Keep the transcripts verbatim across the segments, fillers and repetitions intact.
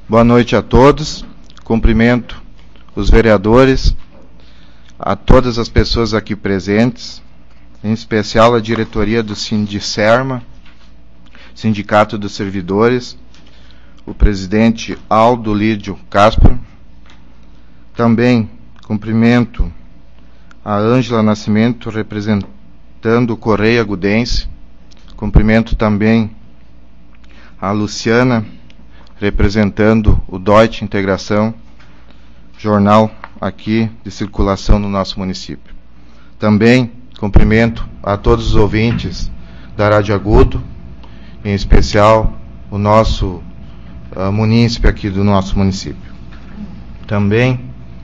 Boa noite a todos. Cumprimento os vereadores, a todas as pessoas aqui presentes, em especial a diretoria do Sindicerma, Sindicato dos Servidores, o presidente Aldo Lídio Casper. Também cumprimento a Ângela Nascimento, representando o Correio Agudense. Cumprimento também a Luciana, representando o Deutsche Integração, jornal aqui de circulação no nosso município. Também cumprimento a todos os ouvintes da Rádio Agudo, em especial o nosso uh, munícipe aqui do nosso município. Também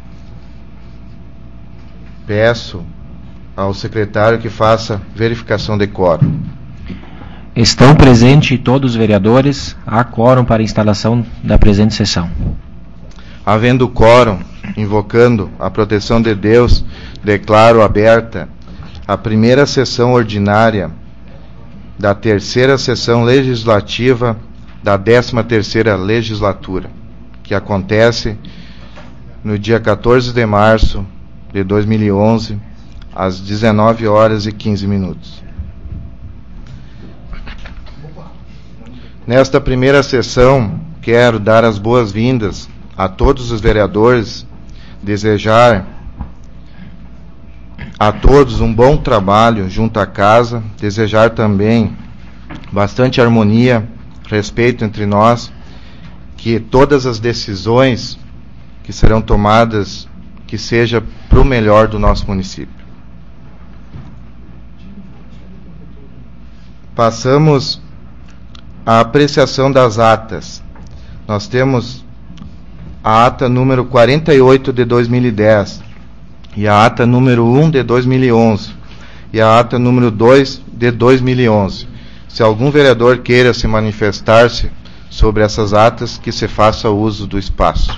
peço ao secretário que faça verificação de quórum. Estão presentes todos os vereadores. Há quórum para a instalação da presente sessão. Havendo quórum, invocando a proteção de Deus, declaro aberta a primeira sessão ordinária da terceira sessão legislativa da décima terceira legislatura, que acontece no dia quatorze de março de dois mil e onze, às dezenove horas e quinze minutos. Nesta primeira sessão, quero dar as boas-vindas a todos os vereadores, desejar a todos um bom trabalho junto à casa, desejar também bastante harmonia, respeito entre nós, que todas as decisões que serão tomadas, que seja para o melhor do nosso município. Passamos à apreciação das atas. Nós temos a ata número quarenta e oito de dois mil e dez, e a ata número um de dois mil e onze, e a ata número dois de dois mil e onze. Se algum vereador queira se manifestar-se sobre essas atas, que se faça uso do espaço.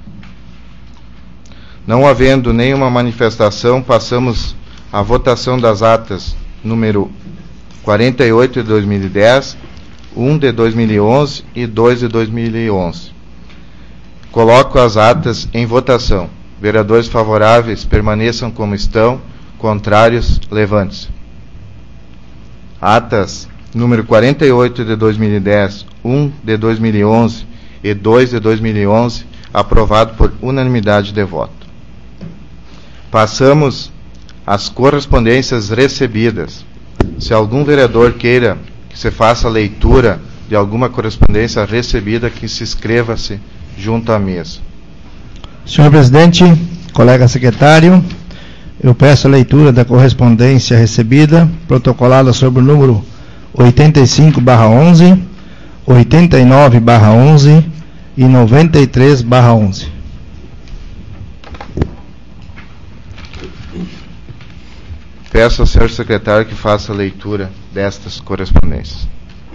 Não havendo nenhuma manifestação, passamos à votação das atas número quarenta e oito de dois mil e dez, um de dois mil e onze e dois de dois mil e onze. Coloco as atas em votação. Vereadores favoráveis, permaneçam como estão. Contrários, levante-se. Atas número quarenta e oito de dois mil e dez, um de dois mil e onze e dois de dois mil e onze, aprovado por unanimidade de voto. Passamos às correspondências recebidas. Se algum vereador queira que se faça a leitura de alguma correspondência recebida, que se inscreva-se junto à mesa. Senhor presidente, colega secretário, eu peço a leitura da correspondência recebida, protocolada sob o número oitenta e cinco barra onze, oitenta e nove barra onze e noventa e três barra onze. Peço ao senhor secretário que faça a leitura destas correspondências.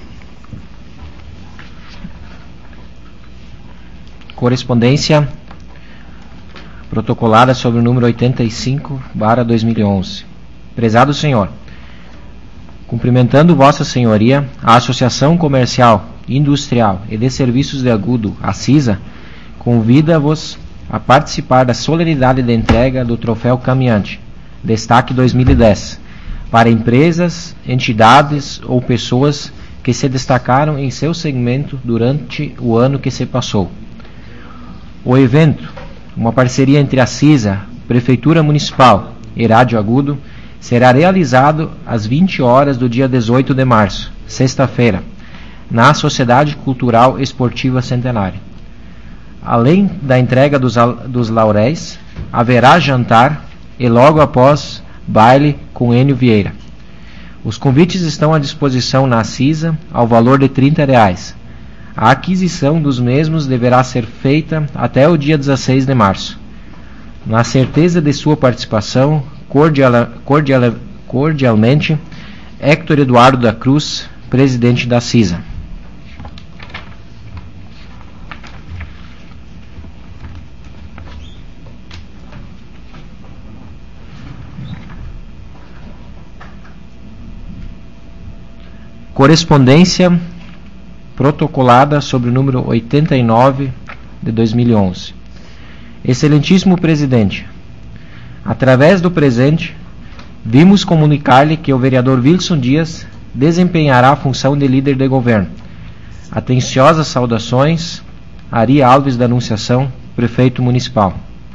Correspondência protocolada sobre o número oitenta e cinco barra dois mil e onze. Prezado senhor, cumprimentando vossa senhoria, a Associação Comercial, Industrial e de Serviços de Agudo, a CISA, convida-vos a participar da solenidade de entrega do Troféu Caminhante Destaque dois mil e dez, para empresas, entidades ou pessoas que se destacaram em seu segmento durante o ano que se passou. O evento, uma parceria entre a CISA, Prefeitura Municipal e Rádio Agudo, será realizado às vinte horas do dia dezoito de março, sexta-feira, na Sociedade Cultural Esportiva Centenário. Além da entrega dos, dos lauréis, haverá jantar e logo após, baile com Enio Vieira. Os convites estão à disposição na CISA ao valor de trinta reais. A aquisição dos mesmos deverá ser feita até o dia dezesseis de março. Na certeza de sua participação, cordial, cordial, cordialmente, Héctor Eduardo da Cruz, presidente da CISA. Correspondência protocolada sobre o número oitenta e nove de dois mil e onze. Excelentíssimo Presidente, através do presente, vimos comunicar-lhe que o vereador Wilson Dias desempenhará a função de líder de governo. Atenciosas saudações, Ari Alves da Anunciação, Prefeito Municipal.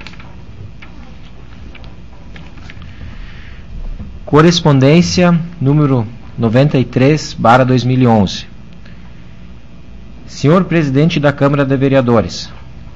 Correspondência número noventa e três barra dois mil e onze. Senhor Presidente da Câmara de Vereadores,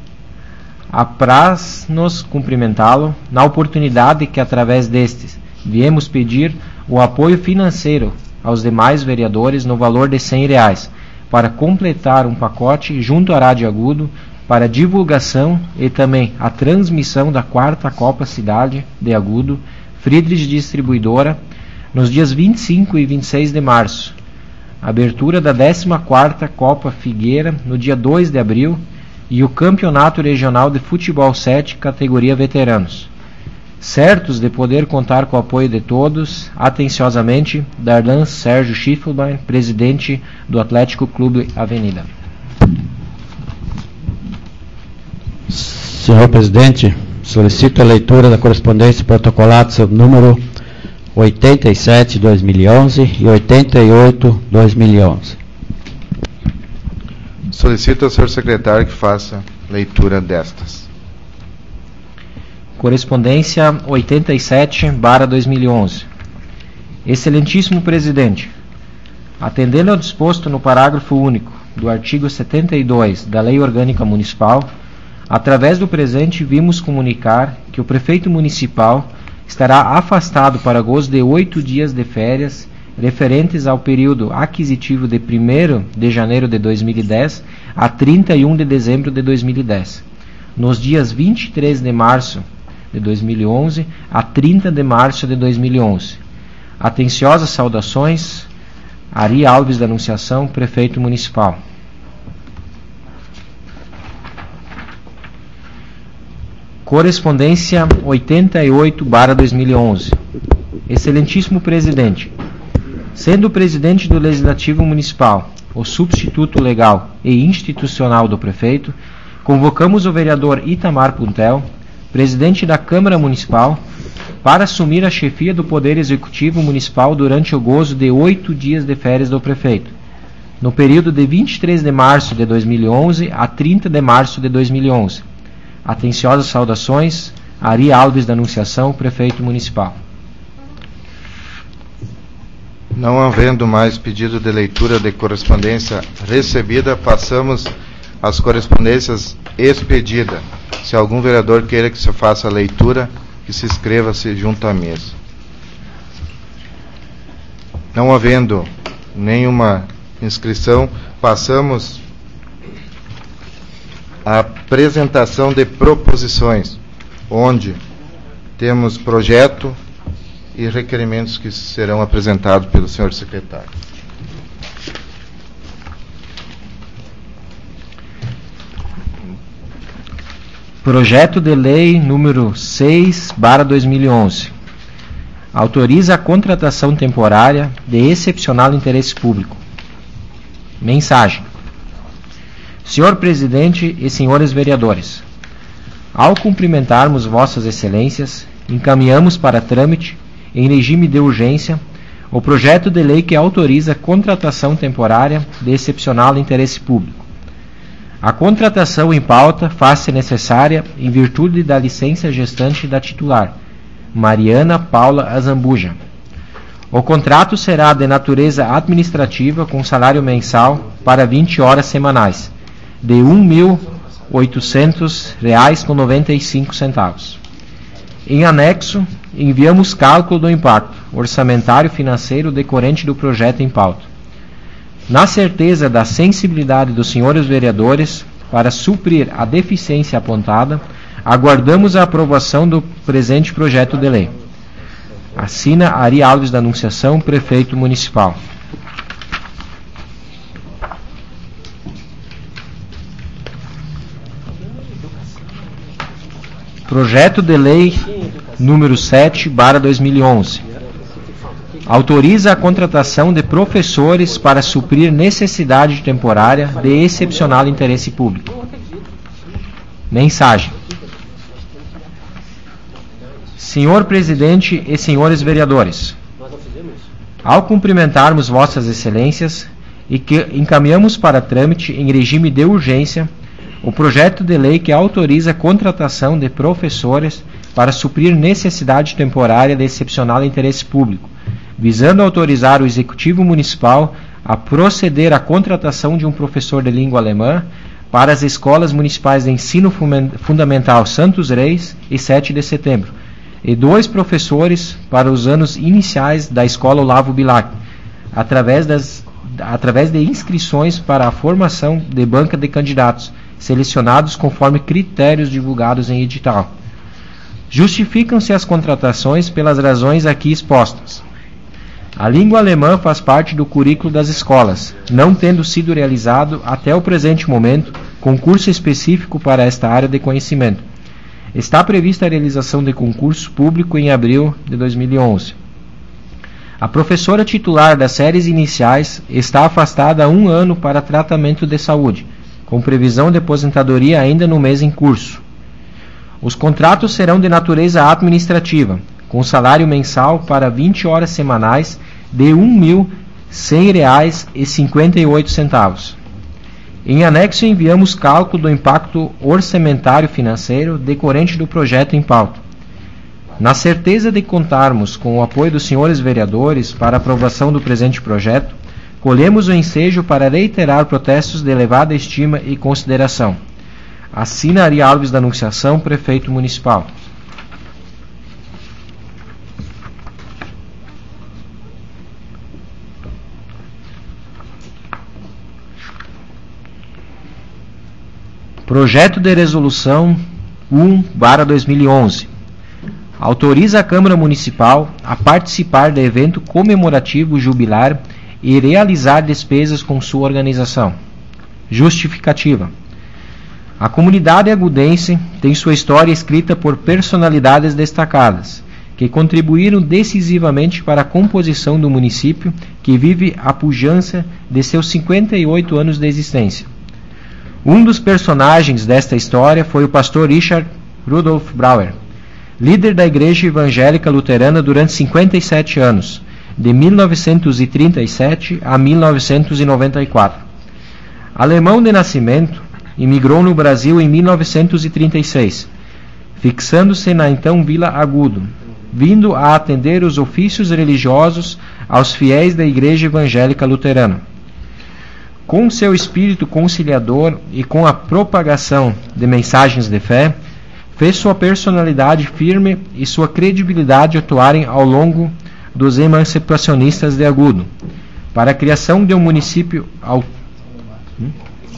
apraz-nos cumprimentá-lo na oportunidade que, através destes, viemos pedir o apoio financeiro aos demais vereadores no valor de cem reais, para completar um pacote junto à Rádio Agudo para divulgação e também a transmissão da quarta Copa Cidade de Agudo, Friedrich Distribuidora, nos dias vinte e cinco e vinte e seis de março. Abertura da décima quarta Copa Figueira no dia dois de abril e o Campeonato Regional de Futebol sete, categoria veteranos. Certos de poder contar com o apoio de todos, atenciosamente, Darlan Sérgio Schiffelbein, presidente do Atlético Clube Avenida. Senhor Presidente, solicito a leitura da correspondência protocolada sob número oitenta e sete, dois mil e onze e oitenta e oito, dois mil e onze. Solicito ao senhor secretário que faça leitura destas. Correspondência oitenta e sete barra dois mil e onze. Excelentíssimo Presidente, atendendo ao disposto no parágrafo único do artigo setenta e dois da Lei Orgânica Municipal, através do presente vimos comunicar que o prefeito municipal estará afastado para gozo de oito dias de férias referentes ao período aquisitivo de primeiro de janeiro de dois mil e dez a trinta e um de dezembro de dois mil e dez, nos dias vinte e três de março de dois mil e onze a trinta de março de dois mil e onze. Atenciosas saudações, Ari Alves da Anunciação, Prefeito Municipal. Correspondência oitenta e oito barra dois mil e onze. Excelentíssimo Presidente, sendo o Presidente do Legislativo Municipal o substituto legal e institucional do Prefeito, convocamos o vereador Itamar Puntel, Presidente da Câmara Municipal, para assumir a chefia do Poder Executivo Municipal durante o gozo de oito dias de férias do Prefeito, no período de vinte e três de março de dois mil e onze a trinta de março de dois mil e onze. Atenciosas saudações, Ari Alves da Anunciação, Prefeito Municipal. Não havendo mais pedido de leitura de correspondência recebida, passamos às correspondências expedidas. Se algum vereador queira que se faça a leitura, que se inscreva-se junto à mesa. Não havendo nenhuma inscrição, passamos à apresentação de proposições, onde temos projeto e requerimentos que serão apresentados pelo senhor secretário. Projeto de Lei número seis barra dois mil e onze. Autoriza a contratação temporária de excepcional interesse público. Mensagem. Senhor Presidente e senhores vereadores, ao cumprimentarmos vossas excelências, encaminhamos para trâmite, em regime de urgência, o projeto de lei que autoriza a contratação temporária de excepcional interesse público. A contratação em pauta faz-se necessária em virtude da licença gestante da titular, Mariana Paula Azambuja. O contrato será de natureza administrativa com salário mensal para vinte horas semanais, de um mil oitocentos reais com noventa e cinco centavos. Em anexo, enviamos cálculo do impacto orçamentário financeiro decorrente do projeto em pauta. Na certeza da sensibilidade dos senhores vereadores para suprir a deficiência apontada, aguardamos a aprovação do presente projeto de lei. Assina Ari Alves da Anunciação, Prefeito Municipal. Projeto de Lei número sete barra dois mil e onze. Autoriza a contratação de professores para suprir necessidade temporária de excepcional interesse público. Mensagem. Senhor Presidente e senhores vereadores, ao cumprimentarmos vossas excelências e que encaminhamos para trâmite em regime de urgência o projeto de lei que autoriza a contratação de professores para suprir necessidade temporária de excepcional interesse público, visando autorizar o Executivo Municipal a proceder à contratação de um professor de língua alemã para as escolas municipais de ensino fundamental Santos Reis e sete de setembro, e dois professores para os anos iniciais da escola Olavo Bilac, através, das, através de inscrições para a formação de banca de candidatos, selecionados conforme critérios divulgados em edital. Justificam-se as contratações pelas razões aqui expostas. A língua alemã faz parte do currículo das escolas, não tendo sido realizado até o presente momento concurso específico para esta área de conhecimento. Está prevista a realização de concurso público em abril de dois mil e onze. A professora titular das séries iniciais está afastada há um ano para tratamento de saúde, com previsão de aposentadoria ainda no mês em curso. Os contratos serão de natureza administrativa, com salário mensal para vinte horas semanais de um mil cem reais e cinquenta e oito centavos. Em anexo enviamos cálculo do impacto orçamentário financeiro decorrente do projeto em pauta. Na certeza de contarmos com o apoio dos senhores vereadores para aprovação do presente projeto, colhemos o ensejo para reiterar protestos de elevada estima e consideração. Assina Ari Alves da Anunciação, Prefeito Municipal. Projeto de Resolução um barra dois mil e onze. Autoriza a Câmara Municipal a participar de evento comemorativo jubilar e realizar despesas com sua organização. Justificativa. A comunidade agudense tem sua história escrita por personalidades destacadas, que contribuíram decisivamente para a composição do município, que vive a pujança de seus cinquenta e oito anos de existência. Um dos personagens desta história foi o pastor Richard Rudolf Brauer, líder da Igreja Evangélica Luterana durante cinquenta e sete anos, de mil novecentos e trinta e sete a mil novecentos e noventa e quatro. Alemão de nascimento, imigrou no Brasil em mil novecentos e trinta e seis, fixando-se na então Vila Agudo, vindo a atender os ofícios religiosos aos fiéis da Igreja Evangélica Luterana. Com seu espírito conciliador e com a propagação de mensagens de fé, fez sua personalidade firme e sua credibilidade atuarem ao longo dos emancipacionistas de Agudo, para a criação de um município, au... hum?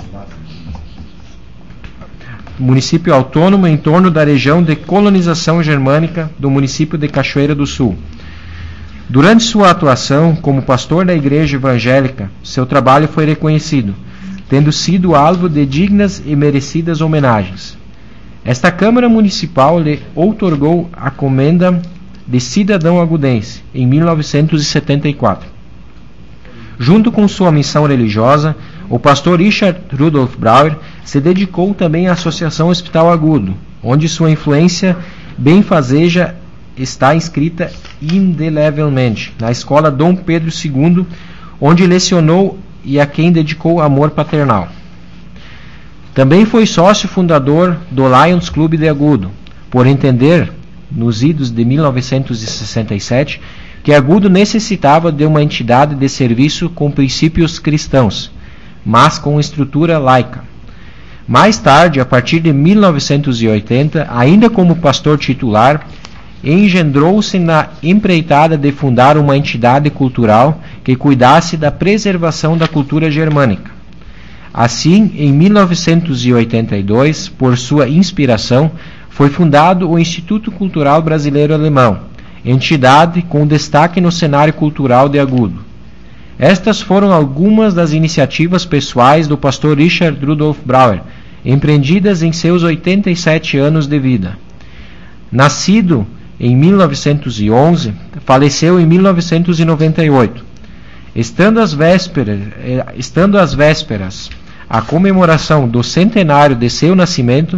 município autônomo em torno da região de colonização germânica do município de Cachoeira do Sul. Durante sua atuação como pastor da Igreja Evangélica, seu trabalho foi reconhecido, tendo sido alvo de dignas e merecidas homenagens. Esta Câmara Municipal lhe outorgou a comenda de cidadão agudense em mil novecentos e setenta e quatro. Junto com sua missão religiosa, o pastor Richard Rudolf Brauer se dedicou também à Associação Hospital Agudo, onde sua influência benfazeja está inscrita indelevelmente na Escola Dom Pedro segundo, onde lecionou e a quem dedicou amor paternal. Também foi sócio fundador do Lions Clube de Agudo, por entender, nos idos de mil novecentos e sessenta e sete, que Agudo necessitava de uma entidade de serviço com princípios cristãos, mas com estrutura laica. Mais tarde, a partir de mil novecentos e oitenta, ainda como pastor titular, engendrou-se na empreitada de fundar uma entidade cultural que cuidasse da preservação da cultura germânica. Assim, em mil novecentos e oitenta e dois, por sua inspiração, foi fundado o Instituto Cultural Brasileiro Alemão, entidade com destaque no cenário cultural de Agudo. Estas foram algumas das iniciativas pessoais do pastor Richard Rudolf Brauer, empreendidas em seus oitenta e sete anos de vida. Nascido em mil novecentos e onze, faleceu em mil novecentos e noventa e oito. Estando às vésperas, estando às vésperas a comemoração do centenário de seu nascimento,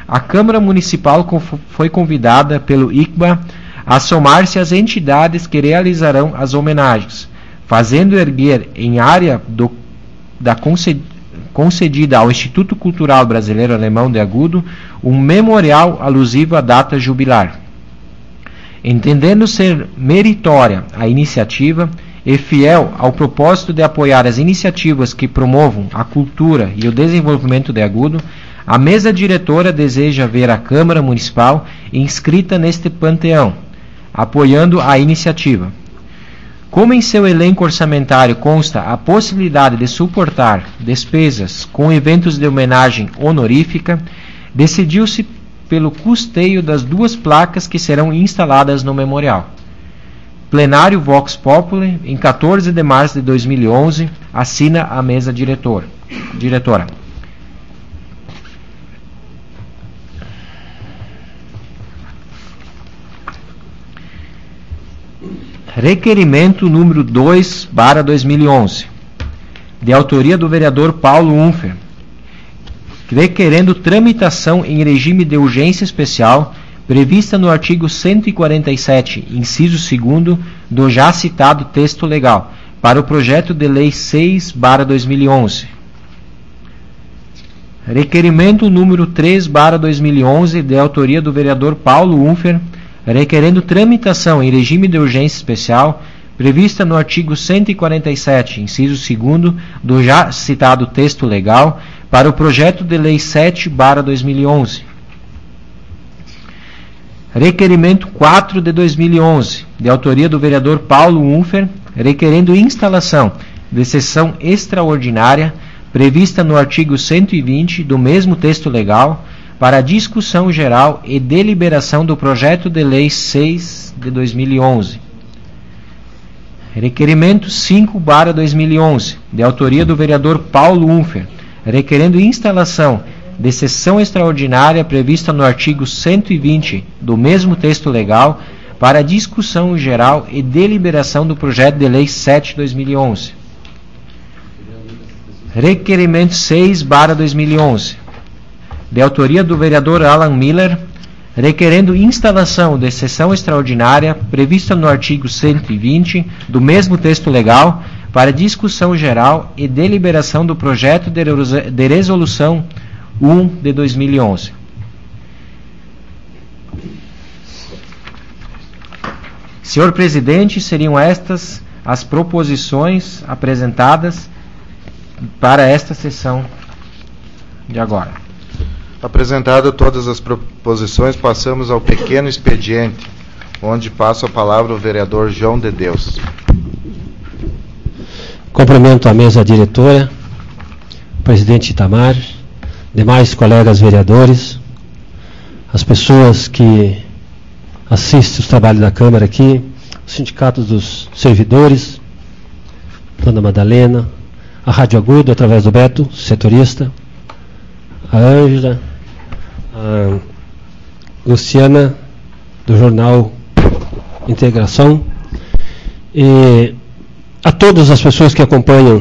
a Câmara Municipal foi convidada pelo I C B A a somar-se às entidades que realizarão as homenagens, fazendo erguer em área do, da concedida ao Instituto Cultural Brasileiro Alemão de Agudo um memorial alusivo à data jubilar. Entendendo ser meritória a iniciativa e fiel ao propósito de apoiar as iniciativas que promovam a cultura e o desenvolvimento de Agudo, a mesa diretora deseja ver a Câmara Municipal inscrita neste panteão, apoiando a iniciativa. Como em seu elenco orçamentário consta a possibilidade de suportar despesas com eventos de homenagem honorífica, decidiu-se pelo custeio das duas placas que serão instaladas no memorial. Plenário Vox Populi, em quatorze de março de dois mil e onze, assina a mesa diretor, diretora. Requerimento número dois barra dois mil e onze, de autoria do vereador Paulo Unfer, requerendo tramitação em regime de urgência especial prevista no artigo cento e quarenta e sete, inciso segundo, do já citado texto legal, para o projeto de lei seis barra dois mil e onze. Requerimento número três barra dois mil e onze, de autoria do vereador Paulo Unfer, requerendo tramitação em regime de urgência especial prevista no artigo cento e quarenta e sete, inciso segundo, do já citado texto legal, para o projeto de lei sete barra dois mil e onze. Requerimento quatro de dois mil e onze, de autoria do vereador Paulo Unfer, requerendo instalação de sessão extraordinária prevista no artigo cento e vinte do mesmo texto legal, para discussão geral e deliberação do projeto de lei seis de dois mil e onze. Requerimento cinco barra dois mil e onze, de autoria do vereador Paulo Unfer, requerendo instalação de sessão extraordinária prevista no artigo cento e vinte do mesmo texto legal, para discussão geral e deliberação do projeto de lei sete de dois mil e onze. Requerimento seis barra dois mil e onze, de autoria do vereador Alan Miller, requerendo instalação de sessão extraordinária prevista no artigo cento e vinte do mesmo texto legal, para discussão geral e deliberação do projeto de resolução um de dois mil e onze. Senhor Presidente, seriam estas as proposições apresentadas para esta sessão de agora. Apresentadas todas as proposições, passamos ao pequeno expediente, onde passo a palavra ao vereador João de Deus. Cumprimento a mesa diretora, presidente Itamar, demais colegas vereadores, as pessoas que assistem os trabalhos da Câmara aqui, os sindicatos dos servidores, Dona Madalena, a Rádio Agudo, através do Beto, setorista, a Ângela, a Luciana, do jornal Integração, e a todas as pessoas que acompanham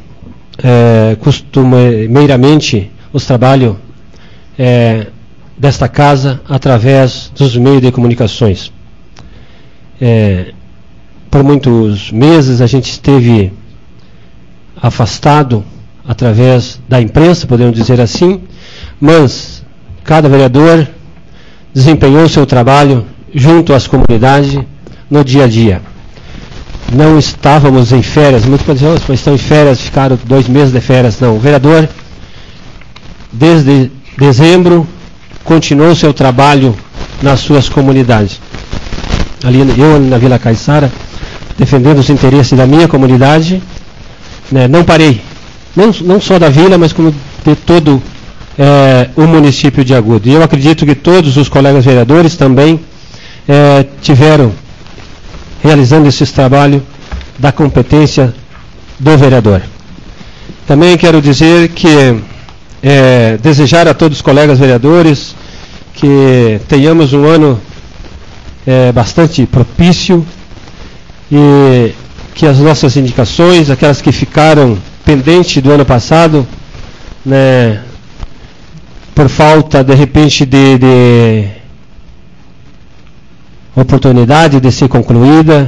é, costumeiramente os trabalhos é, desta casa através dos meios de comunicações. É, por muitos meses a gente esteve afastado através da imprensa, podemos dizer assim, mas cada vereador desempenhou seu trabalho junto às comunidades no dia a dia. Não estávamos em férias, muitos podem dizer, mas estão em férias, ficaram dois meses de férias. Não, o vereador, desde dezembro, continuou seu trabalho nas suas comunidades. Ali, eu na Vila Caiçara, defendendo os interesses da minha comunidade, né, não parei, não, não só da vila, mas como de todo é, o município de Agudo. E eu acredito que todos os colegas vereadores também é, tiveram realizando esse trabalho da competência do vereador. Também quero dizer que é, desejar a todos os colegas vereadores que tenhamos um ano é, bastante propício e que as nossas indicações, aquelas que ficaram pendentes do ano passado, né, por falta, de repente, de, de oportunidade de ser concluída,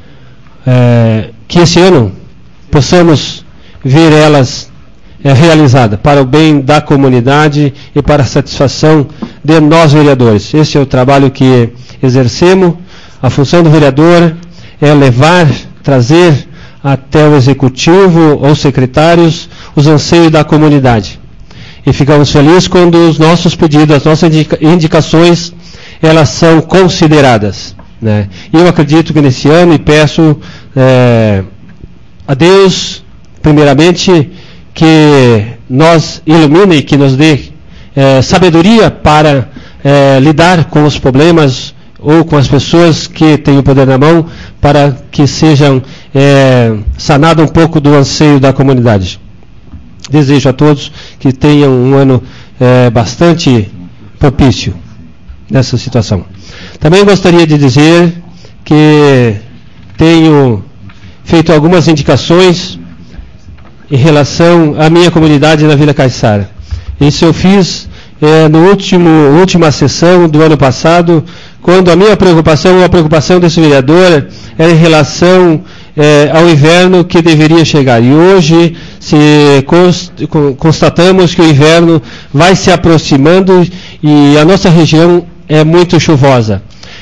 é, que esse ano possamos ver elas é, realizadas para o bem da comunidade e para a satisfação de nós vereadores. Esse é o trabalho que exercemos. A função do vereador é levar, trazer até o executivo ou secretários os anseios da comunidade. E ficamos felizes quando os nossos pedidos, as nossas indica- indicações, elas são consideradas, né? E eu acredito que nesse ano, e peço é, a Deus, primeiramente, que nos ilumine e que nos dê é, sabedoria para é, lidar com os problemas ou com as pessoas que têm o poder na mão, para que sejam é, sanado um pouco do anseio da comunidade. Desejo a todos que tenham um ano é, bastante propício nessa situação. Também gostaria de dizer que tenho feito algumas indicações em relação à minha comunidade na Vila Caiçara. Isso eu fiz é, no último última sessão do ano passado, quando a minha preocupação, a preocupação desse vereador era em relação é, ao inverno que deveria chegar. E hoje se const, constatamos que o inverno vai se aproximando e a nossa região é muito chuvosa.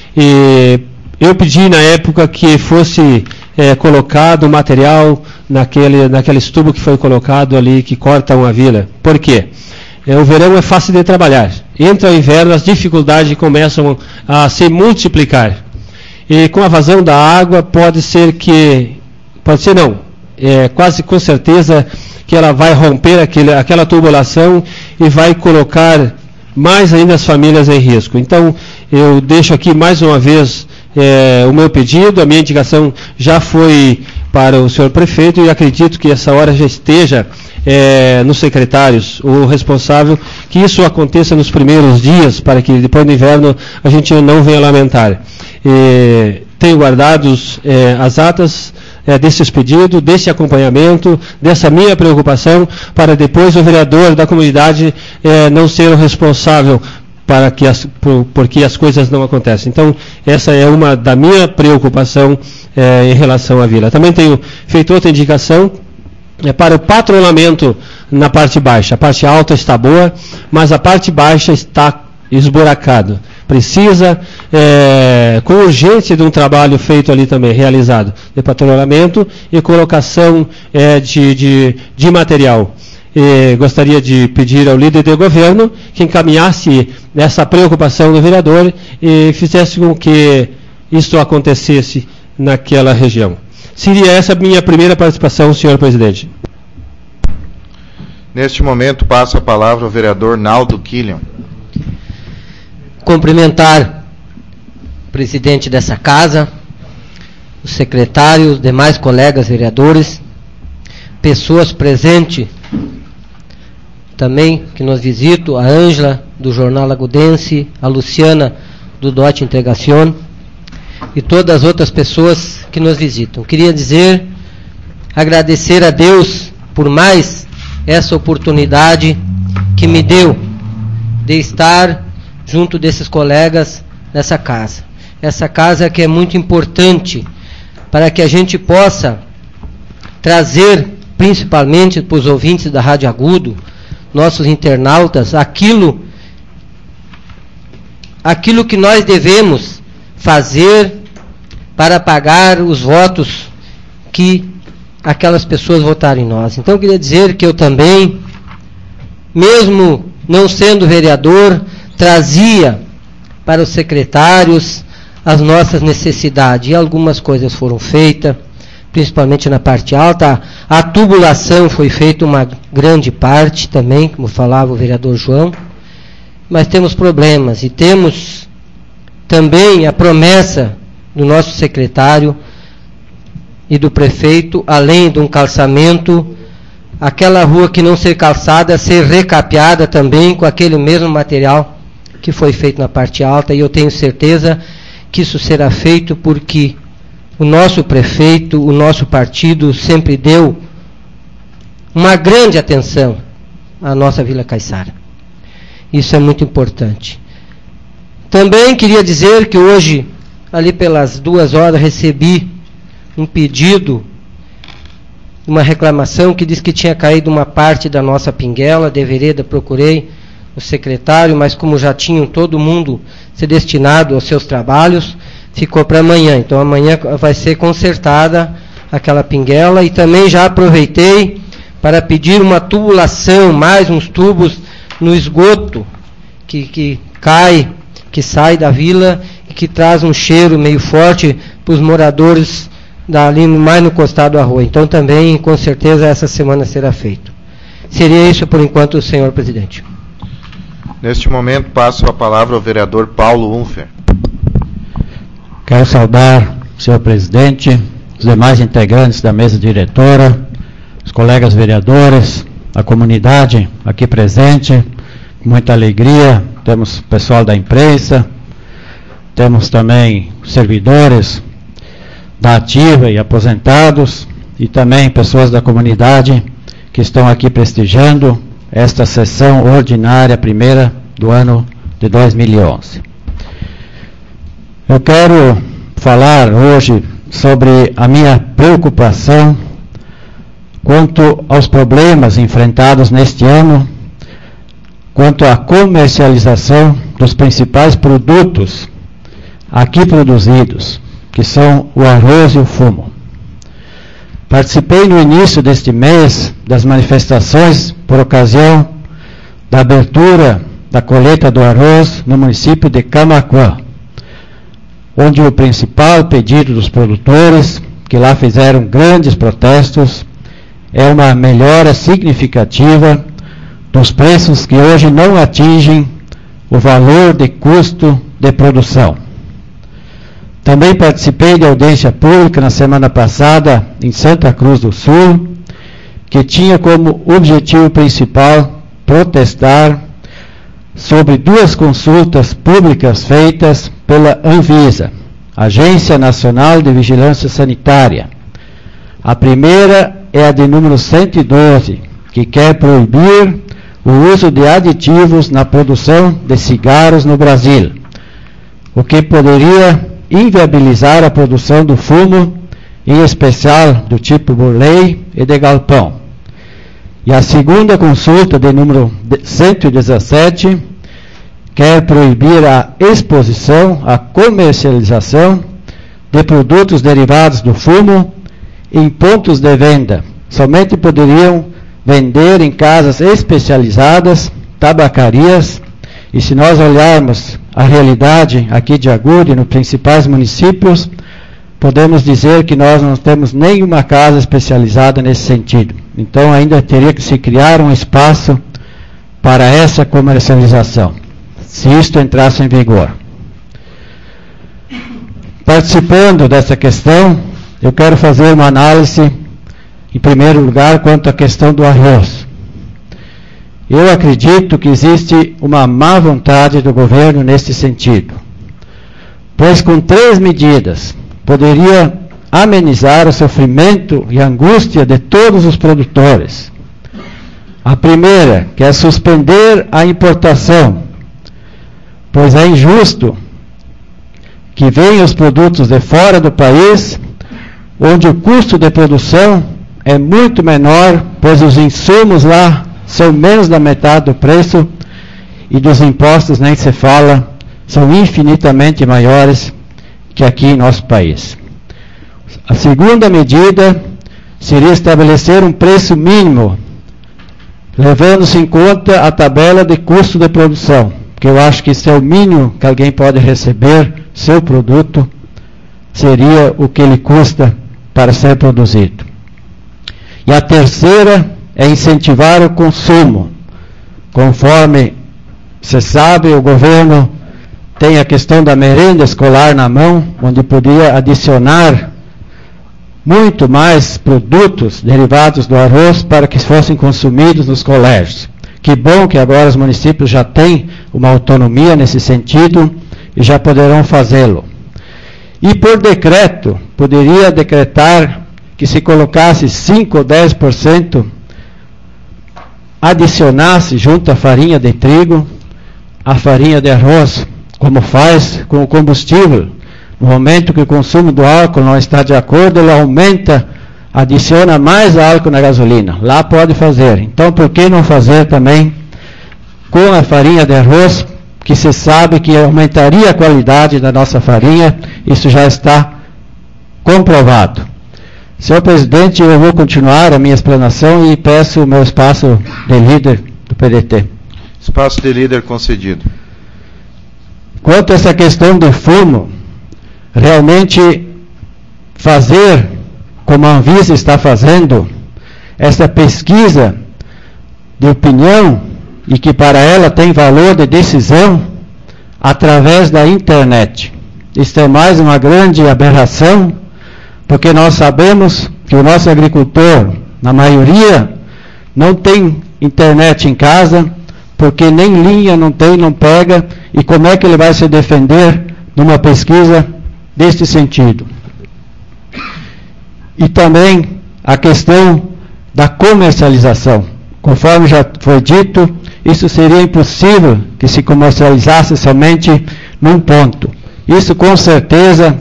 E eu pedi na época que fosse é, colocado material naquele, naquele tubo que foi colocado ali, que cortam a vila. Por quê? É, o verão é fácil de trabalhar. Entra o inverno, as dificuldades começam a se multiplicar. E com a vazão da água, pode ser que... Pode ser não. É quase com certeza que ela vai romper aquele, aquela tubulação e vai colocar mais ainda as famílias em risco. Então, eu deixo aqui mais uma vez é, o meu pedido. A minha indicação já foi para o senhor prefeito e acredito que essa hora já esteja é, nos secretários, o responsável, que isso aconteça nos primeiros dias, para que depois do inverno a gente não venha lamentar. E tenho guardados é, as atas é, desses pedidos, desse acompanhamento, dessa minha preocupação, para depois o vereador da comunidade é, não ser o responsável para que as, por, porque as coisas não acontecem. Então, essa é uma da minha preocupação é, em relação à vila. Também tenho feito outra indicação é, para o patrulhamento na parte baixa. A parte alta está boa, mas a parte baixa está esburacado. Precisa, é, com urgência, de um trabalho feito ali também, realizado, de patrulhamento e colocação é, de, de, de material. E gostaria de pedir ao líder do governo que encaminhasse essa preocupação do vereador e fizesse com que isso acontecesse naquela região. Seria essa a minha primeira participação, senhor presidente. Neste momento, passo a palavra ao vereador Naldo Killian. Cumprimentar o presidente dessa casa, os secretários, os demais colegas vereadores, pessoas presentes também que nos visitam, a Ângela do Jornal Agudense, a Luciana do Dote Integração e todas as outras pessoas que nos visitam. Queria dizer, agradecer a Deus por mais essa oportunidade que me deu de estar junto desses colegas nessa casa. Essa casa que é muito importante para que a gente possa trazer, principalmente para os ouvintes da Rádio Agudo, nossos internautas, aquilo, aquilo que nós devemos fazer para pagar os votos que aquelas pessoas votaram em nós. Então, eu queria dizer que eu também, mesmo não sendo vereador, trazia para os secretários as nossas necessidades. E algumas coisas foram feitas, principalmente na parte alta. A tubulação foi feita uma grande parte também, como falava o vereador João. Mas temos problemas e temos também a promessa do nosso secretário e do prefeito, além de um calçamento, aquela rua que não ser calçada, ser recapeada também com aquele mesmo material que foi feito na parte alta, e eu tenho certeza que isso será feito porque o nosso prefeito, o nosso partido sempre deu uma grande atenção à nossa Vila Caiçara. Isso é muito importante. Também queria dizer que hoje, ali pelas duas horas, recebi um pedido, uma reclamação que diz que tinha caído uma parte da nossa pinguela de vereda. Procurei o secretário, mas como já tinham todo mundo se destinado aos seus trabalhos, ficou para amanhã. Então amanhã vai ser consertada aquela pinguela. E também já aproveitei para pedir uma tubulação, mais uns tubos no esgoto que, que cai, que sai da vila e que traz um cheiro meio forte para os moradores dali mais no costado da rua. Então também, com certeza, essa semana será feito. Seria isso por enquanto, senhor presidente. Neste momento passo a palavra ao vereador Paulo Unfer. Quero saudar o senhor presidente, os demais integrantes da mesa diretora, os colegas vereadores, a comunidade aqui presente, com muita alegria. Temos o pessoal da imprensa, temos também servidores da ativa e aposentados, e também pessoas da comunidade que estão aqui prestigiando esta sessão ordinária primeira do ano de dois mil e onze. Eu quero falar hoje sobre a minha preocupação quanto aos problemas enfrentados neste ano, quanto à comercialização dos principais produtos aqui produzidos, que são o arroz e o fumo. Participei no início deste mês das manifestações por ocasião da abertura da colheita do arroz no município de Camaquã, onde o principal pedido dos produtores, que lá fizeram grandes protestos, é uma melhora significativa dos preços que hoje não atingem o valor de custo de produção. Também participei de audiência pública na semana passada em Santa Cruz do Sul, que tinha como objetivo principal protestar sobre duas consultas públicas feitas pela Anvisa, Agência Nacional de Vigilância Sanitária. A primeira é a de número cento e doze, que quer proibir o uso de aditivos na produção de cigarros no Brasil, o que poderia inviabilizar a produção do fumo, em especial do tipo burley e de galpão. E a segunda consulta, de número cento e dezessete, quer proibir a exposição, a comercialização de produtos derivados do fumo em pontos de venda. Somente poderiam vender em casas especializadas, tabacarias, e se nós olharmos a realidade aqui de Agude, nos principais municípios, podemos dizer que nós não temos nenhuma casa especializada nesse sentido. Então ainda teria que se criar um espaço para essa comercialização, se isto entrasse em vigor. Participando dessa questão, eu quero fazer uma análise, em primeiro lugar, quanto à questão do arroz. Eu acredito que existe uma má vontade do governo nesse sentido, pois com três medidas poderia amenizar o sofrimento e angústia de todos os produtores. A primeira, que é suspender a importação, pois é injusto que venham os produtos de fora do país, onde o custo de produção é muito menor, pois os insumos lá são menos da metade do preço e dos impostos nem se fala, são infinitamente maiores que aqui em nosso país. A segunda medida seria estabelecer um preço mínimo, levando-se em conta a tabela de custo de produção, que eu acho que isso é o mínimo que alguém pode receber, seu produto seria o que ele custa para ser produzido. E a terceira é incentivar o consumo. Conforme se sabe, o governo tem a questão da merenda escolar na mão, onde podia adicionar muito mais produtos derivados do arroz para que fossem consumidos nos colégios. Que bom que agora os municípios já têm uma autonomia nesse sentido e já poderão fazê-lo. E por decreto, poderia decretar que se colocasse cinco ou dez por cento, adicionasse junto à farinha de trigo, a farinha de arroz, como faz com o combustível. No momento que o consumo do álcool não está de acordo, ele aumenta, adiciona mais álcool na gasolina. Lá pode fazer. Então, por que não fazer também com a farinha de arroz, que se sabe que aumentaria a qualidade da nossa farinha? Isso já está comprovado. Senhor presidente, eu vou continuar a minha explanação e peço o meu espaço de líder do P D T. Espaço de líder concedido. Quanto a essa questão do fumo, realmente fazer, como a Anvisa está fazendo, essa pesquisa de opinião, e que para ela tem valor de decisão, através da internet. Isso é mais uma grande aberração, porque nós sabemos que o nosso agricultor, na maioria, não tem internet em casa, porque nem linha não tem, não pega, e como é que ele vai se defender numa pesquisa deste sentido? E também a questão da comercialização. Conforme já foi dito, isso seria impossível que se comercializasse somente num ponto. Isso com certeza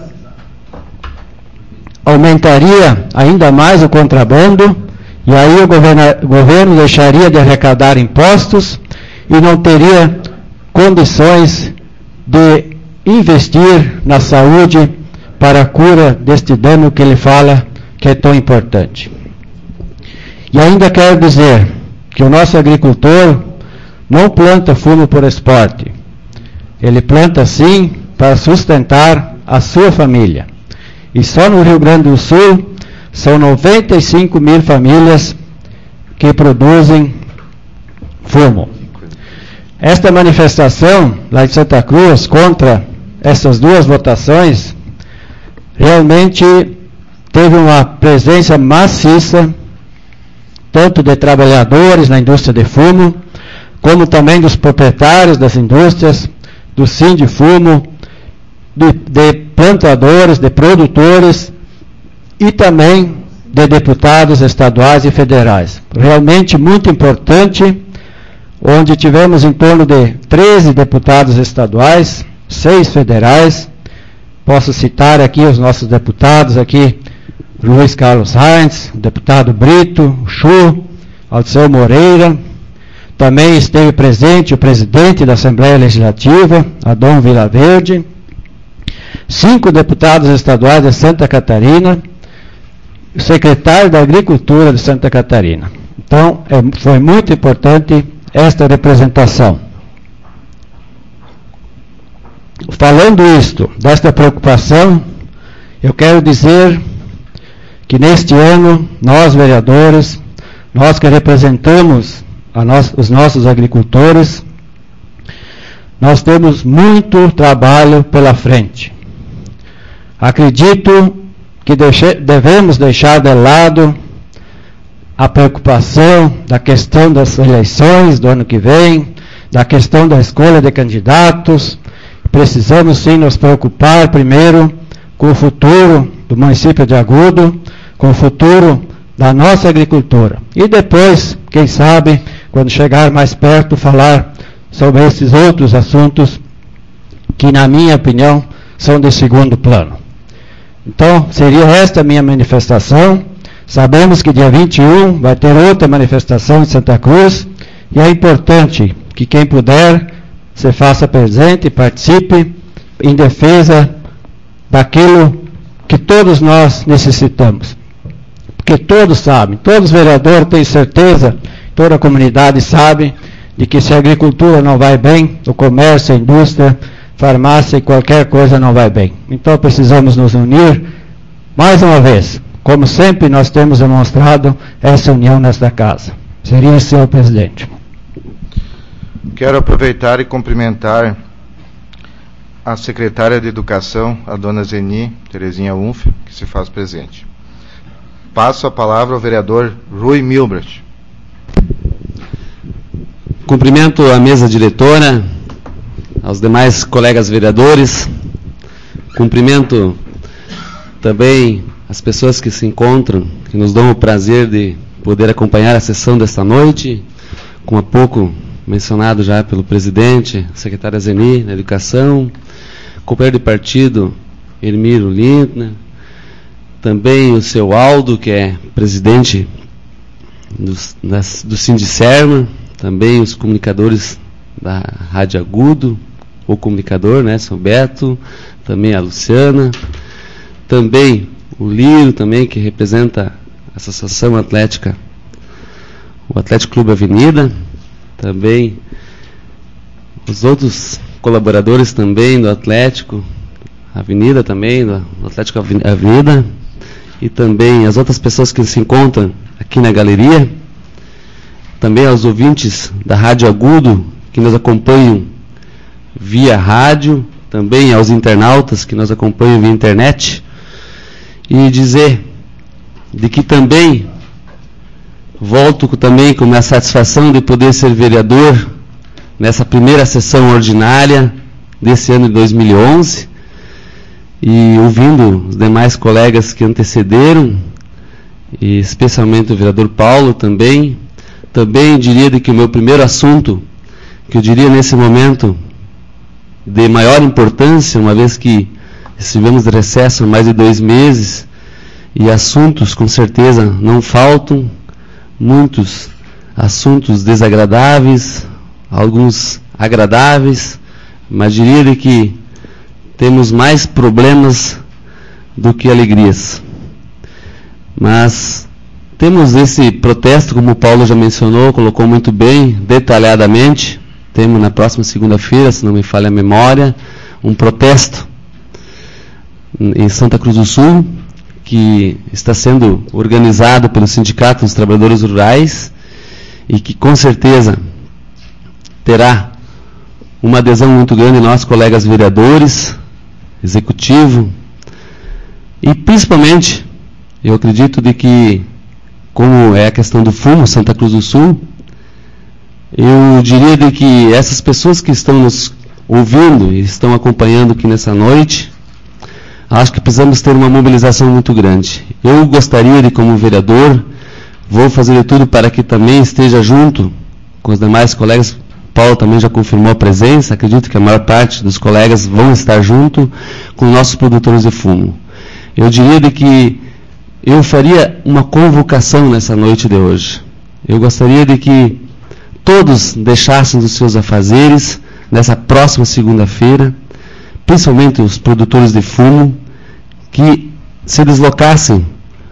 aumentaria ainda mais o contrabando, e aí o governo, o governo deixaria de arrecadar impostos e não teria condições de investir na saúde para a cura deste dano que ele fala que é tão importante. E ainda quero dizer que o nosso agricultor não planta fumo por esporte. Ele planta sim para sustentar a sua família. E só no Rio Grande do Sul são noventa e cinco mil famílias que produzem fumo. Esta manifestação lá em Santa Cruz contra essas duas votações realmente teve uma presença maciça, tanto de trabalhadores na indústria de fumo, como também dos proprietários das indústrias, do Sindifumo, de, de plantadores, de produtores e também de deputados estaduais e federais. Realmente muito importante, onde tivemos em torno de treze deputados estaduais, seis federais. Posso citar aqui os nossos deputados, aqui Luiz Carlos Heinz, o deputado Brito, o Chu, Alceu Moreira. Também esteve presente o presidente da Assembleia Legislativa, Adão Vilaverde, cinco deputados estaduais de Santa Catarina, o secretário da Agricultura de Santa Catarina. Então, é, foi muito importante esta representação. Falando isto, desta preocupação, eu quero dizer que neste ano, nós vereadores, nós que representamos a nós, os nossos agricultores, nós temos muito trabalho pela frente. Acredito que deixe, devemos deixar de lado a preocupação da questão das eleições do ano que vem, da questão da escolha de candidatos. Precisamos sim nos preocupar primeiro com o futuro do município de Agudo, com o futuro da nossa agricultura. E depois, quem sabe, quando chegar mais perto, falar sobre esses outros assuntos que, na minha opinião, são de segundo plano. Então, seria esta a minha manifestação. Sabemos que dia vinte e um vai ter outra manifestação em Santa Cruz, e é importante que quem puder se faça presente e participe em defesa daquilo que todos nós necessitamos. Porque todos sabem, todos os vereadores têm certeza, toda a comunidade sabe, de que se a agricultura não vai bem, o comércio, a indústria, farmácia e qualquer coisa não vai bem. Então precisamos nos unir, mais uma vez, como sempre nós temos demonstrado essa união nesta casa. Seria isso, senhor presidente. Quero aproveitar e cumprimentar a secretária de Educação, a dona Zeni Terezinha Unf, que se faz presente. Passo a palavra ao vereador Rui Milbrecht. Cumprimento a mesa diretora, aos demais colegas vereadores, cumprimento também as pessoas que se encontram, que nos dão o prazer de poder acompanhar a sessão desta noite, com há pouco mencionado já pelo presidente, secretária Zeni, na educação, companheiro de partido, Hermiro Lindner, também o seu Aldo, que é presidente do, das, do Sindicerma, também os comunicadores da Rádio Agudo, o comunicador, né, São Beto, também a Luciana, também o Liro, também, que representa a Associação Atlética, o Atlético Clube Avenida, também os outros colaboradores também do Atlético Avenida, também do Atlético Avenida, e também as outras pessoas que se encontram aqui na galeria, também aos ouvintes da Rádio Agudo, que nos acompanham via rádio, também aos internautas que nos acompanham via internet, e dizer de que também volto também com a satisfação de poder ser vereador nessa primeira sessão ordinária desse ano de dois mil e onze, e ouvindo os demais colegas que antecederam, e especialmente o vereador Paulo também, também diria de que o meu primeiro assunto, que eu diria nesse momento de maior importância, uma vez que estivemos de recesso há mais de dois meses, e assuntos com certeza não faltam, muitos assuntos desagradáveis, alguns agradáveis, mas diria de que temos mais problemas do que alegrias. Mas temos esse protesto, como o Paulo já mencionou, colocou muito bem, detalhadamente. Temos na próxima segunda-feira, se não me falha a memória, um protesto em Santa Cruz do Sul, que está sendo organizado pelo Sindicato dos Trabalhadores Rurais e que com certeza terá uma adesão muito grande de nossos colegas vereadores, executivo, e principalmente, eu acredito de que, como é a questão do fumo, Santa Cruz do Sul, eu diria de que essas pessoas que estão nos ouvindo e estão acompanhando aqui nessa noite, acho que precisamos ter uma mobilização muito grande. Eu gostaria de, como vereador, vou fazer de tudo para que também esteja junto com os demais colegas. Paulo também já confirmou a presença, acredito que a maior parte dos colegas vão estar junto com nossos produtores de fumo. Eu diria de que eu faria uma convocação nessa noite de hoje. Eu gostaria de que todos deixassem os seus afazeres nessa próxima segunda-feira, principalmente os produtores de fumo, que se deslocassem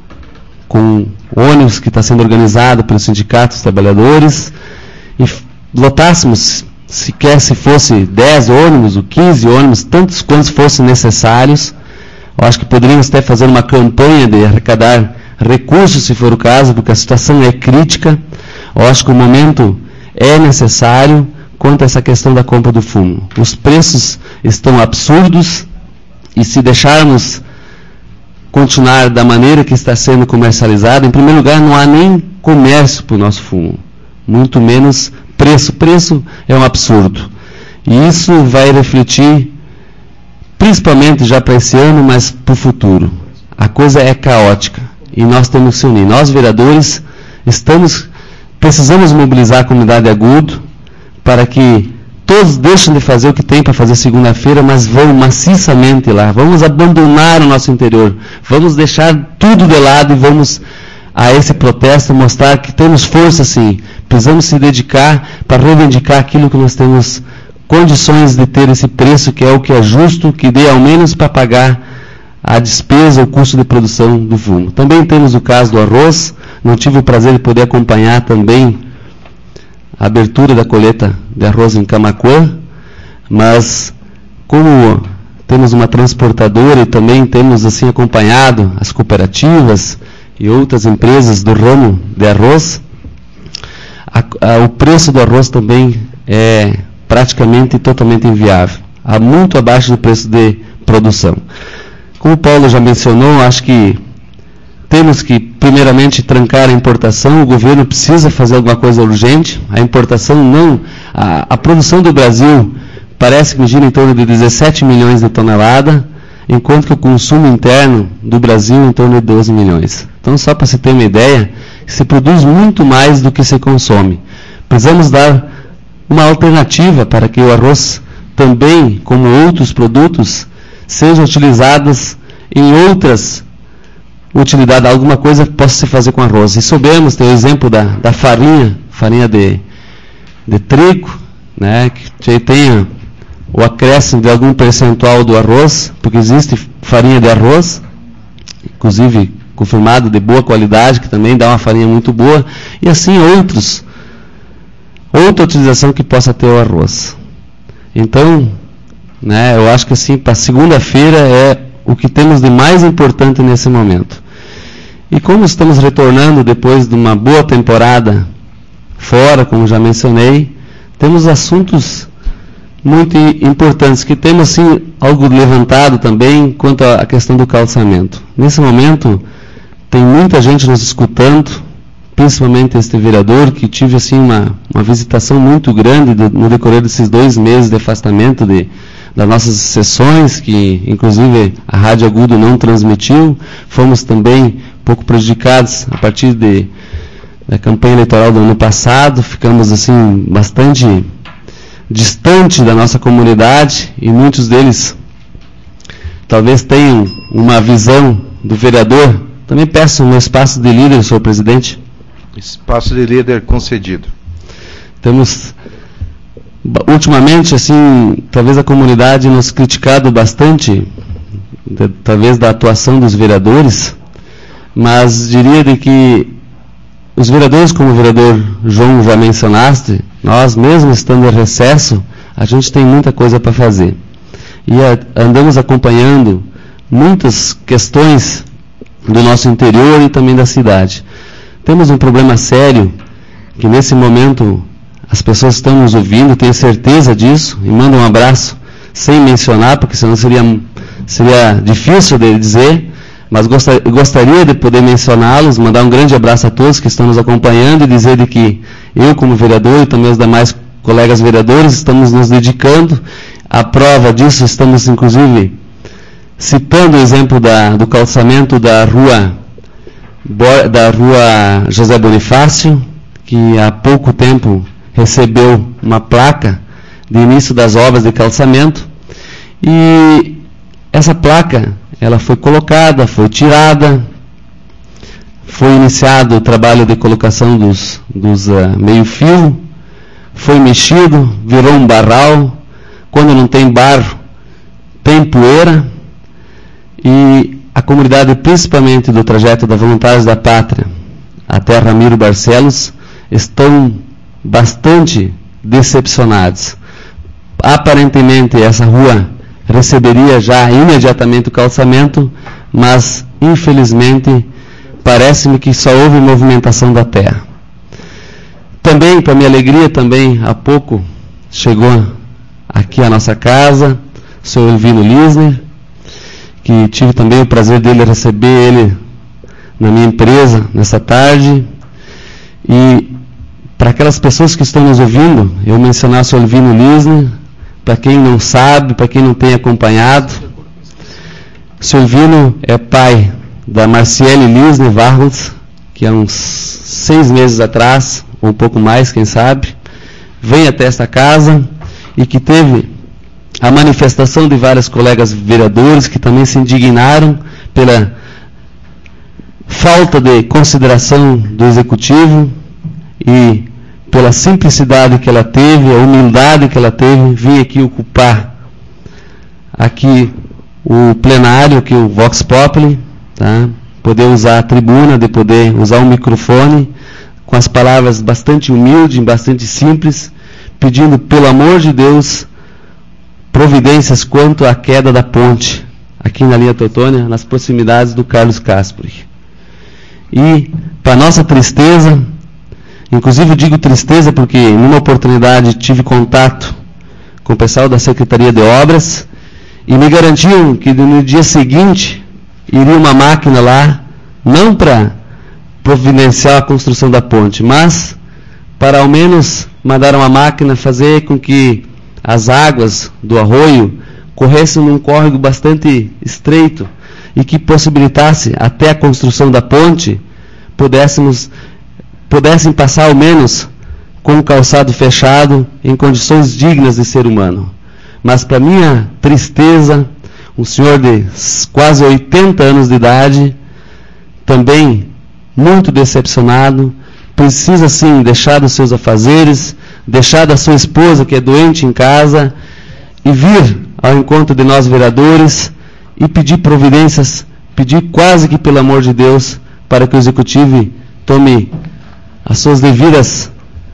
com o ônibus que está sendo organizado pelos sindicatos dos trabalhadores e lotássemos, sequer se fosse dez ônibus ou quinze ônibus, tantos quantos fossem necessários. Eu acho que poderíamos até fazer uma campanha de arrecadar recursos, se for o caso, porque a situação é crítica. Eu acho que o momento é necessário quanto a essa questão da compra do fumo. Os preços estão absurdos e se deixarmos continuar da maneira que está sendo comercializado, em primeiro lugar, não há nem comércio para o nosso fumo, muito menos preço. Preço é um absurdo. E isso vai refletir, principalmente já para esse ano, mas para o futuro. A coisa é caótica e nós temos que se unir. Nós, vereadores, estamos, precisamos mobilizar a comunidade de Agudo para que todos deixem de fazer o que tem para fazer segunda-feira, mas vão maciçamente lá. Vamos abandonar o nosso interior. Vamos deixar tudo de lado e vamos a esse protesto mostrar que temos força, sim. Precisamos se dedicar para reivindicar aquilo que nós temos condições de ter, esse preço que é o que é justo, que dê ao menos para pagar a despesa, o custo de produção do fumo. Também temos o caso do arroz. Não tive o prazer de poder acompanhar também a abertura da colheita de arroz em Camaquã, mas como temos uma transportadora e também temos assim acompanhado as cooperativas e outras empresas do ramo de arroz, a, a, o preço do arroz também é praticamente totalmente inviável, há muito abaixo do preço de produção. Como o Paulo já mencionou, acho que temos que, primeiramente, trancar a importação. O governo precisa fazer alguma coisa urgente. A importação não... A, a produção do Brasil parece que gira em torno de dezessete milhões de toneladas, enquanto que o consumo interno do Brasil em torno de doze milhões. Então, só para se ter uma ideia, se produz muito mais do que se consome. Precisamos dar uma alternativa para que o arroz também, como outros produtos, sejam utilizados em outras utilidades, alguma coisa que possa se fazer com arroz. E soubemos, tem o exemplo da, da farinha, farinha de, de trigo, né, que tenha o acréscimo de algum percentual do arroz, porque existe farinha de arroz, inclusive confirmado de boa qualidade, que também dá uma farinha muito boa, e assim outros, outra utilização que possa ter o arroz. Então, né, eu acho que assim, para segunda-feira é o que temos de mais importante nesse momento. E como estamos retornando depois de uma boa temporada fora, como já mencionei, temos assuntos muito importantes, que temos assim algo levantado também quanto à questão do calçamento. Nesse momento tem muita gente nos escutando, principalmente este vereador, que tive assim uma, uma visitação muito grande do, no decorrer desses dois meses de afastamento de, das nossas sessões, que inclusive a Rádio Agudo não transmitiu. Fomos também um pouco prejudicados a partir de, da campanha eleitoral do ano passado, ficamos assim bastante distante da nossa comunidade, e muitos deles talvez tenham uma visão do vereador. Também peço um espaço de líder, senhor presidente. Espaço de líder concedido. Temos, ultimamente, assim, talvez a comunidade nos criticado bastante, de, talvez da atuação dos vereadores, mas diria de que os vereadores, como o vereador João já mencionaste, nós mesmo estando em recesso, a gente tem muita coisa para fazer. E a, andamos acompanhando muitas questões do nosso interior e também da cidade. Temos um problema sério, que nesse momento as pessoas estão nos ouvindo, tenho certeza disso, e mando um abraço sem mencionar, porque senão seria, seria difícil de dizer, mas gostaria de poder mencioná-los, mandar um grande abraço a todos que estão nos acompanhando e dizer de que eu, como vereador, e também os demais colegas vereadores, estamos nos dedicando. A prova disso, estamos inclusive citando o exemplo da, do calçamento da rua, da rua José Bonifácio, que há pouco tempo recebeu uma placa de início das obras de calçamento, e essa placa ela foi colocada, foi tirada, foi iniciado o trabalho de colocação dos, dos uh, meio-fio, foi mexido, virou um barral. Quando não tem barro, tem poeira, e a comunidade, principalmente do trajeto da Voluntários da Pátria até Ramiro Barcelos, estão bastante decepcionados. Aparentemente essa rua receberia já imediatamente o calçamento, mas infelizmente parece-me que só houve movimentação da terra. Também, para minha alegria, também há pouco chegou aqui à nossa casa o senhor Elvino Lisner, que tive também o prazer dele receber ele na minha empresa nessa tarde. E para aquelas pessoas que estão nos ouvindo, eu mencionar o senhor Elvino Lisner, para quem não sabe, para quem não tem acompanhado, o senhor Elvino é pai da Marciele Lisner Varros, que há uns seis meses atrás, ou um pouco mais, quem sabe, vem até esta casa, e que teve a manifestação de vários colegas vereadores que também se indignaram pela falta de consideração do executivo e pela simplicidade que ela teve, a humildade que ela teve, vim aqui ocupar aqui o plenário, aqui o Vox Populi, tá? Poder usar a tribuna, de poder usar o microfone, com as palavras bastante humildes, bastante simples, pedindo, pelo amor de Deus, providências quanto à queda da ponte, aqui na linha Teutônia, nas proximidades do Carlos Caspari. E, para nossa tristeza, inclusive eu digo tristeza porque numa oportunidade tive contato com o pessoal da Secretaria de Obras e me garantiam que no dia seguinte iria uma máquina lá, não para providenciar a construção da ponte, mas para ao menos mandar uma máquina fazer com que as águas do arroio corressem num córrego bastante estreito e que possibilitasse até a construção da ponte pudéssemos pudessem passar ao menos com o calçado fechado, em condições dignas de ser humano. Mas, para minha tristeza, um senhor de quase oitenta anos de idade, também muito decepcionado, precisa sim deixar dos seus afazeres, deixar da sua esposa que é doente em casa e vir ao encontro de nós vereadores e pedir providências, pedir quase que pelo amor de Deus para que o Executivo tome as suas devidas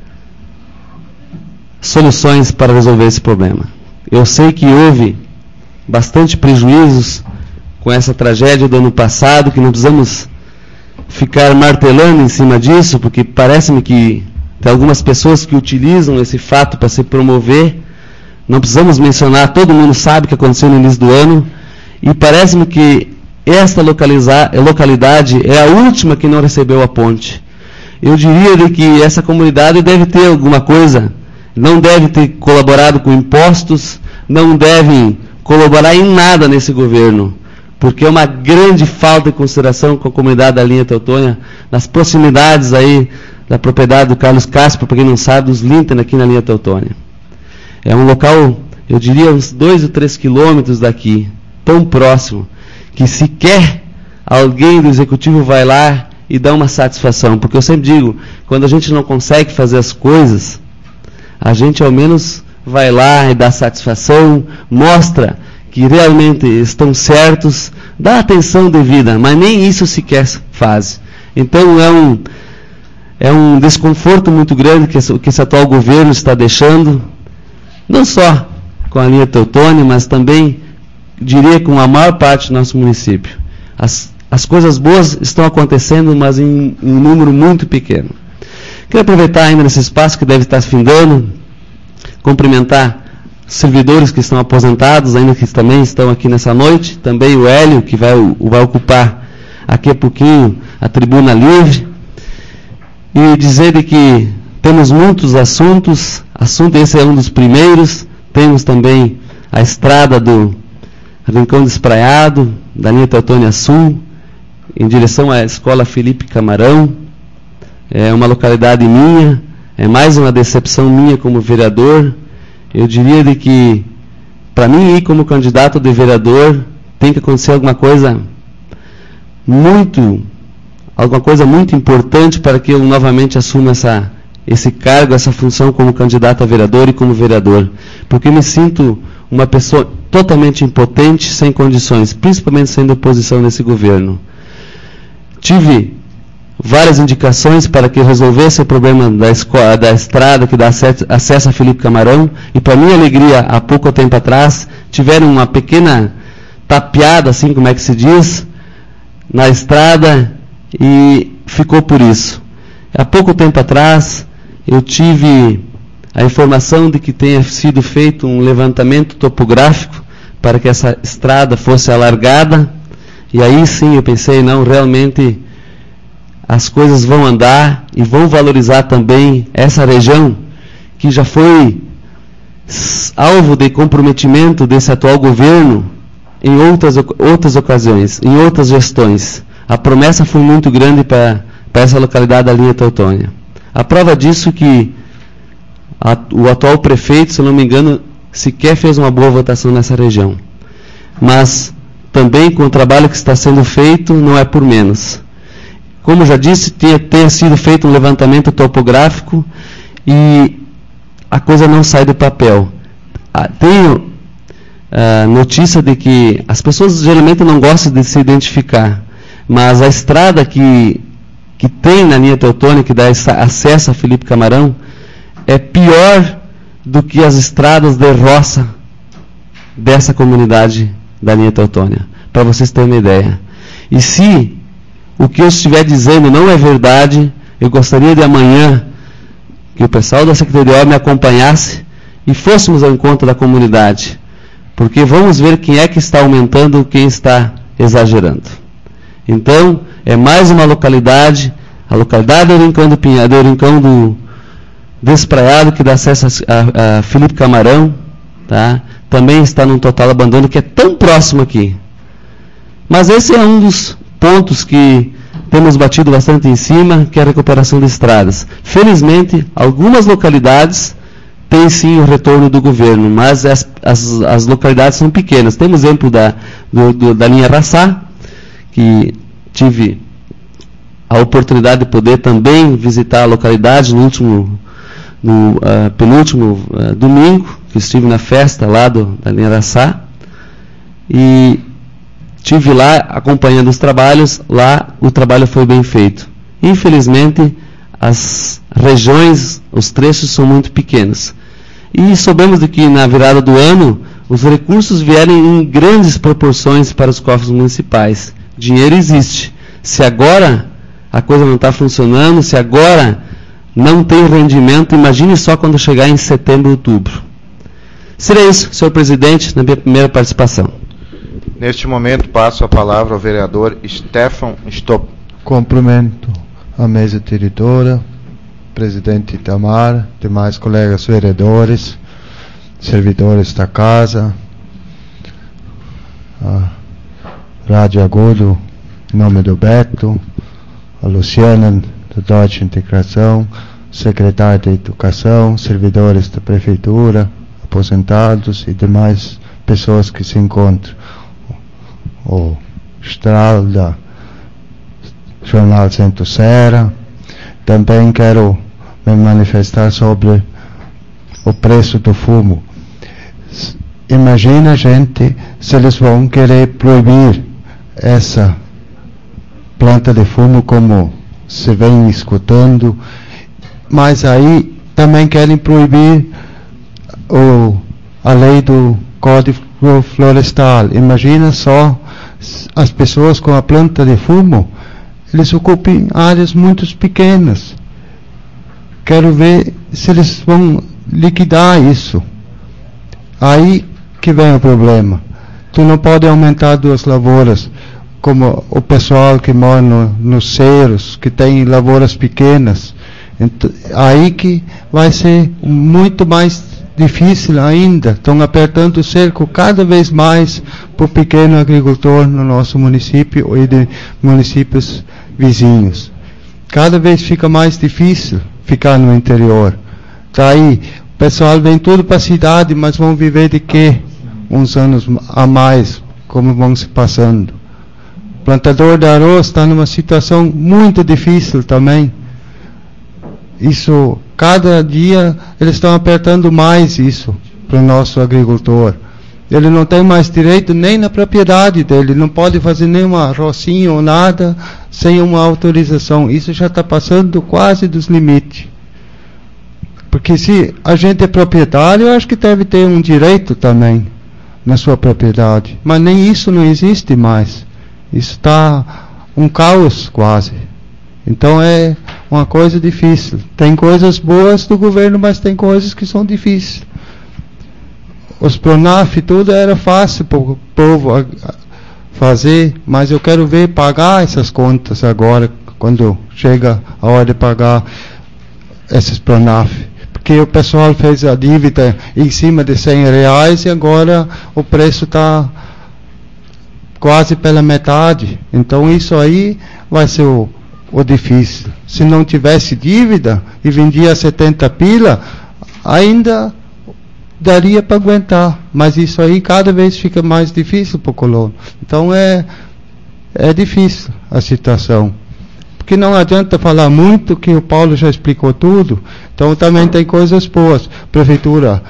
soluções para resolver esse problema. Eu sei que houve bastante prejuízos com essa tragédia do ano passado, que não precisamos ficar martelando em cima disso, porque parece-me que tem algumas pessoas que utilizam esse fato para se promover. Não precisamos mencionar, todo mundo sabe o que aconteceu no início do ano, e parece-me que esta localidade é a última que não recebeu a ponte. Eu diria de que essa comunidade deve ter alguma coisa, não deve ter colaborado com impostos, não deve colaborar em nada nesse governo, porque é uma grande falta de consideração com a comunidade da linha Teutônia, nas proximidades aí da propriedade do Carlos Castro, para quem não sabe, dos Linten aqui na linha Teutônia. É um local, eu diria, uns dois ou três quilômetros daqui, tão próximo, que sequer alguém do Executivo vai lá e dá uma satisfação. Porque eu sempre digo, quando a gente não consegue fazer as coisas, a gente ao menos vai lá e dá satisfação, mostra que realmente estão certos, dá atenção devida, mas nem isso sequer faz. Então é um, é um desconforto muito grande que esse, que esse atual governo está deixando, não só com a linha Teutônia, mas também, diria, com a maior parte do nosso município. As, as coisas boas estão acontecendo, mas em, em um número muito pequeno. Quero aproveitar ainda nesse espaço que deve estar findando, cumprimentar os servidores que estão aposentados, ainda que também estão aqui nessa noite, também o Hélio, que vai, vai ocupar aqui a pouquinho a tribuna livre, e dizer de que temos muitos assuntos, assunto esse é um dos primeiros, temos também a estrada do Rincão do Espraiado, da linha Teutônia Sul, em direção à Escola Felipe Camarão, é uma localidade minha, é mais uma decepção minha como vereador. Eu diria de que, para mim ir como candidato de vereador, tem que acontecer alguma coisa muito, alguma coisa muito importante para que eu novamente assuma essa, esse cargo, essa função como candidato a vereador e como vereador. Porque eu me sinto uma pessoa totalmente impotente, sem condições, principalmente sendo oposição nesse governo. Tive várias indicações para que resolvesse o problema da, escola, da estrada que dá acesso a Felipe Camarão, e para minha alegria, há pouco tempo atrás, tiveram uma pequena tapeada, assim como é que se diz, na estrada, e ficou por isso. Há pouco tempo atrás, eu tive a informação de que tenha sido feito um levantamento topográfico para que essa estrada fosse alargada, e aí sim eu pensei, não, realmente as coisas vão andar e vão valorizar também essa região que já foi alvo de comprometimento desse atual governo em outras, outras ocasiões, em outras gestões. A promessa foi muito grande para essa localidade da linha Teutônia. A prova disso que a, o atual prefeito, se não me engano, sequer fez uma boa votação nessa região. Mas também com o trabalho que está sendo feito, não é por menos. Como já disse, tinha, tenha sido feito um levantamento topográfico e a coisa não sai do papel. Ah, tenho a notícia de que as pessoas geralmente não gostam de se identificar, mas a estrada que, que tem na linha Teutônia, que dá acesso a Felipe Camarão, é pior do que as estradas de roça dessa comunidade da linha Teutônia, para vocês terem uma ideia. E se o que eu estiver dizendo não é verdade, eu gostaria de amanhã que o pessoal da Secretaria me acompanhasse e fôssemos ao encontro da comunidade, porque vamos ver quem é que está aumentando e quem está exagerando. Então, é mais uma localidade, a localidade do Rincão do Pinhado, do Rincão do Despraiado, que dá acesso a, a, a Felipe Camarão, tá? Também está num total abandono, que é tão próximo aqui. Mas esse é um dos pontos que temos batido bastante em cima, que é a recuperação de estradas. Felizmente, algumas localidades têm sim o retorno do governo, mas as, as, as localidades são pequenas. Temos exemplo da, do, do, da linha Araçá, que tive a oportunidade de poder também visitar a localidade no último, no uh, penúltimo uh, domingo, que estive na festa lá do, da linha Araçá, e estive lá acompanhando os trabalhos. Lá o trabalho foi bem feito. Infelizmente, as regiões, os trechos são muito pequenos. E soubemos de que na virada do ano, os recursos vierem em grandes proporções para os cofres municipais. Dinheiro existe. Se agora a coisa não está funcionando, se agora não tem rendimento, imagine só quando chegar em setembro, outubro. Seria isso, senhor presidente, na minha primeira participação. Neste momento, passo a palavra ao vereador Stefan Stopp. Cumprimento a mesa diretora, presidente Itamar, demais colegas vereadores, servidores da casa, a Rádio Agudo, em nome do Beto, a Luciana, da Deutsche Integração, secretário de Educação, servidores da Prefeitura, aposentados e demais pessoas que se encontram. O Stralda, Jornal Centro Serra. Também quero me manifestar sobre o preço do fumo. Imagina, gente, se eles vão querer proibir essa planta de fumo como se vem escutando, mas aí também querem proibir o, a lei do Código Florestal. Imagina só as pessoas com a planta de fumo, eles ocupam áreas muito pequenas. Quero ver se eles vão liquidar isso. Aí que vem o problema. Tu não pode aumentar duas lavouras, como o pessoal que mora no, nos cerros, que tem lavouras pequenas. Então, aí que vai ser muito mais difícil ainda. Estão apertando o cerco cada vez mais para o pequeno agricultor no nosso município e de municípios vizinhos. Cada vez fica mais difícil ficar no interior. Daí, o pessoal vem tudo para a cidade, mas vão viver de quê? Uns anos a mais, como vão se passando. O plantador de arroz está numa situação muito difícil também. Isso, cada dia, eles estão apertando mais isso para o nosso agricultor. Ele não tem mais direito nem na propriedade dele, não pode fazer nenhuma rocinha ou nada sem uma autorização. Isso já está passando quase dos limites. Porque se a gente é proprietário, eu acho que deve ter um direito também na sua propriedade. Mas nem isso não existe mais. Isso está um caos quase. Então é uma coisa difícil. Tem coisas boas do governo, mas tem coisas que são difíceis. Os Pronaf, tudo era fácil para o povo fazer, mas eu quero ver pagar essas contas agora, quando chega a hora de pagar esses Pronaf. Porque o pessoal fez a dívida em cima de cem reais e agora o preço está quase pela metade. Então isso aí vai ser o, o difícil. Se não tivesse dívida e vendia setenta pila, ainda daria para aguentar, mas isso aí cada vez fica mais difícil para o colono. Então é, é difícil a situação. Porque não adianta falar muito, que o Paulo já explicou tudo. Então também tem coisas boas. Prefeitura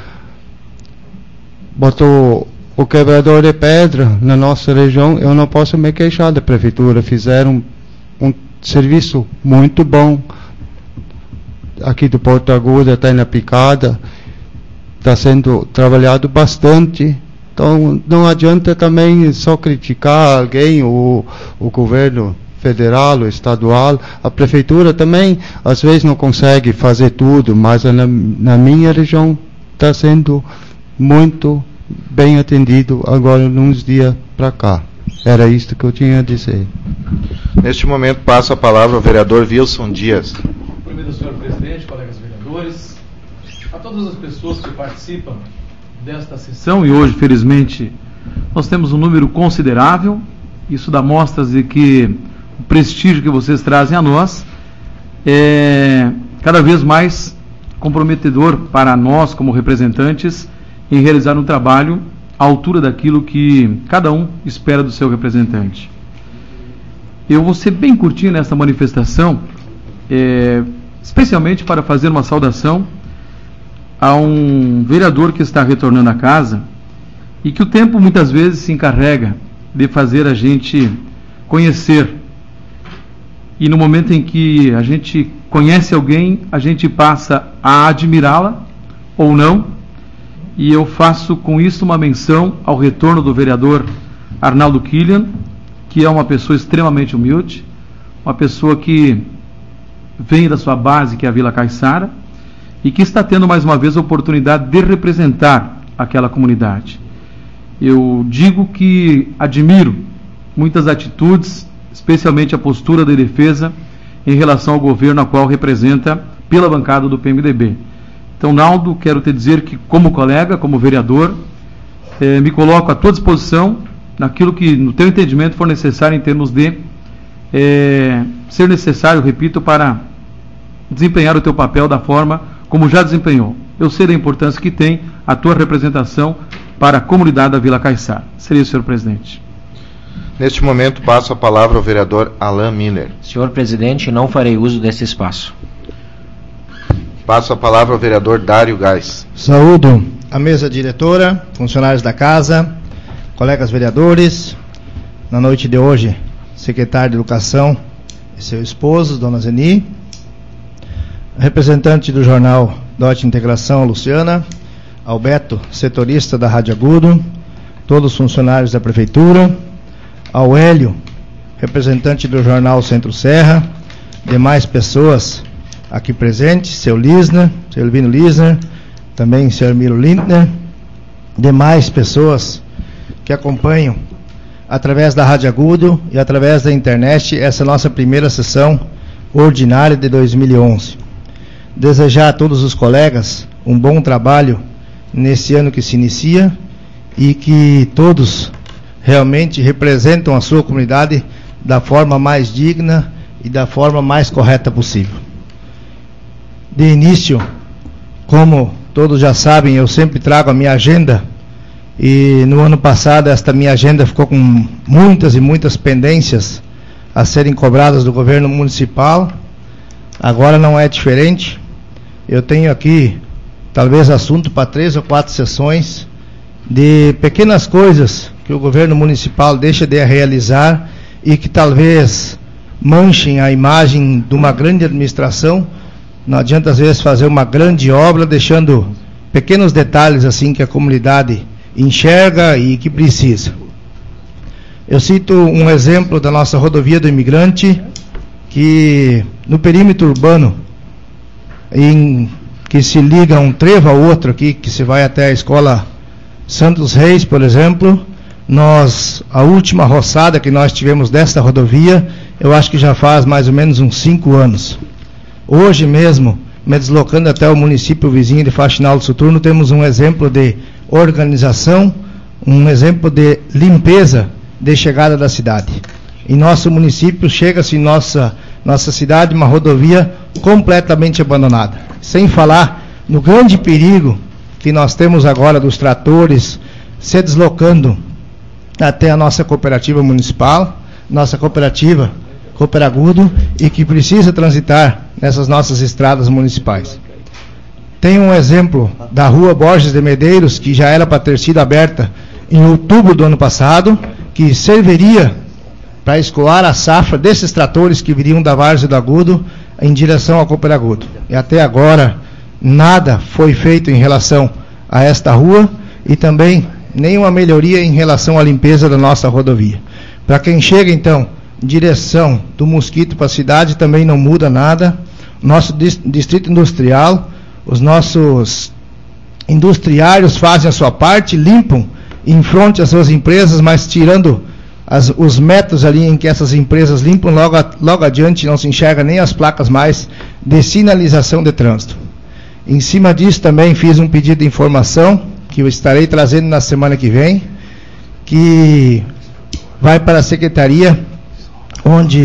botou o quebrador de pedra na nossa região, eu não posso me queixar da prefeitura. Fizeram um, um serviço muito bom. Aqui do Porto Agudo até na Picada está sendo trabalhado bastante. Então não adianta também só criticar alguém, o, o governo federal ou estadual. A prefeitura também às vezes não consegue fazer tudo, mas na, na minha região está sendo muito bem atendido agora, uns dias para cá. Era isto que eu tinha a dizer. Neste momento passo a palavra ao vereador Wilson Dias. Primeiro, senhor presidente, colegas vereadores, a todas as pessoas que participam desta sessão, e hoje, felizmente, nós temos um número considerável. Isso dá mostras de que prestígio que vocês trazem a nós é cada vez mais comprometedor para nós, como representantes, em realizar um trabalho à altura daquilo que cada um espera do seu representante. Eu vou ser bem curtinho nessa manifestação, é, especialmente para fazer uma saudação a um vereador que está retornando à casa e que o tempo muitas vezes se encarrega de fazer a gente conhecer. E no momento em que a gente conhece alguém, a gente passa a admirá-la ou não. E eu faço com isso uma menção ao retorno do vereador Arnaldo Killian, que é uma pessoa extremamente humilde, uma pessoa que vem da sua base, que é a Vila Caiçara, e que está tendo mais uma vez a oportunidade de representar aquela comunidade. Eu digo que admiro muitas atitudes, especialmente a postura de defesa em relação ao governo a qual representa pela bancada do P M D B. Então, Naldo, quero te dizer que, como colega, como vereador, eh, me coloco à tua disposição naquilo que, no teu entendimento, for necessário em termos de eh, ser necessário, repito, para desempenhar o teu papel da forma como já desempenhou. Eu sei da importância que tem a tua representação para a comunidade da Vila Caiçara. Seria, senhor presidente. Neste momento, passo a palavra ao vereador Alain Miller. Senhor presidente, não farei uso desse espaço. Passo a palavra ao vereador Dário Gás. Saúdo a mesa diretora, funcionários da casa, colegas vereadores. Na noite de hoje, secretário de Educação e seu esposo, dona Zeni, representante do jornal Dote Integração, Luciana, Alberto, setorista da Rádio Agudo, todos os funcionários da Prefeitura, ao Hélio, representante do jornal Centro Serra, demais pessoas aqui presentes, seu Lisner, seu Elvino Lisner, também seu Miro Lindner, demais pessoas que acompanham através da Rádio Agudo e através da internet essa nossa primeira sessão ordinária de dois mil e onze. Desejar a todos os colegas um bom trabalho nesse ano que se inicia e que todos realmente representam a sua comunidade da forma mais digna e da forma mais correta possível. De início, como todos já sabem, eu sempre trago a minha agenda e no ano passado esta minha agenda ficou com muitas e muitas pendências a serem cobradas do governo municipal. Agora não é diferente. Eu tenho aqui talvez assunto para três ou quatro sessões de pequenas coisas que o governo municipal deixa de realizar e que talvez manchem a imagem de uma grande administração. Não adianta às vezes fazer uma grande obra deixando pequenos detalhes assim que a comunidade enxerga e que precisa. Eu cito um exemplo da nossa rodovia do imigrante, que no perímetro urbano, em que se liga um trevo ao outro aqui, que se vai até a escola Santos Reis, por exemplo, nós, a última roçada que nós tivemos desta rodovia, eu acho que já faz mais ou menos uns cinco anos. Hoje mesmo, me deslocando até o município vizinho de Faxinal do Soturno, temos um exemplo de organização, um exemplo de limpeza de chegada da cidade. Em nosso município, chega-se em nossa, nossa cidade uma rodovia completamente abandonada. Sem falar no grande perigo que nós temos agora dos tratores se deslocando até a nossa cooperativa municipal, nossa cooperativa Cooperagudo, e que precisa transitar nessas nossas estradas municipais. Tem um exemplo da rua Borges de Medeiros, que já era para ter sido aberta em outubro do ano passado, que serviria para escoar a safra desses tratores que viriam da Várzea do Agudo em direção ao Cooperagudo. E até agora nada foi feito em relação a esta rua e também nenhuma melhoria em relação à limpeza da nossa rodovia. Para quem chega então em direção do Mosquito para a cidade também não muda nada. Nosso distrito industrial, os nossos industriários fazem a sua parte, limpam em frente às suas empresas, mas tirando as, os metros ali em que essas empresas limpam, logo, logo adiante não se enxerga nem as placas mais de sinalização de trânsito. Em cima disso também fiz um pedido de informação, que eu estarei trazendo na semana que vem, que vai para a secretaria, onde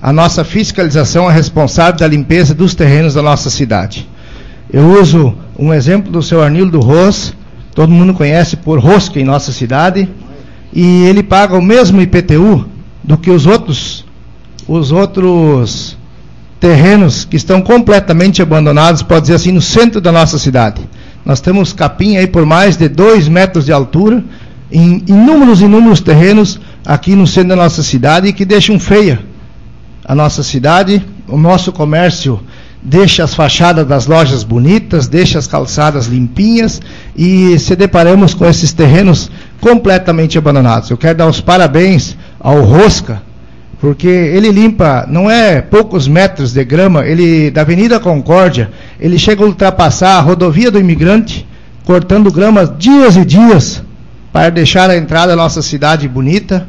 a nossa fiscalização é responsável da limpeza dos terrenos da nossa cidade. Eu uso um exemplo do seu Arnildo Ros, todo mundo conhece por Rosca em nossa cidade, e ele paga o mesmo I P T U do que os outros, os outros terrenos que estão completamente abandonados, pode dizer assim, no centro da nossa cidade. Nós temos capim aí por mais de dois metros de altura, em inúmeros, inúmeros terrenos aqui no centro da nossa cidade, e que deixam feia a nossa cidade. O nosso comércio deixa as fachadas das lojas bonitas, deixa as calçadas limpinhas, e se deparamos com esses terrenos completamente abandonados. Eu quero dar os parabéns ao Rosca, porque ele limpa, não é poucos metros de grama, ele, da Avenida Concórdia, ele chega a ultrapassar a rodovia do Imigrante, cortando grama dias e dias, para deixar a entrada da nossa cidade bonita,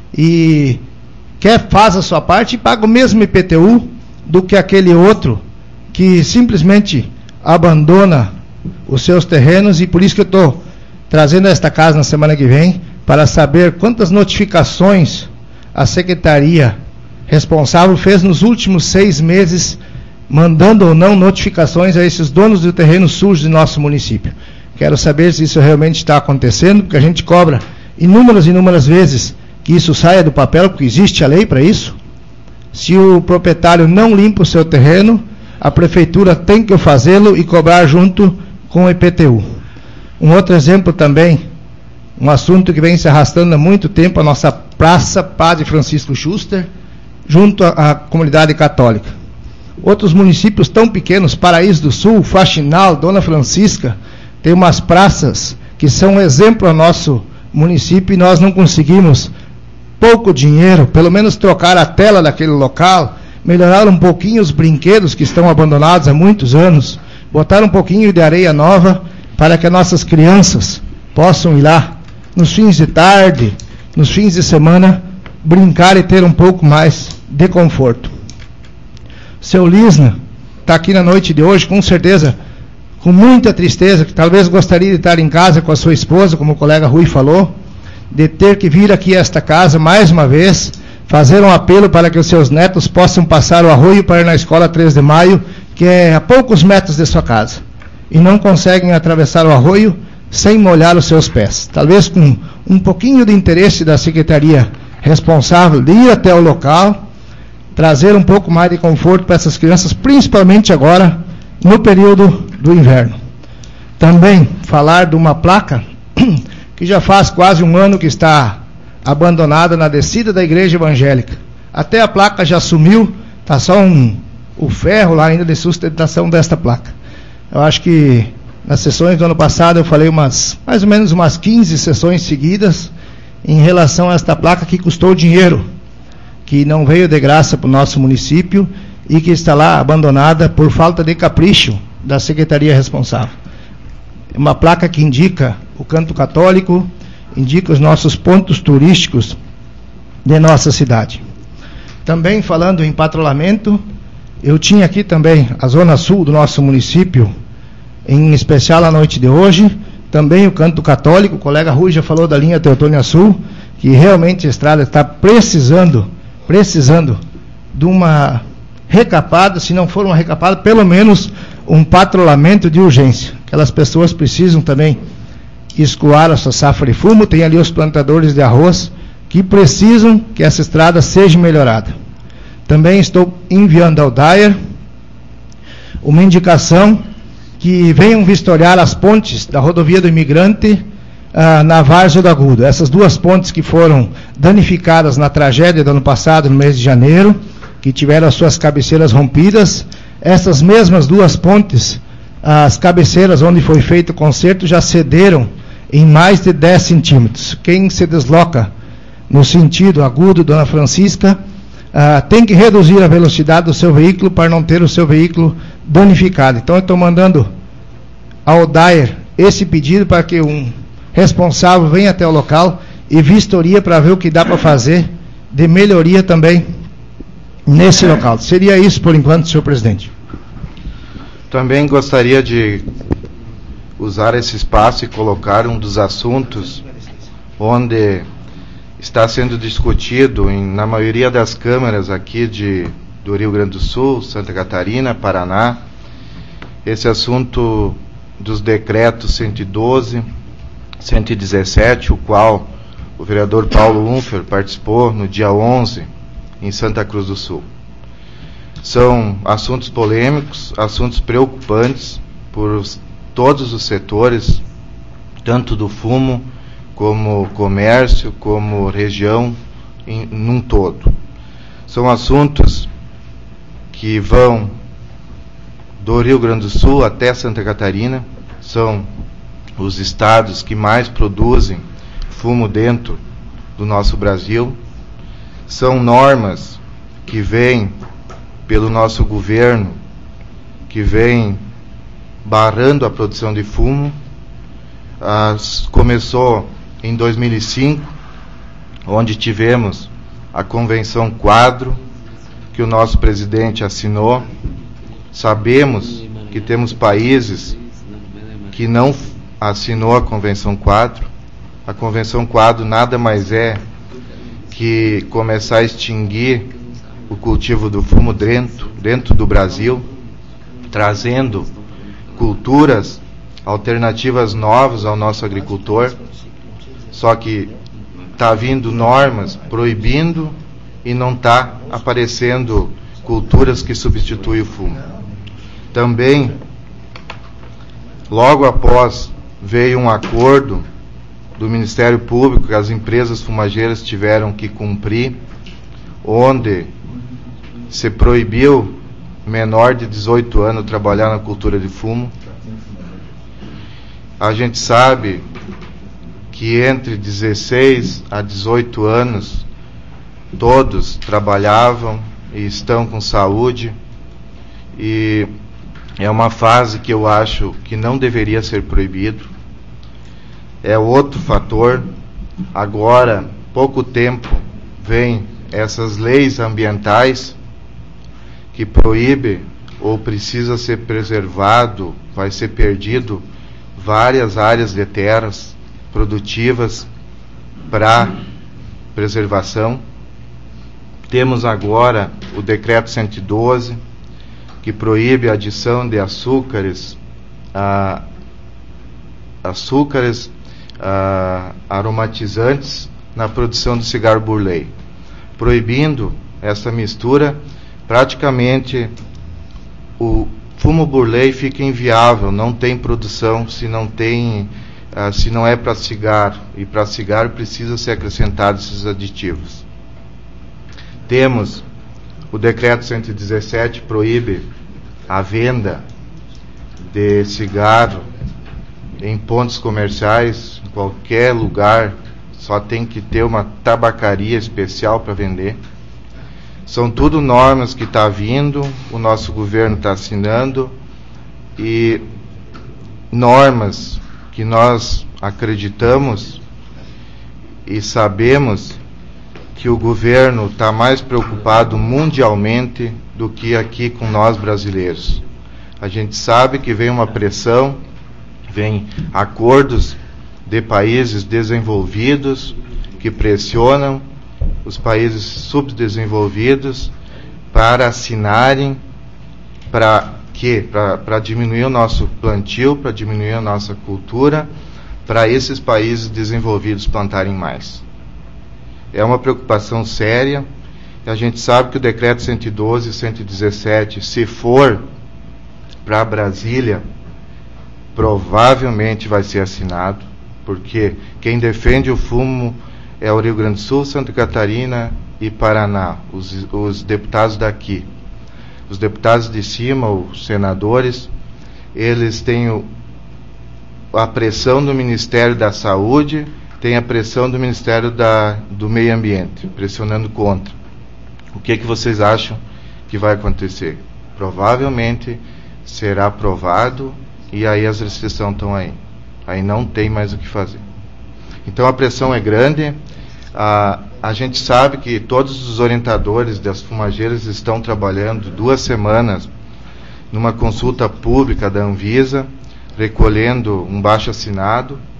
e quer faz a sua parte e paga o mesmo I P T U do que aquele outro que simplesmente abandona os seus terrenos. E por isso que eu estou trazendo esta casa na semana que vem, para saber quantas notificações a secretaria responsável fez nos últimos seis meses, mandando ou não notificações a esses donos do terreno sujo do nosso município. Quero saber se isso realmente está acontecendo, porque a gente cobra inúmeras e inúmeras vezes que isso saia do papel, porque existe a lei para isso. Se o proprietário não limpa o seu terreno, a prefeitura tem que fazê-lo e cobrar junto com o I P T U. Um outro exemplo também, um assunto que vem se arrastando há muito tempo, a nossa Praça Padre Francisco Schuster, junto à, à comunidade católica. Outros municípios tão pequenos, Paraíso do Sul, Faxinal, Dona Francisca, tem umas praças que são um exemplo ao nosso município, e nós não conseguimos, pouco dinheiro, pelo menos trocar a tela daquele local, melhorar um pouquinho os brinquedos que estão abandonados há muitos anos, botar um pouquinho de areia nova, para que as nossas crianças possam ir lá, nos fins de tarde, nos fins de semana, brincar e ter um pouco mais de conforto. Seu Lisna está aqui na noite de hoje, com certeza, com muita tristeza, que talvez gostaria de estar em casa com a sua esposa, como o colega Rui falou, de ter que vir aqui a esta casa mais uma vez, fazer um apelo para que os seus netos possam passar o arroio para ir na escola três de maio, que é a poucos metros de sua casa, e não conseguem atravessar o arroio sem molhar os seus pés. Talvez com um pouquinho de interesse da secretaria responsável de ir até o local, trazer um pouco mais de conforto para essas crianças, principalmente agora, no período do inverno. Também falar de uma placa que já faz quase um ano que está abandonada na descida da igreja evangélica. Até a placa já sumiu, está só um, o ferro lá ainda de sustentação desta placa. Eu acho que nas sessões do ano passado eu falei umas, mais ou menos umas quinze sessões seguidas em relação a esta placa que custou dinheiro, que não veio de graça para o nosso município e que está lá abandonada por falta de capricho da secretaria responsável. É uma placa que indica o canto católico, indica os nossos pontos turísticos de nossa cidade. Também falando em patrulhamento, eu tinha aqui também a zona sul do nosso município, em especial a noite de hoje, também o canto católico. O colega Rui já falou da linha Teutônia Sul, que realmente a estrada está precisando, precisando de uma recapada, se não for uma recapada, pelo menos um patrulhamento de urgência. Aquelas pessoas precisam também escoar a sua safra de fumo, tem ali os plantadores de arroz, que precisam que essa estrada seja melhorada. Também estou enviando ao Dyer uma indicação que venham vistoriar as pontes da rodovia do Imigrante ah, na Várzea do Agudo. Essas duas pontes que foram danificadas na tragédia do ano passado, no mês de janeiro, que tiveram as suas cabeceiras rompidas. Essas mesmas duas pontes, as cabeceiras onde foi feito o conserto, já cederam em mais de dez centímetros. Quem se desloca no sentido Agudo, Dona Francisca, ah, tem que reduzir a velocidade do seu veículo para não ter o seu veículo danificado. Então eu estou mandando ao Dyer esse pedido para que um responsável venha até o local e vistoria para ver o que dá para fazer de melhoria também nesse local. Seria isso por enquanto, senhor presidente. Também gostaria de usar esse espaço e colocar um dos assuntos onde está sendo discutido em, na maioria das câmaras aqui de, do Rio Grande do Sul, Santa Catarina, Paraná, esse assunto dos decretos cento e doze, cento e dezessete, o qual o vereador Paulo Unfer participou no dia onze, em Santa Cruz do Sul. São assuntos polêmicos, assuntos preocupantes por os, todos os setores, tanto do fumo, como comércio, como região, em, num todo. São assuntos que vão do Rio Grande do Sul até Santa Catarina, são os estados que mais produzem fumo dentro do nosso Brasil, são normas que vêm pelo nosso governo, que vêm barrando a produção de fumo. As, começou em dois mil e cinco, onde tivemos a Convenção Quadro, que o nosso presidente assinou. Sabemos que temos países que não assinou a Convenção Quadro. A Convenção Quadro nada mais é que começar a extinguir o cultivo do fumo dentro, dentro do Brasil, trazendo culturas alternativas novas ao nosso agricultor. Só que está vindo normas proibindo e não está aparecendo culturas que substituem o fumo. Também, logo após, veio um acordo do Ministério Público que as empresas fumageiras tiveram que cumprir, onde se proibiu menor de dezoito anos trabalhar na cultura de fumo. A gente sabe que entre dezesseis a dezoito anos todos trabalhavam e estão com saúde, e é uma fase que eu acho que não deveria ser proibido. É outro fator. Agora, pouco tempo, vem essas leis ambientais que proíbe ou precisa ser preservado, vai ser perdido várias áreas de terras produtivas para preservação. Temos agora o decreto cento e doze, que proíbe a adição de açúcares, a, açúcares a, aromatizantes na produção do cigarro burley. Proibindo essa mistura, praticamente o fumo burley fica inviável, não tem produção se não tem, uh, se não é para cigarro, e para cigarro precisa ser acrescentados esses aditivos. Temos o decreto cento e dezessete, proíbe a venda de cigarro em pontos comerciais, em qualquer lugar, só tem que ter uma tabacaria especial para vender. São tudo normas que está vindo, o nosso governo está assinando, e normas que nós acreditamos e sabemos que o governo está mais preocupado mundialmente do que aqui com nós brasileiros. A gente sabe que vem uma pressão, vem acordos de países desenvolvidos que pressionam os países subdesenvolvidos para assinarem, para quê? Para diminuir o nosso plantio, para diminuir a nossa cultura, para esses países desenvolvidos plantarem mais. É uma preocupação séria. A gente sabe que o decreto cento e doze e cento e dezessete, se for para Brasília, provavelmente vai ser assinado, porque quem defende o fumo é o Rio Grande do Sul, Santa Catarina e Paraná, os, os deputados daqui. Os deputados de cima, os senadores, eles têm o, a pressão do Ministério da Saúde, tem a pressão do Ministério da, do Meio Ambiente, pressionando contra. O que, que vocês acham que vai acontecer? Provavelmente será aprovado e aí as restrições estão aí. Aí não tem mais o que fazer. Então a pressão é grande. A, a gente sabe que todos os orientadores das fumageiras estão trabalhando duas semanas numa consulta pública da Anvisa, recolhendo um baixo assinado.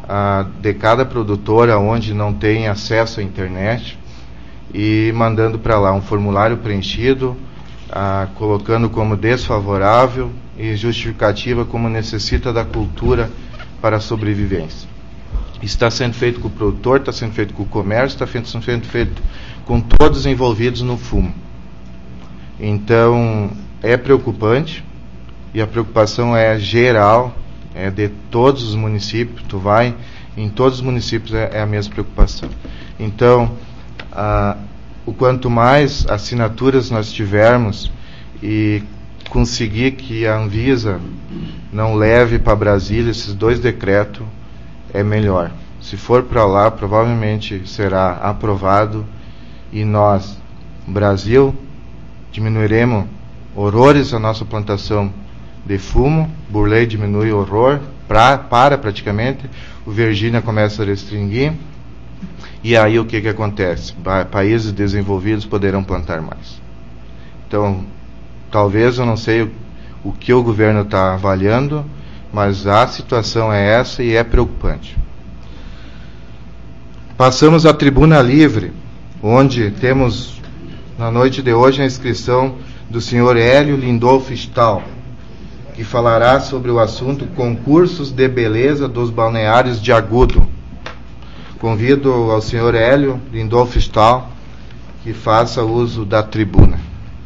ah, de cada produtora onde não tem acesso à internet e mandando para lá um formulário preenchido, ah, colocando como desfavorável e justificativa como necessita da cultura para a sobrevivência. Isso está sendo feito com o produtor, está sendo feito com o comércio, está sendo feito com todos envolvidos no fumo. Então, é preocupante, e a preocupação é geral, é de todos os municípios. Tu vai, em todos os municípios é, é a mesma preocupação. Então, ah, o quanto mais assinaturas nós tivermos e conseguir que a Anvisa não leve para Brasília esses dois decretos, é melhor. Se for para lá, provavelmente será aprovado e nós, Brasil, diminuiremos horrores a nossa plantação de fumo. Burley diminui horror, pra, para praticamente, o Virgínia começa a restringir, e aí o que, que acontece? Ba- países desenvolvidos poderão plantar mais. Então, talvez, eu não sei o, o que o governo está avaliando, mas a situação é essa e é preocupante. Passamos à tribuna livre, onde temos, na noite de hoje, a inscrição do senhor Hélio Lindolfo Stahl, que falará sobre o assunto concursos de beleza dos balneários de Agudo. Convido ao senhor Hélio Lindolfo Stahl que faça uso da tribuna.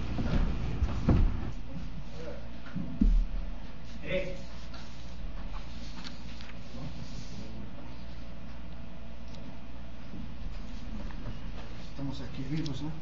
Estamos aqui vivos, né?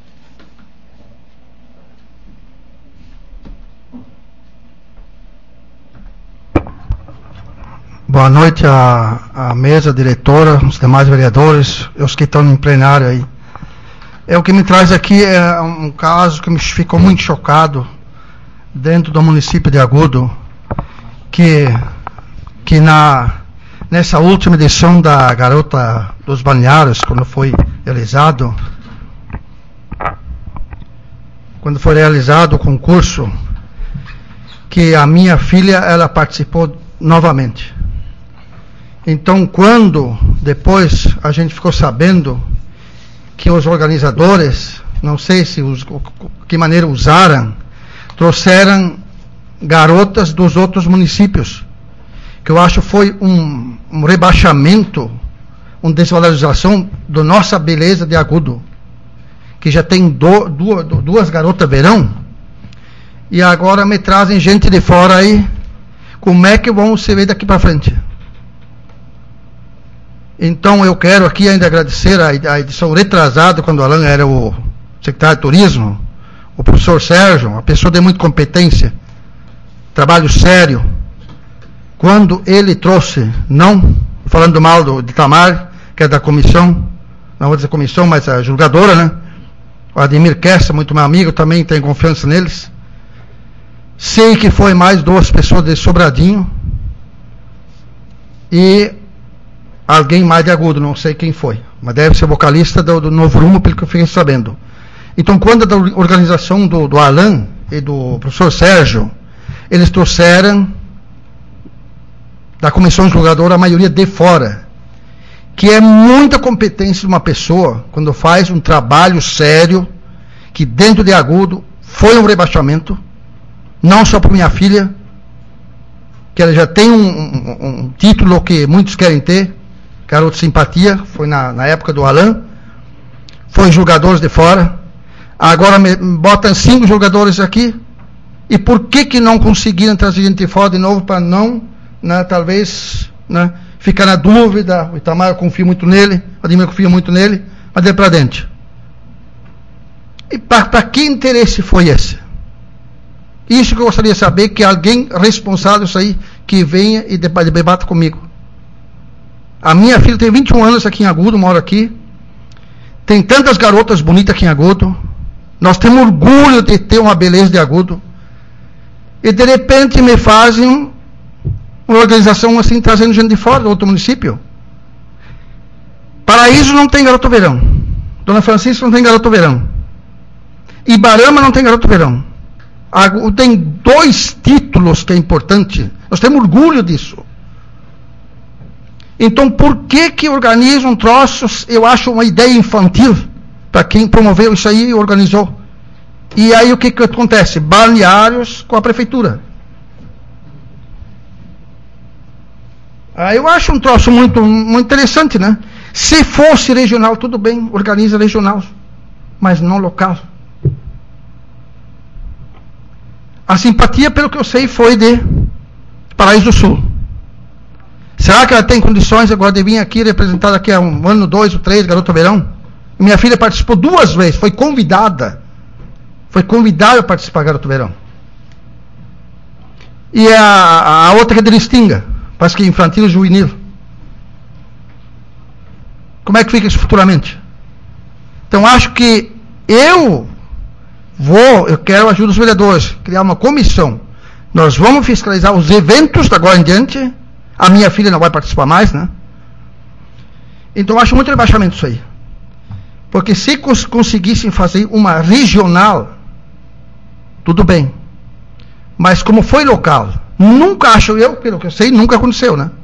Boa noite à, à mesa diretora, os demais vereadores, os que estão em plenário aí. É, o que me traz aqui é um caso que me ficou muito chocado dentro do município de Agudo, que, que na, nessa última edição da Garota dos Balneários, quando foi realizado, quando foi realizado o concurso, que a minha filha, ela participou novamente. Então, quando depois a gente ficou sabendo que os organizadores, não sei se os, que maneira usaram, trouxeram garotas dos outros municípios, que eu acho foi um, um rebaixamento, uma desvalorização da nossa beleza de Agudo, que já tem do, duas, duas garotas verão, e agora me trazem gente de fora aí. Como é que vão se ver daqui para frente? Então eu quero aqui ainda agradecer a, a edição retrasada, quando o Alan era o secretário de Turismo, o professor Sérgio, uma pessoa de muita competência, trabalho sério, quando ele trouxe, não falando mal do, de Tamar, que é da comissão, não vou dizer comissão, mas a julgadora, né? O Ademir Kessa, muito meu amigo, também tenho confiança neles. Sei que foi mais duas pessoas de Sobradinho e alguém mais de Agudo, não sei quem foi, mas deve ser vocalista do, do Novo Rumo, pelo que eu fiquei sabendo. Então, quando a da organização do, do Alan e do professor Sérgio, eles trouxeram da comissão julgadora a maioria de fora, que é muita competência de uma pessoa quando faz um trabalho sério, que dentro de Agudo foi um rebaixamento, não só para minha filha, que ela já tem um, um, um título que muitos querem ter, garoto simpatia, foi na, na época do Alan, foi jogadores de fora, agora me, botam cinco jogadores aqui, e por que que não conseguiram trazer gente de fora de novo, para não, né, talvez, né, ficar na dúvida. O Itamar, eu confio muito nele, o Ademir, eu confio muito nele, mas dê para dentro. E para que interesse foi esse? Isso que eu gostaria de saber, que alguém responsável disso aí, que venha e debata comigo. A minha filha tem vinte e um anos aqui em Agudo, mora aqui. Tem tantas garotas bonitas aqui em Agudo. Nós temos orgulho de ter uma beleza de Agudo. E de repente me fazem uma organização assim, trazendo gente de fora, do outro município. Paraíso não tem garoto verão. Dona Francisca não tem garoto verão. Ibarama não tem garoto verão. Tem dois títulos que é importante. Nós temos orgulho disso. Então, por que que organizam troços? Eu acho uma ideia infantil para quem promoveu isso aí e organizou. E aí o que que acontece? Balneários com a prefeitura. Aí eu acho um troço muito, muito interessante, né? Se fosse regional, tudo bem, organiza regional, mas não local. A simpatia, pelo que eu sei, foi de Paraíso do Sul. Será que ela tem condições agora de vir aqui representar daqui a um ano, dois ou três, Garota Verão? Minha filha participou duas vezes, foi convidada. Foi convidada a participar da Garota Verão. E a, a outra que é de Listinga, parece que infantil e juvenil. Como é que fica isso futuramente? Então acho que eu vou, eu quero a ajuda dos vereadores, criar uma comissão. Nós vamos fiscalizar os eventos da agora em diante. A minha filha não vai participar mais, né? Então acho muito rebaixamento isso aí. Porque se cons conseguissem fazer uma regional, tudo bem. Mas como foi local, nunca, acho eu, pelo que eu sei, nunca aconteceu, né?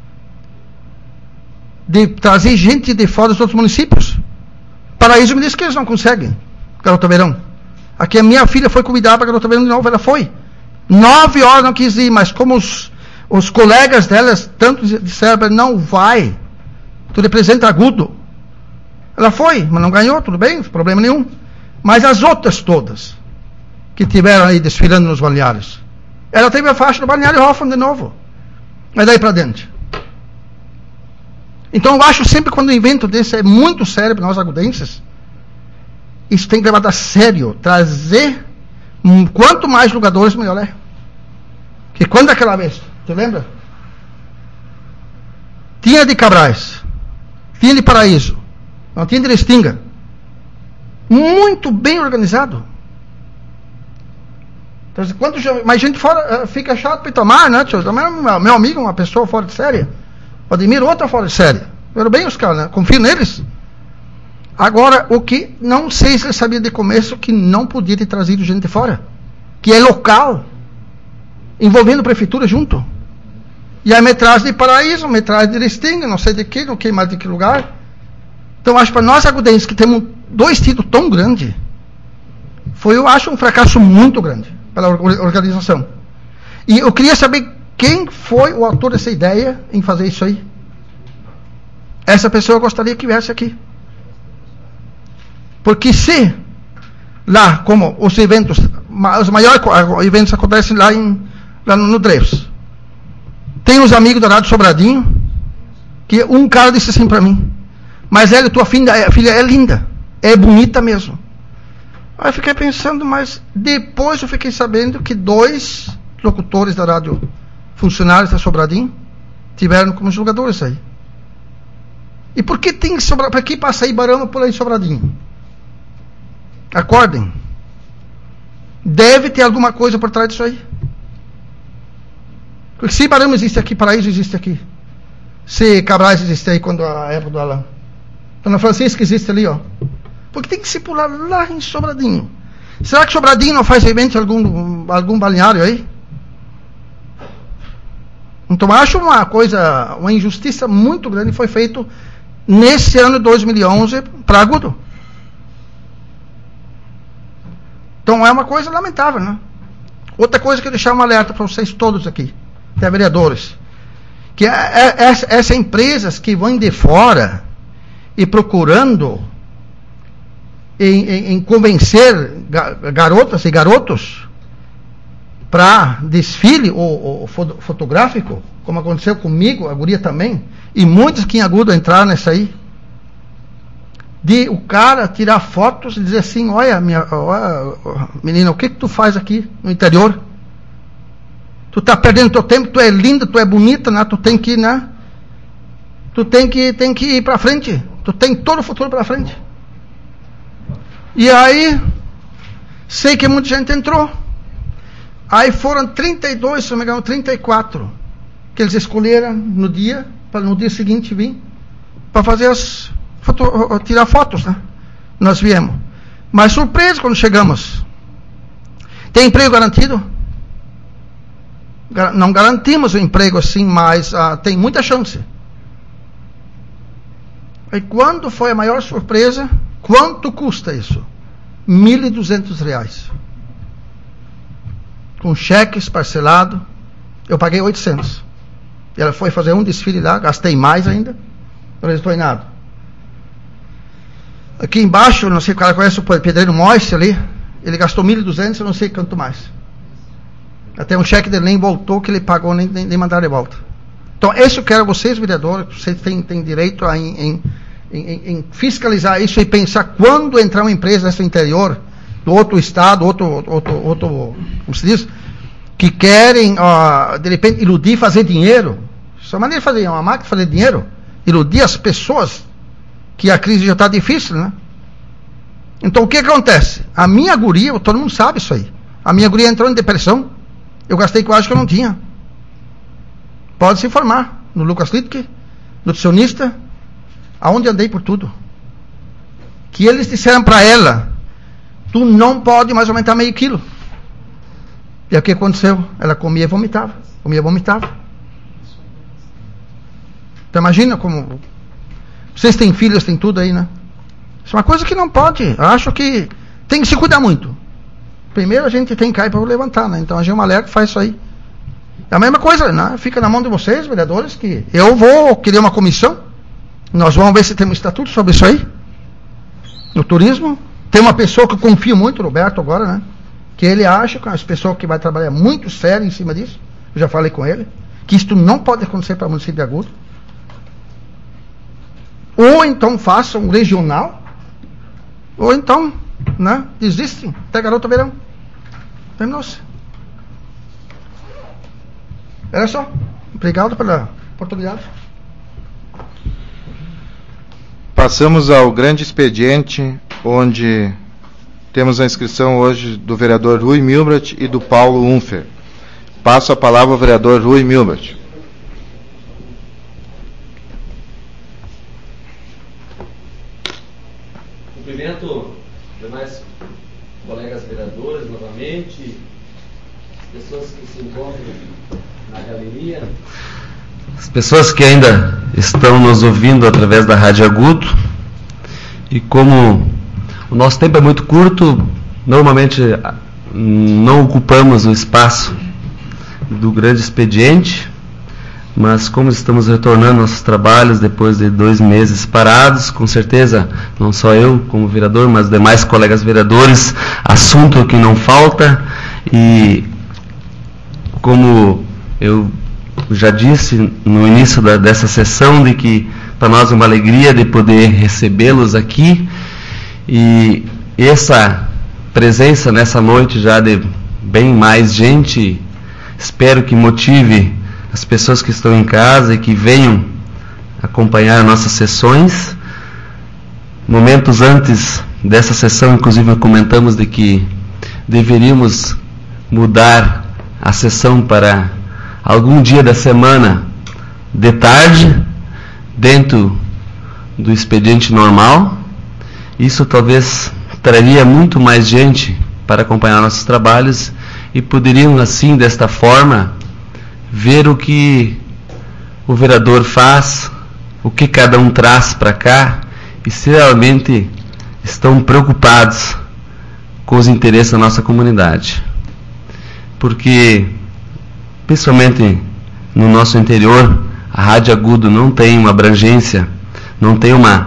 De trazer gente de fora dos outros municípios. Paraíso me disse que eles não conseguem, Garota Verão. Aqui a minha filha foi convidada para Garota Verão de novo, ela foi. Nove horas não quis ir, mas como os, os colegas delas tanto disseram, não vai, tu representa Agudo. Ela foi, mas não ganhou, tudo bem, problema nenhum. Mas as outras todas, que tiveram aí desfilando nos balneários, ela teve a faixa do balneário Hoffman de novo. Mas daí para dentro. Então eu acho sempre quando um evento desse é muito sério para nós agudenses, isso tem que levar a sério, trazer, hum, quanto mais jogadores, melhor é. Que quando aquela vez, você lembra? Tinha de Cabrais, tinha de Paraíso, não tinha de Restinga. Muito bem organizado. Então, quando mais gente fora, fica chato para tomar, né, tio? Meu, meu amigo, uma pessoa fora de série. Admiro outra fora de série. Viram bem os caras, né? Confio neles. Agora, o que não sei se ele sabia de começo que não podia ter trazido gente de fora. Que é local. Envolvendo a prefeitura junto. E a metragem de Paraíso, metragem de Restinga, não sei de que, não sei mais de que lugar. Então, acho que para nós agudenses que temos dois títulos tão grandes, foi, eu acho, um fracasso muito grande pela organização. E eu queria saber quem foi o autor dessa ideia em fazer isso aí. Essa pessoa eu gostaria que viesse aqui. Porque se lá, como os eventos, os maiores eventos acontecem lá, em, lá no, no Dreves, tem os amigos da Rádio Sobradinho, que um cara disse assim para mim, mas ela, tua filha, filha é linda, é bonita mesmo. Aí eu fiquei pensando, mas depois eu fiquei sabendo que dois locutores da rádio, funcionários da Sobradinho, tiveram como jogadores aí. E por que tem que sobrar? Para que passa aí Barama por aí Sobradinho? Acordem. Deve ter alguma coisa por trás disso aí. Porque se Barama existe aqui, Paraíso existe aqui. Se Cabrais existe aí quando a época do Alain. Dona Francisca existe ali, ó. Porque tem que se pular lá em Sobradinho. Será que Sobradinho não faz evento em algum, algum balneário aí? Então acho uma coisa, uma injustiça muito grande foi feito nesse ano de dois mil e onze para Agudo. Então é uma coisa lamentável, né? Outra coisa que eu deixar um alerta para vocês todos aqui, até vereadores, que é, é, é, essas empresas que vão de fora e procurando em, em, em convencer garotas e garotos para desfile ou, ou fotográfico, como aconteceu comigo, a guria também, e muitos que em Agudo entraram nessa aí, de o cara tirar fotos e dizer assim, olha, minha, olha, menina, o que que tu faz aqui no interior? Tu tá perdendo teu tempo, tu é linda, tu é bonita, né? Tu tem que, né? Tu tem que, tem que ir para frente, tu tem todo o futuro para frente. E aí, sei que muita gente entrou. Aí foram trinta e dois, se não me engano, trinta e quatro que eles escolheram no dia, para no dia seguinte vir, para fazer as foto, tirar fotos, né? Nós viemos. Mas surpresa quando chegamos. Tem emprego garantido? Não garantimos o emprego assim, mas ah, tem muita chance. E quando foi a maior surpresa? Quanto custa isso? mil e duzentos reais. Com cheques parcelado, eu paguei oitocentos. E ela foi fazer um desfile lá, gastei mais ainda, não resultou em nada. Aqui embaixo, não sei se o cara conhece o pedreiro Moise ali, ele gastou mil e duzentos, eu não sei quanto mais. Até um cheque dele nem voltou, que ele pagou, nem, nem, nem mandaram de volta. Então, isso eu quero vocês, vereadores, vocês têm, têm direito a em, em, em, em fiscalizar isso e pensar quando entrar uma empresa nesse interior, do outro estado, outro, outro, outro, como se diz, que querem, uh, de repente, iludir, fazer dinheiro. Essa maneira de fazer, é uma máquina de fazer dinheiro, iludir as pessoas, que a crise já está difícil, né? Então, o que acontece? A minha guria, todo mundo sabe isso aí, a minha guria entrou em depressão, eu gastei quase que eu não tinha. Pode se informar no Lucas Littke, nutricionista, aonde andei por tudo. Que eles disseram para ela, tu não pode mais aumentar meio quilo. E o que aconteceu? Ela comia e vomitava. Comia e vomitava. Então imagina como... Vocês têm filhos, têm tudo aí, né? Isso é uma coisa que não pode. Eu acho que tem que se cuidar muito. Primeiro a gente tem que cair para levantar, né? Então a Gilma Lerco faz isso aí. É a mesma coisa, né? Fica na mão de vocês, vereadores, que eu vou criar uma comissão. Nós vamos ver se temos estatuto sobre isso aí. No turismo. Tem uma pessoa que eu confio muito, Roberto, agora, né? Que ele acha que é uma pessoa que vai trabalhar muito sério em cima disso. Eu já falei com ele. Que isto não pode acontecer para o município de Agudo. Ou então façam um regional. Ou então, né? Desistem. Até garoto verão. Terminou-se. Era só. Obrigado pela oportunidade. Passamos ao grande expediente, onde temos a inscrição hoje do vereador Rui Milbrat e do Paulo Unfer. Passo a palavra ao vereador Rui Milbrat. Cumprimento demais colegas vereadores novamente, as pessoas que se encontram na galeria, as pessoas que ainda estão nos ouvindo através da Rádio Agudo. E como o nosso tempo é muito curto, normalmente não ocupamos o espaço do grande expediente, mas como estamos retornando nossos trabalhos depois de dois meses parados, com certeza, não só eu como vereador, mas demais colegas vereadores, assunto que não falta. E como eu já disse no início da, dessa sessão, de que para nós é uma alegria de poder recebê-los aqui, e essa presença nessa noite já de bem mais gente, espero que motive as pessoas que estão em casa e que venham acompanhar nossas sessões. Momentos antes dessa sessão, inclusive, comentamos de que deveríamos mudar a sessão para algum dia da semana de tarde, dentro do expediente normal. Isso talvez traria muito mais gente para acompanhar nossos trabalhos e poderiam, assim, desta forma, ver o que o vereador faz, o que cada um traz para cá, e se realmente estão preocupados com os interesses da nossa comunidade. Porque, principalmente no nosso interior, a Rádio Agudo não tem uma abrangência, não tem uma,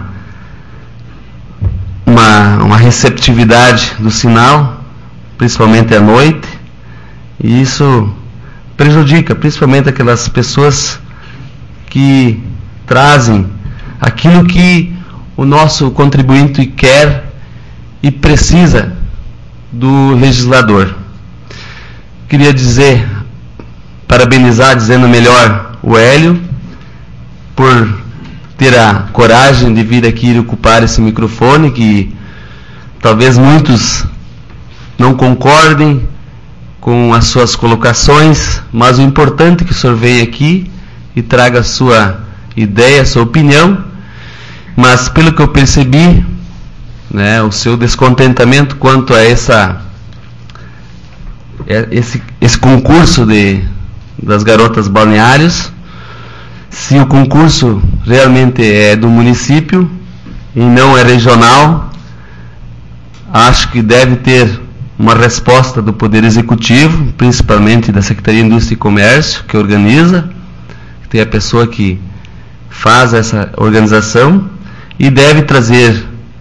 uma, uma receptividade do sinal, principalmente à noite, e isso prejudica principalmente aquelas pessoas que trazem aquilo que o nosso contribuinte quer e precisa do legislador. Queria dizer, parabenizar, dizendo melhor, o Hélio, por ter a coragem de vir aqui e ocupar esse microfone, que talvez muitos não concordem com as suas colocações, mas o importante é que o senhor venha aqui e traga a sua ideia, a sua opinião. Mas pelo que eu percebi, né, o seu descontentamento quanto a essa, esse, esse concurso de, das garotas balneários, se o concurso realmente é do município, e não é regional, acho que deve ter uma resposta do Poder Executivo, principalmente da Secretaria de Indústria e Comércio, que organiza, que tem a pessoa que faz essa organização, e deve trazer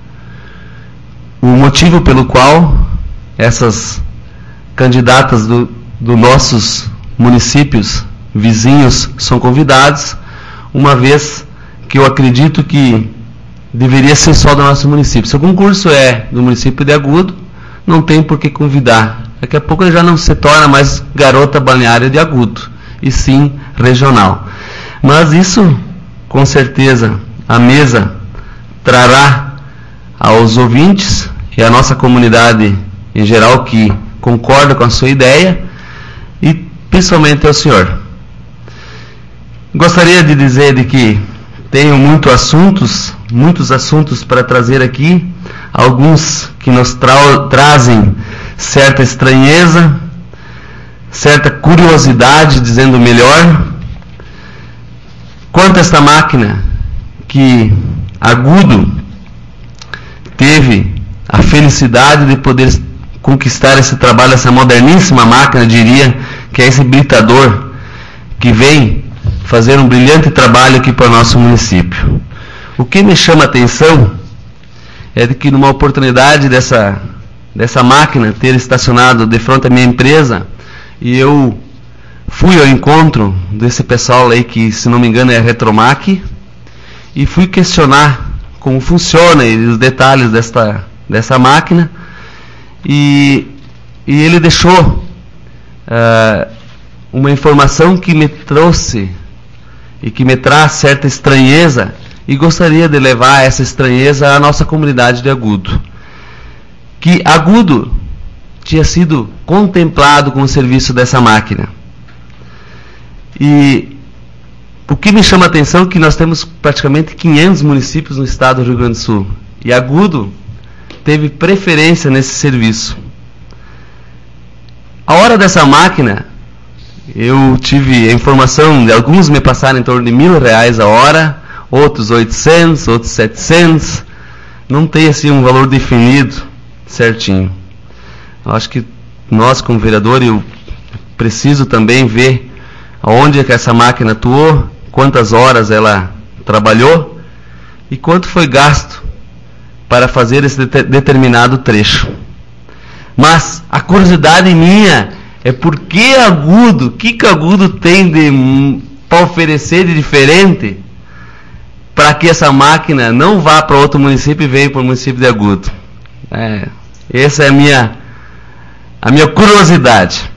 o motivo pelo qual essas candidatas do, do nossos municípios vizinhos são convidados, uma vez que eu acredito que deveria ser só do nosso município. Se o concurso é do município de Agudo, não tem por que convidar. Daqui a pouco ele já não se torna mais garota balneária de Agudo, e sim regional. Mas isso, com certeza, a mesa trará aos ouvintes e à nossa comunidade em geral que concorda com a sua ideia, e principalmente ao senhor. Gostaria de dizer de que tenho muitos assuntos, muitos assuntos para trazer aqui, alguns que nos tra trazem certa estranheza, certa curiosidade, dizendo melhor. Quanto a esta máquina que Agudo teve a felicidade de poder conquistar esse trabalho, essa moderníssima máquina, diria, que é esse britador, que vem fazer um brilhante trabalho aqui para o nosso município. O que me chama a atenção é de que numa oportunidade dessa, dessa máquina ter estacionado de frente à minha empresa, e eu fui ao encontro desse pessoal aí que, se não me engano, é a Retromac, e fui questionar como funciona e os detalhes desta, dessa máquina, e, e ele deixou uh, uma informação que me trouxe e que me traz certa estranheza, e gostaria de levar essa estranheza à nossa comunidade de Agudo. Que Agudo tinha sido contemplado com o serviço dessa máquina. E o que me chama a atenção é que nós temos praticamente quinhentos municípios no estado do Rio Grande do Sul. E Agudo teve preferência nesse serviço. A hora dessa máquina, eu tive a informação de alguns me passaram em torno de mil reais a hora, outros oitocentos, outros setecentos. Não tem assim um valor definido certinho. Eu acho que nós, como vereador, eu preciso também ver aonde é que essa máquina atuou, quantas horas ela trabalhou e quanto foi gasto para fazer esse de determinado trecho. Mas a curiosidade minha é por que Agudo, o que que Agudo tem de, para oferecer de diferente para que essa máquina não vá para outro município e venha para o município de Agudo. É, essa é a minha, a minha curiosidade.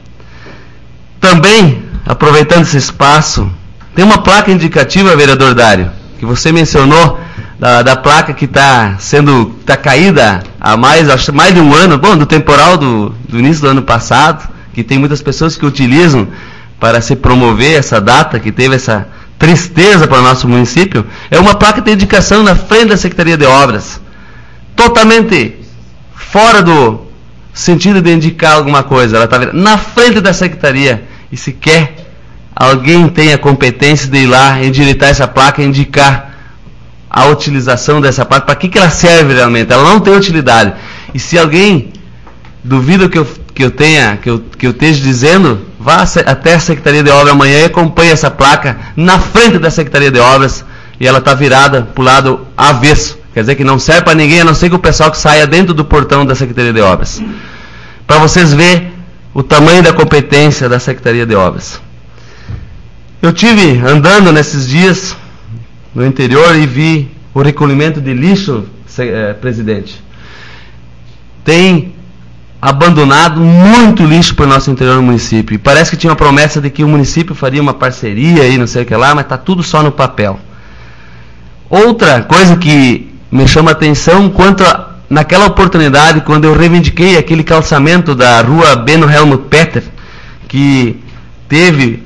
Também, aproveitando esse espaço, tem uma placa indicativa, vereador Dário, que você mencionou, da, da placa que está sendo, está caída há mais, acho, mais de um ano, bom, do temporal do, do início do ano passado, que tem muitas pessoas que utilizam para se promover essa data, que teve essa tristeza para o nosso município. É uma placa de indicação na frente da Secretaria de Obras, totalmente fora do sentido de indicar alguma coisa. Ela está na frente da Secretaria, e sequer alguém tem a competência de ir lá, endireitar essa placa e indicar a utilização dessa placa, para que, que ela serve realmente. Ela não tem utilidade. E se alguém duvida que eu, que eu tenha, que eu, que eu esteja dizendo, vá até a Secretaria de Obras amanhã e acompanhe essa placa na frente da Secretaria de Obras, e ela está virada para o lado avesso. Quer dizer que não serve para ninguém, a não ser que o pessoal que saia dentro do portão da Secretaria de Obras. Para vocês verem o tamanho da competência da Secretaria de Obras. Eu tive andando nesses dias no interior e vi o recolhimento de lixo, eh, presidente. Tem abandonado muito lixo para o nosso interior do município. E parece que tinha uma promessa de que o município faria uma parceria aí, não sei o que lá, mas está tudo só no papel. Outra coisa que me chama a atenção, quanto a, naquela oportunidade, quando eu reivindiquei aquele calçamento da rua Beno Helmut Peter, que teve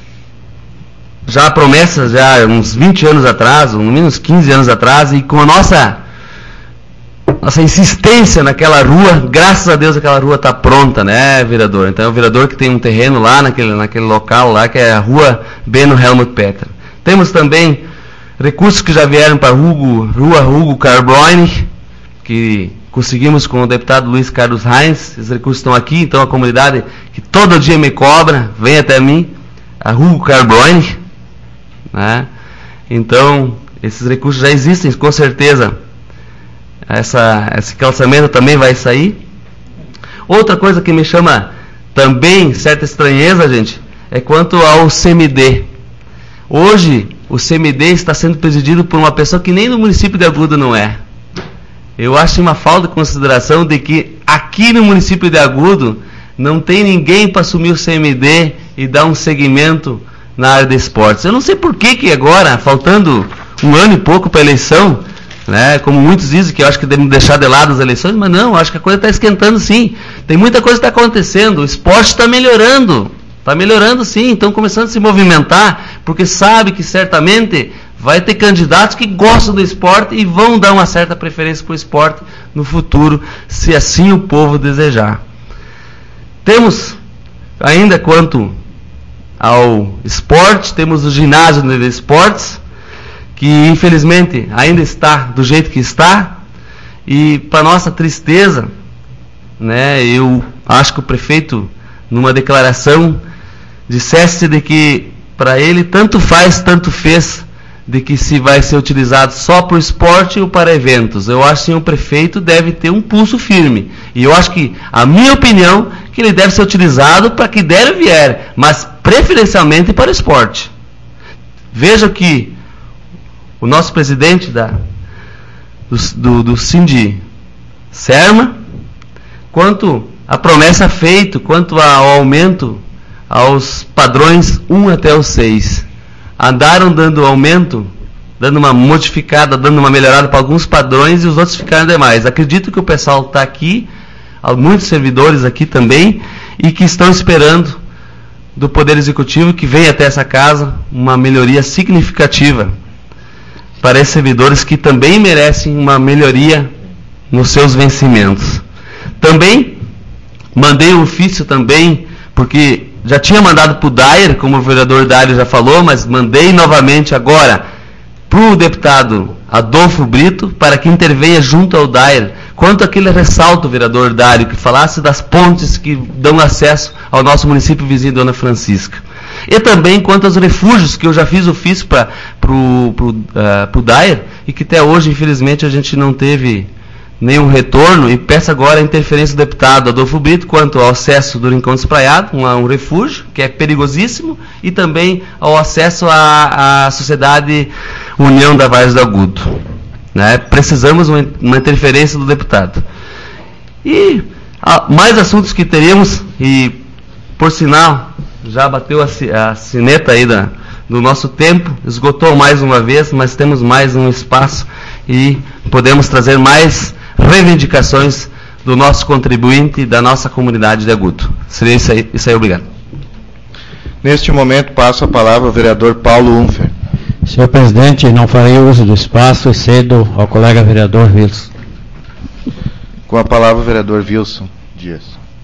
já promessas, já uns vinte anos atrás, ou menos quinze anos atrás, e com a nossa, nossa insistência naquela rua, graças a Deus aquela rua está pronta, né, vereador? Então é o vereador que tem um terreno lá, naquele, naquele local lá, que é a rua Beno Helmut Peter. Temos também recursos que já vieram para Hugo, Rua Hugo Carbone, que conseguimos com o deputado Luiz Carlos Reins. Esses recursos estão aqui, então a comunidade que todo dia me cobra, vem até mim, a Hugo Carbone, né? Então, esses recursos já existem, com certeza. Essa, esse calçamento também vai sair. Outra coisa que me chama também certa estranheza, gente, é quanto ao C M D. Hoje, o C M D está sendo presidido por uma pessoa que nem no município de Agudo não é. Eu acho uma falta de consideração de que aqui no município de Agudo não tem ninguém para assumir o C M D e dar um segmento na área de esportes. Eu não sei por que que agora, faltando um ano e pouco para a eleição, né, como muitos dizem que eu acho que devem deixar de lado as eleições, mas não, eu acho que a coisa está esquentando sim. Tem muita coisa que está acontecendo, o esporte está melhorando, está melhorando sim, estão começando a se movimentar, porque sabe que certamente vai ter candidatos que gostam do esporte e vão dar uma certa preferência para o esporte no futuro, se assim o povo desejar. Temos ainda quanto ao esporte, temos o ginásio de esportes, que infelizmente ainda está do jeito que está, e para nossa tristeza, né, eu acho que o prefeito, numa declaração, dissesse de que para ele tanto faz, tanto fez, de que se vai ser utilizado só para o esporte ou para eventos. Eu acho que o prefeito deve ter um pulso firme, e eu acho que, a minha opinião, que ele deve ser utilizado para que der e vier, mas preferencialmente para o esporte. Veja que o nosso presidente da, do, do, do Sindi Serma, quanto a promessa feita, quanto ao aumento aos padrões um até o seis, andaram dando aumento, dando uma modificada, dando uma melhorada para alguns padrões e os outros ficaram demais. Acredito que o pessoal está aqui, há muitos servidores aqui também, e que estão esperando do Poder Executivo que venha até essa casa uma melhoria significativa para esses servidores que também merecem uma melhoria nos seus vencimentos. Também mandei um ofício também, porque já tinha mandado para o Dair, como o vereador Dair já falou, mas mandei novamente agora para o deputado Adolfo Brito, para que intervenha junto ao Dair, quanto àquele ressalto, vereador Dário, que falasse das pontes que dão acesso ao nosso município vizinho, Dona Francisca. E também quanto aos refúgios, que eu já fiz ofício para o uh, Dair, e que até hoje, infelizmente, a gente não teve nenhum retorno, e peço agora a interferência do deputado Adolfo Brito quanto ao acesso do Rincão Espraiado, um, um refúgio, que é perigosíssimo, e também ao acesso à, à Sociedade União da Vargem do Agudo. Né? Precisamos uma, uma interferência do deputado. E ah, mais assuntos que teríamos, e por sinal, já bateu a, a sineta aí da, do nosso tempo, esgotou mais uma vez, mas temos mais um espaço e podemos trazer mais reivindicações do nosso contribuinte e da nossa comunidade de Agudo. Seria isso aí, isso aí, obrigado. Neste momento passo a palavra ao vereador Paulo Unfer. Senhor presidente, não farei uso do espaço e cedo ao colega vereador Wilson. Com a palavra o vereador Wilson Dias.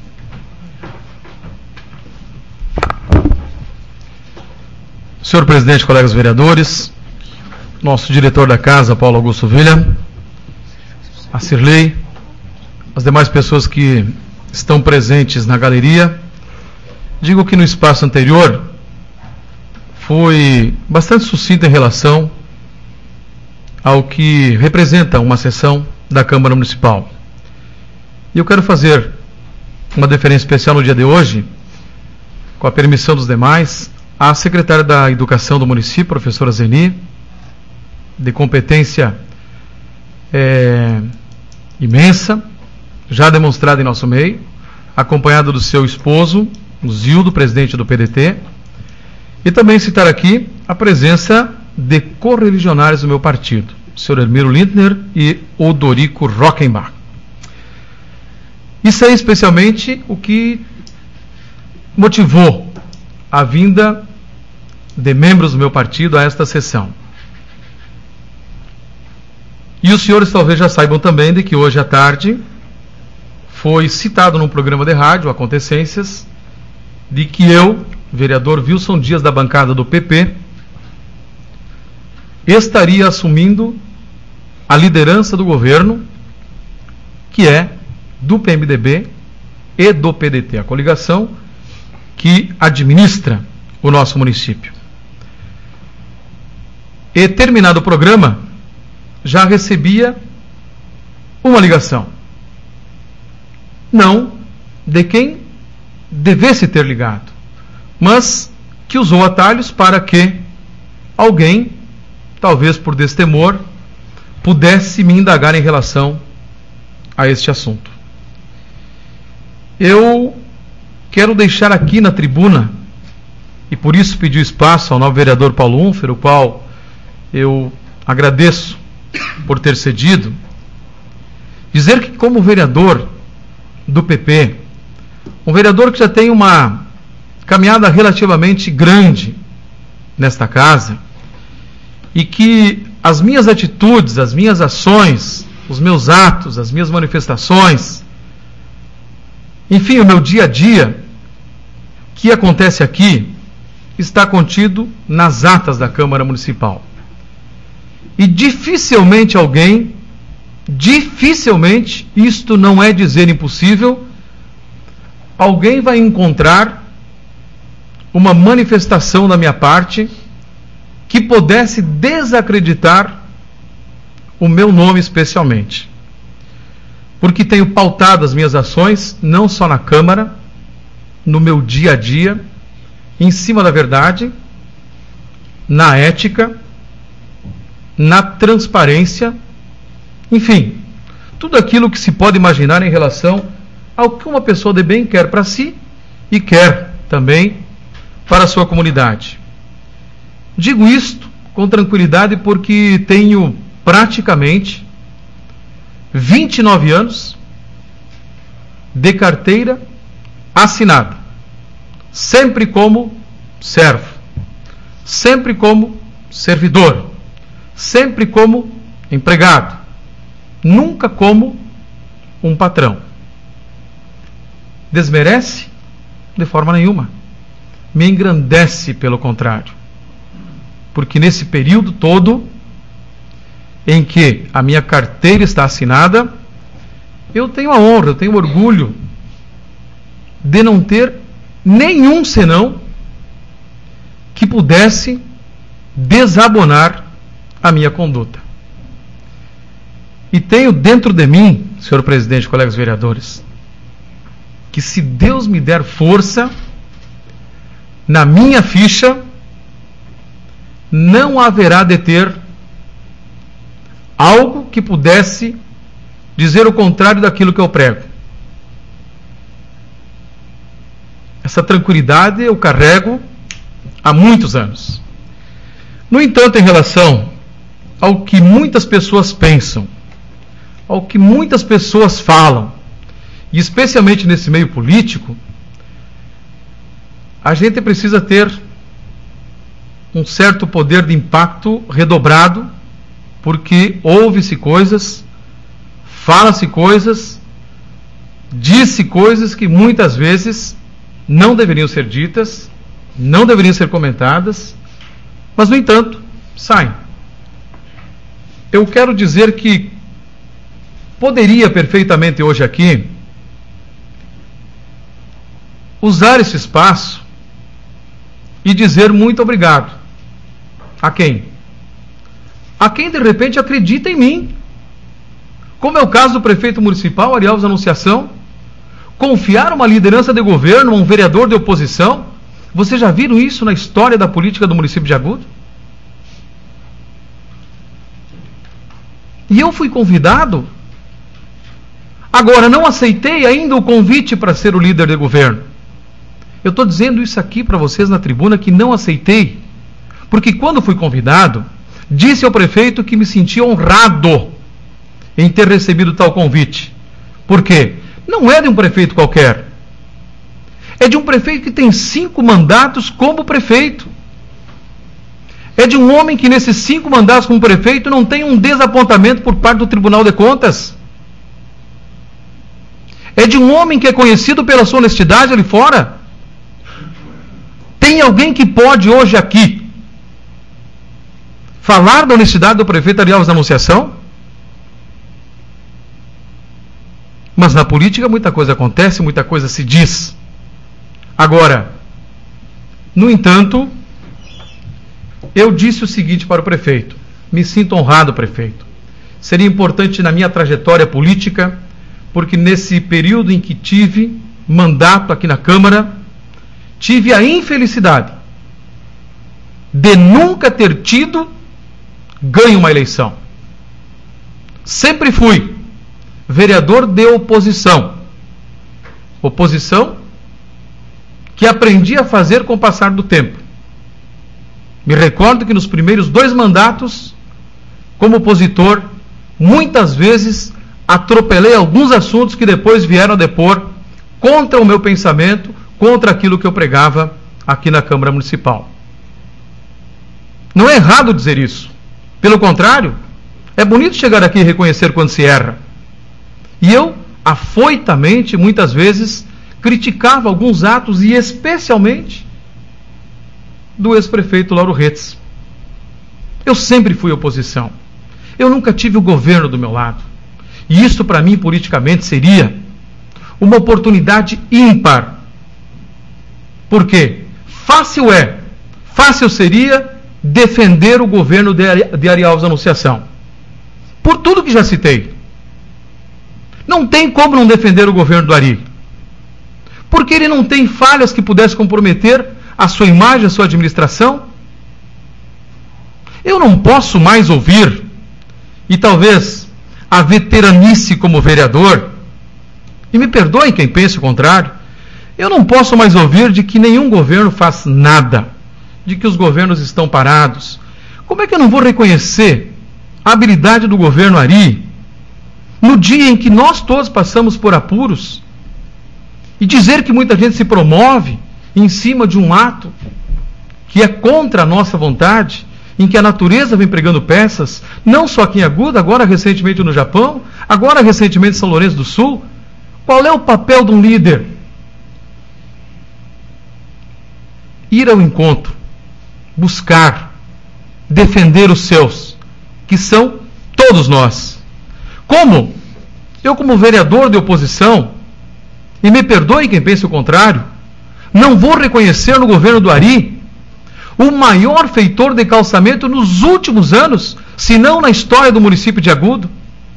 Senhor presidente, colegas vereadores, nosso diretor da casa, Paulo Augusto Vilha, a Cirlei, as demais pessoas que estão presentes na galeria, digo que no espaço anterior foi bastante sucinto em relação ao que representa uma sessão da Câmara Municipal. E eu quero fazer uma deferência especial no dia de hoje, com a permissão dos demais, à secretária da Educação do município, professora Zeni, de competência é, imensa, já demonstrada em nosso meio, acompanhada do seu esposo, o Zildo, presidente do P D T, e também citar aqui a presença de correligionários do meu partido, o senhor Hermiro Lindner e Odorico Rockenbach. Isso é especialmente o que motivou a vinda de membros do meu partido a esta sessão. E os senhores talvez já saibam também de que hoje à tarde foi citado num programa de rádio, Acontecências, de que eu, vereador Wilson Dias, da bancada do P P, estaria assumindo a liderança do governo, que é do P M D B e do P D T, a coligação que administra o nosso município. E terminado o programa, já recebia uma ligação. Não de quem devesse ter ligado, mas que usou atalhos para que alguém, talvez por destemor, pudesse me indagar em relação a este assunto. Eu quero deixar aqui na tribuna, e por isso pedi espaço ao novo vereador Paulo Unfer, o qual eu agradeço por ter cedido, dizer que, como vereador do P P, um vereador que já tem uma caminhada relativamente grande nesta casa, e que as minhas atitudes, as minhas ações, os meus atos, as minhas manifestações, enfim, o meu dia a dia, que acontece aqui, está contido nas atas da Câmara Municipal. E dificilmente alguém, dificilmente, isto não é dizer impossível, alguém vai encontrar uma manifestação da minha parte que pudesse desacreditar o meu nome especialmente. Porque tenho pautado as minhas ações, não só na Câmara, no meu dia a dia, em cima da verdade, na ética, na transparência, enfim, tudo aquilo que se pode imaginar em relação ao que uma pessoa de bem quer para si e quer também para a sua comunidade. Digo isto com tranquilidade porque tenho praticamente vinte e nove anos de carteira assinada, sempre como servo, sempre como servidor, sempre como empregado, nunca como um patrão. Desmerece? De forma nenhuma. Me engrandece, pelo contrário. Porque nesse período todo em que a minha carteira está assinada, eu tenho a honra, eu tenho orgulho de não ter nenhum senão que pudesse desabonar a minha conduta. E tenho dentro de mim, senhor presidente, colegas vereadores, que se Deus me der força, na minha ficha, não haverá de ter algo que pudesse dizer o contrário daquilo que eu prego. Essa tranquilidade eu carrego há muitos anos. No entanto, em relação ao que muitas pessoas pensam, ao que muitas pessoas falam, e especialmente nesse meio político, a gente precisa ter um certo poder de impacto redobrado, porque ouve-se coisas, fala-se coisas, diz-se coisas que muitas vezes não deveriam ser ditas, não deveriam ser comentadas, mas, no entanto, saem. Eu quero dizer que poderia perfeitamente hoje aqui usar esse espaço e dizer muito obrigado. A quem? A quem de repente acredita em mim. Como é o caso do prefeito municipal, Arielves Anunciação. Confiar uma liderança de governo a um vereador de oposição. Vocês já viram isso na história da política do município de Agudo? E eu fui convidado. Agora, não aceitei ainda o convite para ser o líder de governo. Eu estou dizendo isso aqui para vocês na tribuna, que não aceitei. Porque quando fui convidado, disse ao prefeito que me sentia honrado em ter recebido tal convite. Por quê? Não é de um prefeito qualquer. É de um prefeito que tem cinco mandatos como prefeito. É de um homem que nesses cinco mandatos como prefeito não tem um desapontamento por parte do Tribunal de Contas. É de um homem que é conhecido pela sua honestidade ali fora. Tem alguém que pode hoje aqui falar da honestidade do prefeito Ari Alves da Anunciação? Mas na política muita coisa acontece, muita coisa se diz. Agora, no entanto, eu disse o seguinte para o prefeito: me sinto honrado, prefeito. Seria importante na minha trajetória política, porque nesse período em que tive mandato aqui na Câmara, tive a infelicidade de nunca ter tido ganho uma eleição. Sempre fui vereador de oposição. Oposição que aprendi a fazer com o passar do tempo. Me recordo que nos primeiros dois mandatos, como opositor, muitas vezes atropelei alguns assuntos que depois vieram a depor contra o meu pensamento, contra aquilo que eu pregava aqui na Câmara Municipal. Não é errado dizer isso. Pelo contrário, é bonito chegar aqui e reconhecer quando se erra. E eu, afoitamente, muitas vezes, criticava alguns atos, e especialmente do ex-prefeito Lauro Retz. Eu sempre fui oposição. Eu nunca tive o governo do meu lado. E isso, para mim, politicamente, seria uma oportunidade ímpar. Por quê? Fácil é, fácil seria defender o governo de Ari Alves da Anunciação. Por tudo que já citei. Não tem como não defender o governo do Ari. Porque ele não tem falhas que pudessem comprometer a sua imagem, a sua administração. Eu não posso mais ouvir, e talvez a veteranice como vereador, e me perdoem quem pense o contrário, eu não posso mais ouvir de que nenhum governo faz nada, de que os governos estão parados. Como é que eu não vou reconhecer a habilidade do governo Ari, no dia em que nós todos passamos por apuros, e dizer que muita gente se promove em cima de um ato que é contra a nossa vontade, em que a natureza vem pregando peças, não só aqui em Agudo, agora recentemente no Japão, agora recentemente em São Lourenço do Sul. Qual é o papel de um líder? Ir ao encontro, buscar, defender os seus, que são todos nós. Como? Eu, como vereador de oposição, e me perdoe quem pense o contrário, não vou reconhecer no governo do Ari o maior feitor de calçamento nos últimos anos, se não na história do município de Agudo.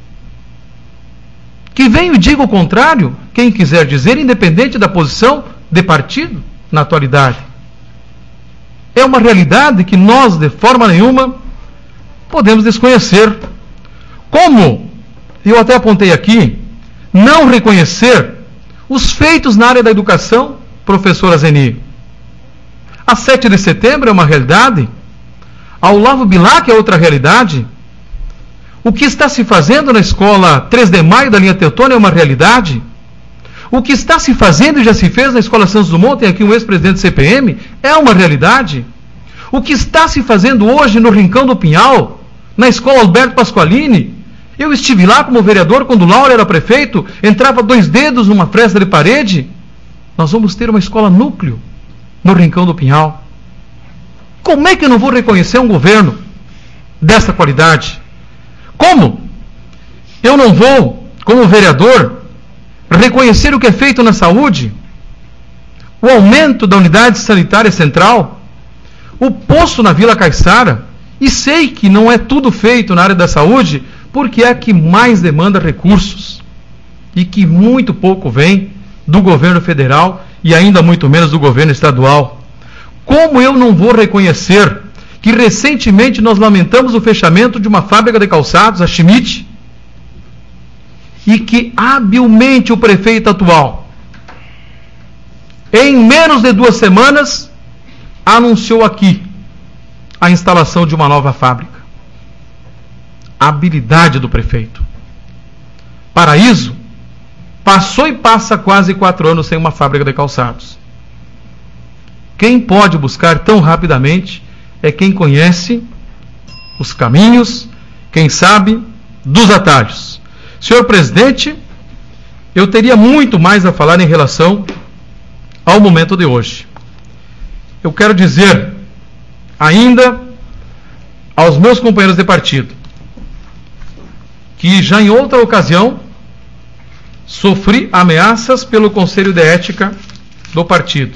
Que venha e diga o contrário, quem quiser dizer, independente da posição de partido na atualidade. É uma realidade que nós, de forma nenhuma, podemos desconhecer. Como, eu até apontei aqui, não reconhecer os feitos na área da educação, professora Zeni? A sete de setembro é uma realidade, a Olavo Bilac é outra realidade, o que está se fazendo na escola três de maio da linha Teutônia é uma realidade, o que está se fazendo e já se fez na escola Santos Dumont, tem aqui um ex-presidente do C P M, é uma realidade, o que está se fazendo hoje no Rincão do Pinhal, na escola Alberto Pasqualini, eu estive lá como vereador quando o Lauro era prefeito, entrava dois dedos numa fresta de parede. Nós vamos ter uma escola núcleo no Rincão do Pinhal. Como é que eu não vou reconhecer um governo dessa qualidade? Como eu não vou, como vereador, reconhecer o que é feito na saúde? O aumento da unidade sanitária central, o posto na Vila Caiçara, e sei que não é tudo feito na área da saúde, porque é a que mais demanda recursos e que muito pouco vem do governo federal e ainda muito menos do governo estadual. Como eu não vou reconhecer que recentemente nós lamentamos o fechamento de uma fábrica de calçados, a Schmidt, e que habilmente o prefeito atual, em menos de duas semanas, anunciou aqui a instalação de uma nova fábrica. A habilidade do prefeito. Paraíso passou e passa quase quatro anos sem uma fábrica de calçados. Quem pode buscar tão rapidamente é quem conhece os caminhos, quem sabe dos atalhos. Senhor presidente, eu teria muito mais a falar em relação ao momento de hoje. Eu quero dizer ainda aos meus companheiros de partido, que já em outra ocasião sofri ameaças pelo Conselho de Ética do partido.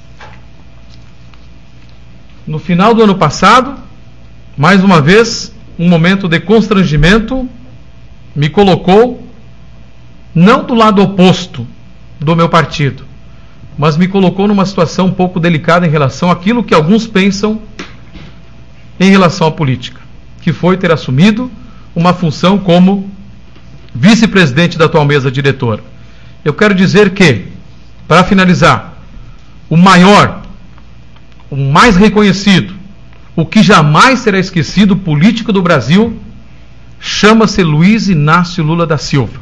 No final do ano passado, mais uma vez, um momento de constrangimento me colocou não do lado oposto do meu partido, mas me colocou numa situação um pouco delicada em relação àquilo que alguns pensam em relação à política, que foi ter assumido uma função como vice-presidente da atual mesa diretora. Eu quero dizer que, para finalizar, o maior, o mais reconhecido, o que jamais será esquecido político do Brasil, chama-se Luiz Inácio Lula da Silva.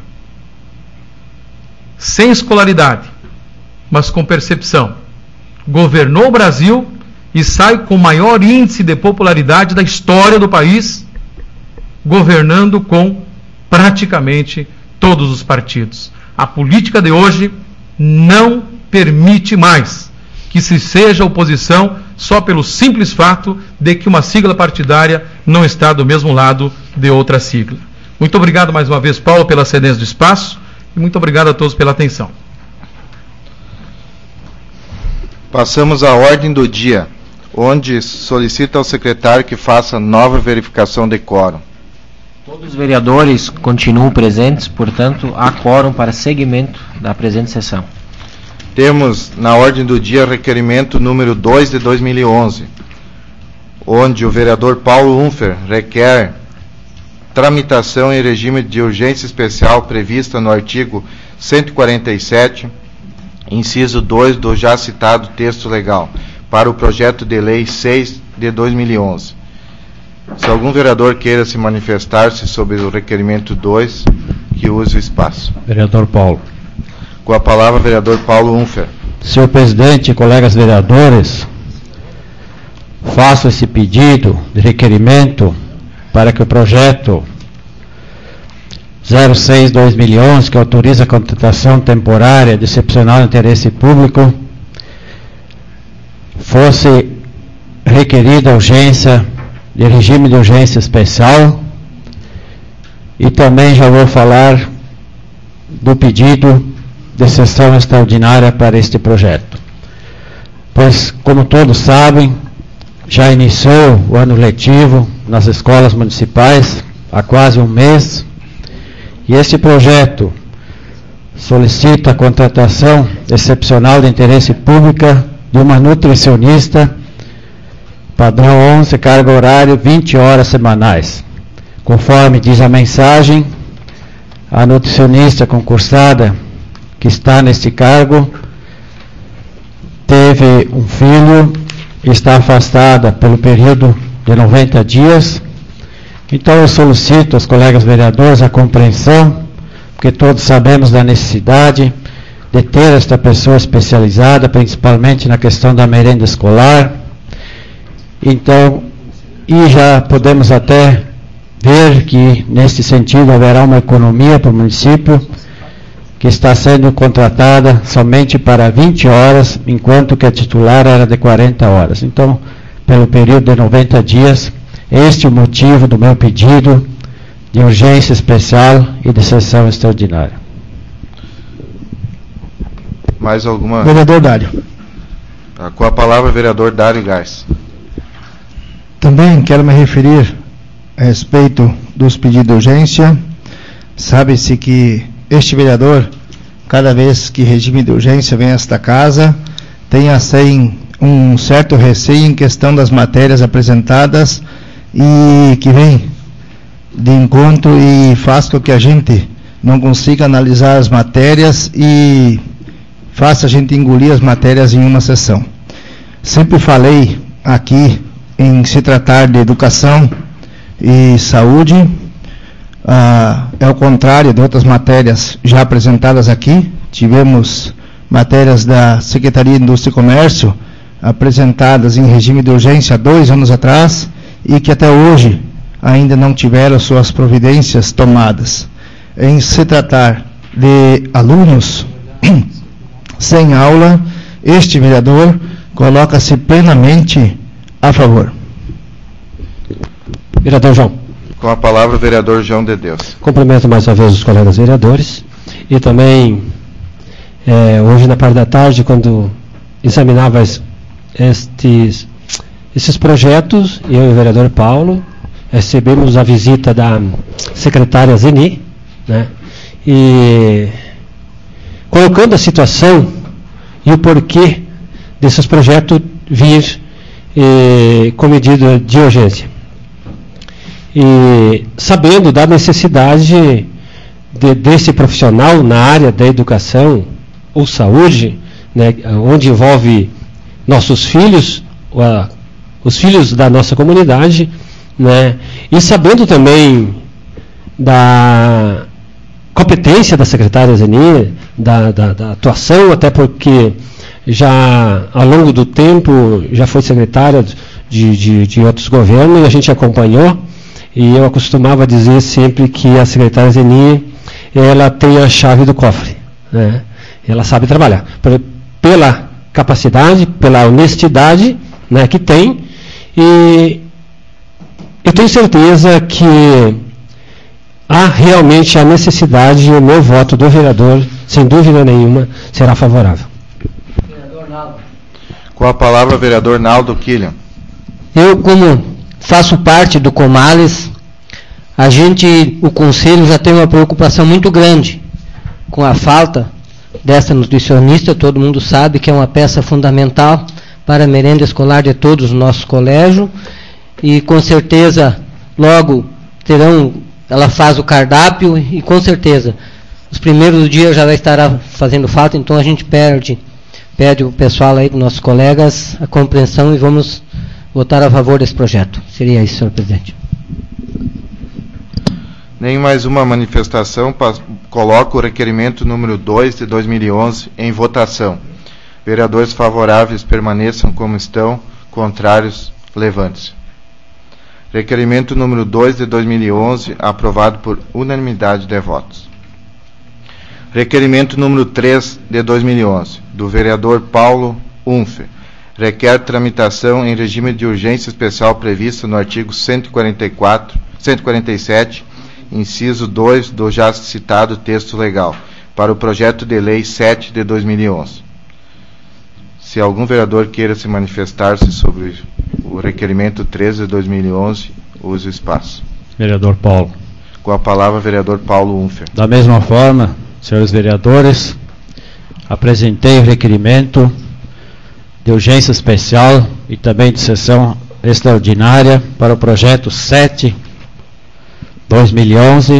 Sem escolaridade, mas com percepção, governou o Brasil e sai com o maior índice de popularidade da história do país, governando com praticamente todos os partidos. A política de hoje não permite mais que se seja oposição só pelo simples fato de que uma sigla partidária não está do mesmo lado de outra sigla. Muito obrigado mais uma vez, Paulo, pela cedência do espaço, e muito obrigado a todos pela atenção. Passamos à ordem do dia, onde solicita ao secretário que faça nova verificação de quórum. Todos os vereadores continuam presentes, portanto, há quórum para seguimento da presente sessão. Temos na ordem do dia requerimento número dois de dois mil e onze, onde o vereador Paulo Unfer requer tramitação em regime de urgência especial prevista no artigo cento e quarenta e sete, inciso dois do já citado texto legal, para o projeto de lei seis de dois mil e onze. Se algum vereador queira se manifestar-se sobre o requerimento dois, que use o espaço. Vereador Paulo. Com a palavra, vereador Paulo Unfer. Senhor presidente, colegas vereadores, faço esse pedido de requerimento para que o projeto zero seis barra dois mil e onze, que autoriza a contratação temporária de excepcional interesse público, fosse requerida a urgência de regime de urgência especial, e também já vou falar do pedido de sessão extraordinária para este projeto. Pois, como todos sabem, já iniciou o ano letivo nas escolas municipais há quase um mês, e este projeto solicita a contratação excepcional de interesse público de uma nutricionista padrão onze, carga horária vinte horas semanais. Conforme diz a mensagem, a nutricionista concursada que está neste cargo teve um filho e está afastada pelo período de noventa dias. Então eu solicito aos colegas vereadores a compreensão, porque todos sabemos da necessidade de ter esta pessoa especializada, principalmente na questão da merenda escolar. Então, e já podemos até ver que, neste sentido, haverá uma economia para o município, que está sendo contratada somente para vinte horas, enquanto que a titular era de quarenta horas. Então, pelo período de noventa dias, este é o motivo do meu pedido de urgência especial e de sessão extraordinária. Mais alguma? Vereador Dário. Com a palavra, vereador Dário Gás. Também quero me referir a respeito dos pedidos de urgência. Sabe-se que este vereador, cada vez que regime de urgência vem a esta casa, tem assim um certo receio em questão das matérias apresentadas e que vem de encontro e faz com que a gente não consiga analisar as matérias e faça a gente engolir as matérias em uma sessão. Sempre falei aqui em se tratar de educação e saúde, ah, é o contrário de outras matérias já apresentadas aqui. Tivemos matérias da Secretaria de Indústria e Comércio apresentadas em regime de urgência há dois anos atrás e que até hoje ainda não tiveram suas providências tomadas. Em se tratar de alunos sem aula, este vereador coloca-se plenamente a favor. Vereador João. Com a palavra, o vereador João de Deus. Cumprimento mais uma vez os colegas vereadores e também é, hoje na parte da tarde, quando examinava estes, esses projetos, eu e o vereador Paulo recebemos a visita da secretária Zeni, né, e colocando a situação e o porquê desses projetos vir eh, com medida de urgência. E sabendo da necessidade de, desse profissional na área da educação ou saúde, né, onde envolve nossos filhos, a, os filhos da nossa comunidade, né, e sabendo também da competência da secretária Zeni, da, da, da atuação, até porque já ao longo do tempo já foi secretária de, de, de outros governos e a gente acompanhou. E eu costumava dizer sempre que a secretária Zeni, ela tem a chave do cofre, né? Ela sabe trabalhar, pela capacidade, pela honestidade, né, que tem, e eu tenho certeza que há realmente a necessidade, e o meu voto do vereador, sem dúvida nenhuma, será favorável. Vereador Naldo. Com a palavra, vereador Naldo Killian. Eu, como faço parte do Comales, a gente, o Conselho já tem uma preocupação muito grande com a falta dessa nutricionista. Todo mundo sabe que é uma peça fundamental para a merenda escolar de todos os nossos colégios, e com certeza logo terão, ela faz o cardápio e com certeza os primeiros dias já vai estar fazendo falta, então a gente pede, pede o pessoal aí, nossos colegas, a compreensão e vamos votar a favor desse projeto. Seria isso, senhor presidente. Nem mais uma manifestação, coloco o requerimento número dois de dois mil e onze em votação. Vereadores favoráveis permaneçam como estão, contrários, levante-se. Requerimento número dois de dois mil e onze, aprovado por unanimidade de votos. Requerimento número três de dois mil e onze, do vereador Paulo Unfe. Requer tramitação em regime de urgência especial prevista no artigo cento e quarenta e quatro, cento e quarenta e sete, inciso dois do já citado texto legal, para o projeto de lei sete de dois mil e onze. Se algum vereador queira se manifestar-se sobre o requerimento três de dois mil e onze, use o espaço. Vereador Paulo. Com a palavra, vereador Paulo Unfer. Da mesma forma, senhores vereadores, apresentei o requerimento de urgência especial e também de sessão extraordinária para o projeto sete de dois mil e onze,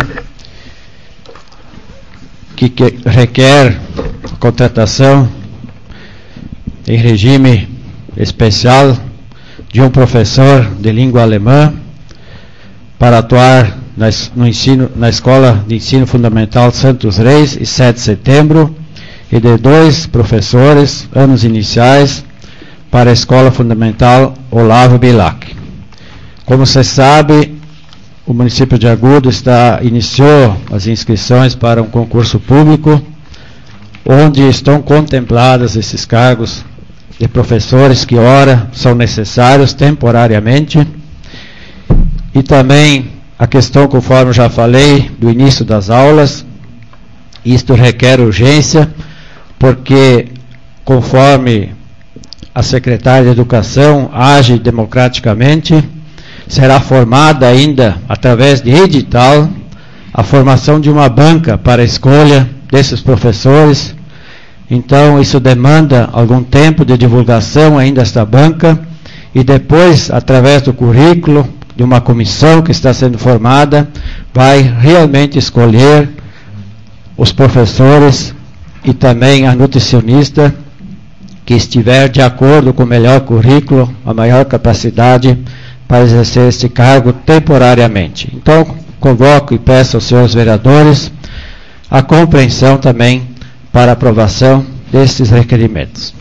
que, que requer contratação em regime especial de um professor de língua alemã para atuar na, no ensino, na Escola de Ensino Fundamental Santos Reis e sete de setembro, e de dois professores, anos iniciais, para a Escola Fundamental Olavo Bilac. Como você sabe, o município de Agudo está, iniciou as inscrições para um concurso público, onde estão contemplados esses cargos de professores que, ora, são necessários temporariamente, e também a questão, conforme já falei, do início das aulas. Isto requer urgência, porque, conforme a secretária de Educação age democraticamente, será formada ainda, através de edital, a formação de uma banca para a escolha desses professores. Então, isso demanda algum tempo de divulgação ainda esta banca, e depois, através do currículo, de uma comissão que está sendo formada, vai realmente escolher os professores e também a nutricionista que estiver de acordo com o melhor currículo, a maior capacidade para exercer este cargo temporariamente. Então, convoco e peço aos senhores vereadores a compreensão também para aprovação destes requerimentos.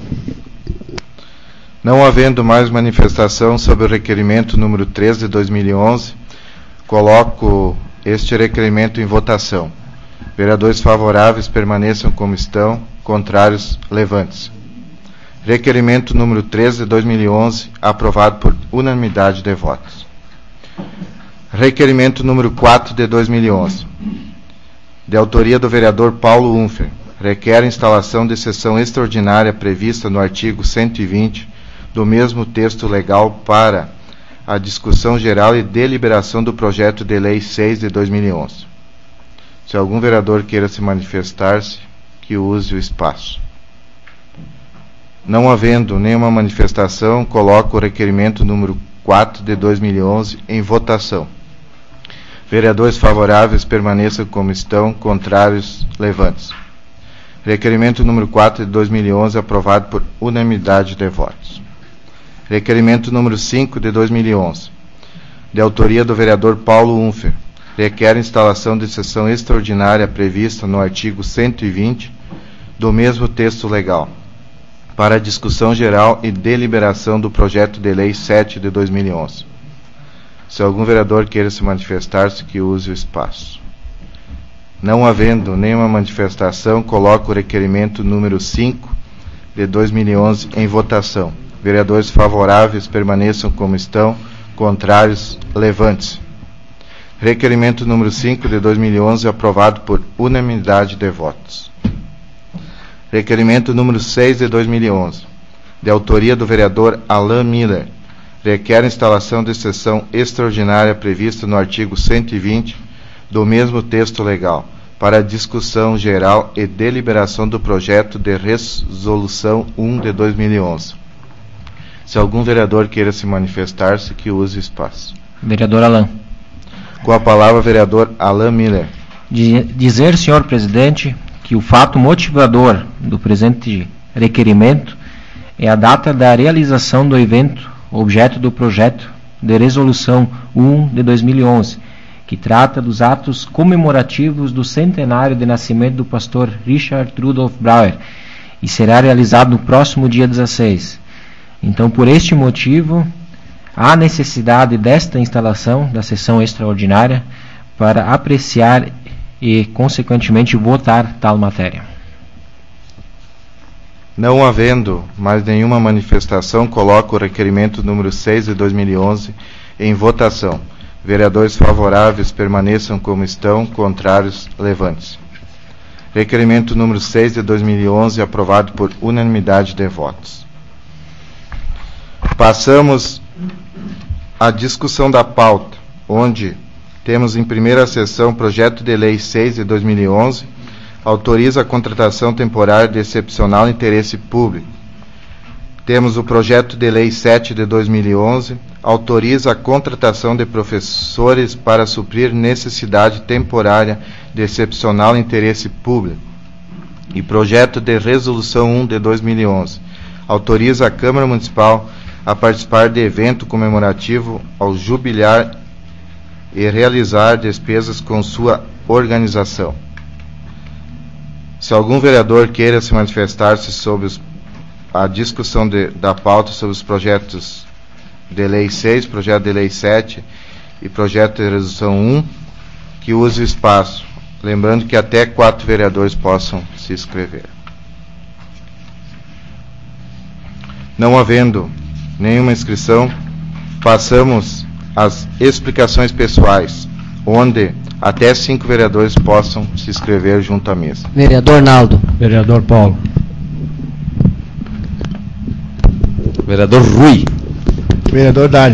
Não havendo mais manifestação sobre o requerimento número três de dois mil e onze, coloco este requerimento em votação. Vereadores favoráveis permaneçam como estão, contrários, levante-se. Requerimento número três de dois mil e onze, aprovado por unanimidade de votos. Requerimento número quatro de dois mil e onze, de autoria do vereador Paulo Unfer, requer a instalação de sessão extraordinária prevista no artigo cento e vinte do mesmo texto legal para a discussão geral e deliberação do projeto de lei seis de dois mil e onze. Se algum vereador queira se manifestar-se, que use o espaço. Não havendo nenhuma manifestação, coloco o requerimento número quatro de dois mil e onze em votação. Vereadores favoráveis permaneçam como estão, contrários, levante-se. Requerimento número quatro de dois mil e onze aprovado por unanimidade de votos. Requerimento número cinco de dois mil e onze, de autoria do vereador Paulo Unfer, requer a instalação de sessão extraordinária prevista no artigo cento e vinte do mesmo texto legal, para a discussão geral e deliberação do projeto de lei sete de dois mil e onze. Se algum vereador queira se manifestar-se, que use o espaço. Não havendo nenhuma manifestação, coloco o requerimento número cinco de dois mil e onze em votação. Vereadores favoráveis permaneçam como estão, contrários, levante-se. Requerimento número cinco de dois mil e onze aprovado por unanimidade de votos. Requerimento número seis de dois mil e onze, de autoria do vereador Alain Miller, requer a instalação de sessão extraordinária prevista no artigo cento e vinte do mesmo texto legal, para a discussão geral e deliberação do projeto de resolução um de dois mil e onze. Se algum vereador queira se manifestar-se, que use o espaço. Vereador Alain. Com a palavra, vereador Alain Miller. De dizer, senhor presidente, que o fato motivador do presente requerimento é a data da realização do evento objeto do projeto de resolução um de dois mil e onze, que trata dos atos comemorativos do centenário de nascimento do pastor Richard Rudolf Brauer, e será realizado no próximo dia dezesseis. Então, por este motivo, há necessidade desta instalação da sessão extraordinária para apreciar e, consequentemente, votar tal matéria. Não havendo mais nenhuma manifestação, coloco o requerimento número seis de dois mil e onze em votação. Vereadores favoráveis permaneçam como estão, contrários, levante-se. Requerimento número seis de dois mil e onze aprovado por unanimidade de votos. Passamos à discussão da pauta, onde temos em primeira sessão projeto de lei seis de dois mil e onze, autoriza a contratação temporária de excepcional interesse público. Temos o projeto de lei sete de dois mil e onze, autoriza a contratação de professores para suprir necessidade temporária de excepcional interesse público. E projeto de resolução um de dois mil e onze, autoriza a Câmara Municipal a participar de evento comemorativo ao jubilar e realizar despesas com sua organização. Se algum vereador queira se manifestar-se sobre os, a discussão de, da pauta sobre os projetos de lei seis, projeto de lei sete e projeto de resolução um, que use o espaço. Lembrando que até quatro vereadores possam se inscrever. Não havendo nenhuma inscrição, passamos às explicações pessoais, onde até cinco vereadores possam se inscrever junto à mesa. Vereador Naldo. Vereador Paulo. Vereador Rui. Vereador Dálio.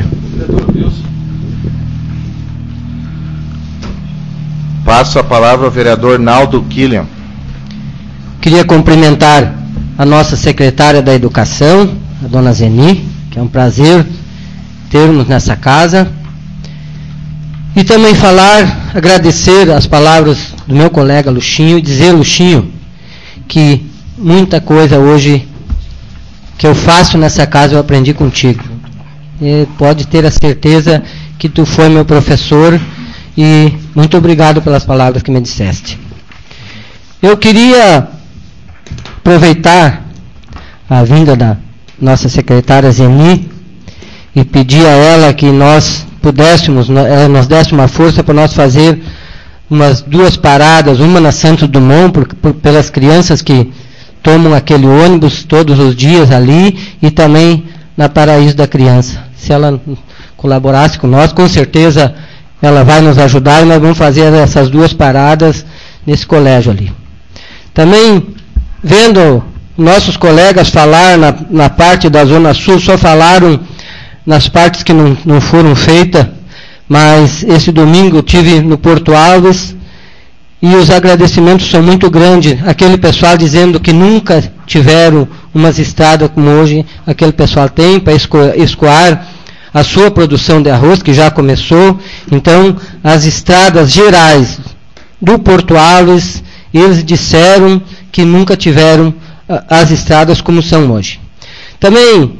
Passo a palavra ao vereador Naldo Killian. Queria cumprimentar a nossa secretária da Educação, a dona Zeni, que é um prazer termos nessa casa. E também falar, agradecer as palavras do meu colega Luxinho, e dizer, Luxinho, que muita coisa hoje que eu faço nessa casa eu aprendi contigo. E pode ter a certeza que tu foi meu professor, e muito obrigado pelas palavras que me disseste. Eu queria aproveitar a vinda da nossa secretária Zeni e pedir a ela que nós pudéssemos, nós desse uma força para nós fazer umas duas paradas, uma na Santos Dumont, por, por, pelas crianças que tomam aquele ônibus todos os dias ali, e também na Paraíso da Criança. Se ela colaborasse com nós, com certeza ela vai nos ajudar e nós vamos fazer essas duas paradas nesse colégio ali. Também, vendo nossos colegas falar na, na parte da Zona Sul, só falaram nas partes que não, não foram feitas, mas esse domingo eu tive no Porto Alves e os agradecimentos são muito grandes. Aquele pessoal dizendo que nunca tiveram umas estradas como hoje aquele pessoal tem para escoar a sua produção de arroz, que já começou. Então, as estradas gerais do Porto Alves, eles disseram que nunca tiveram as estradas como são hoje. Também,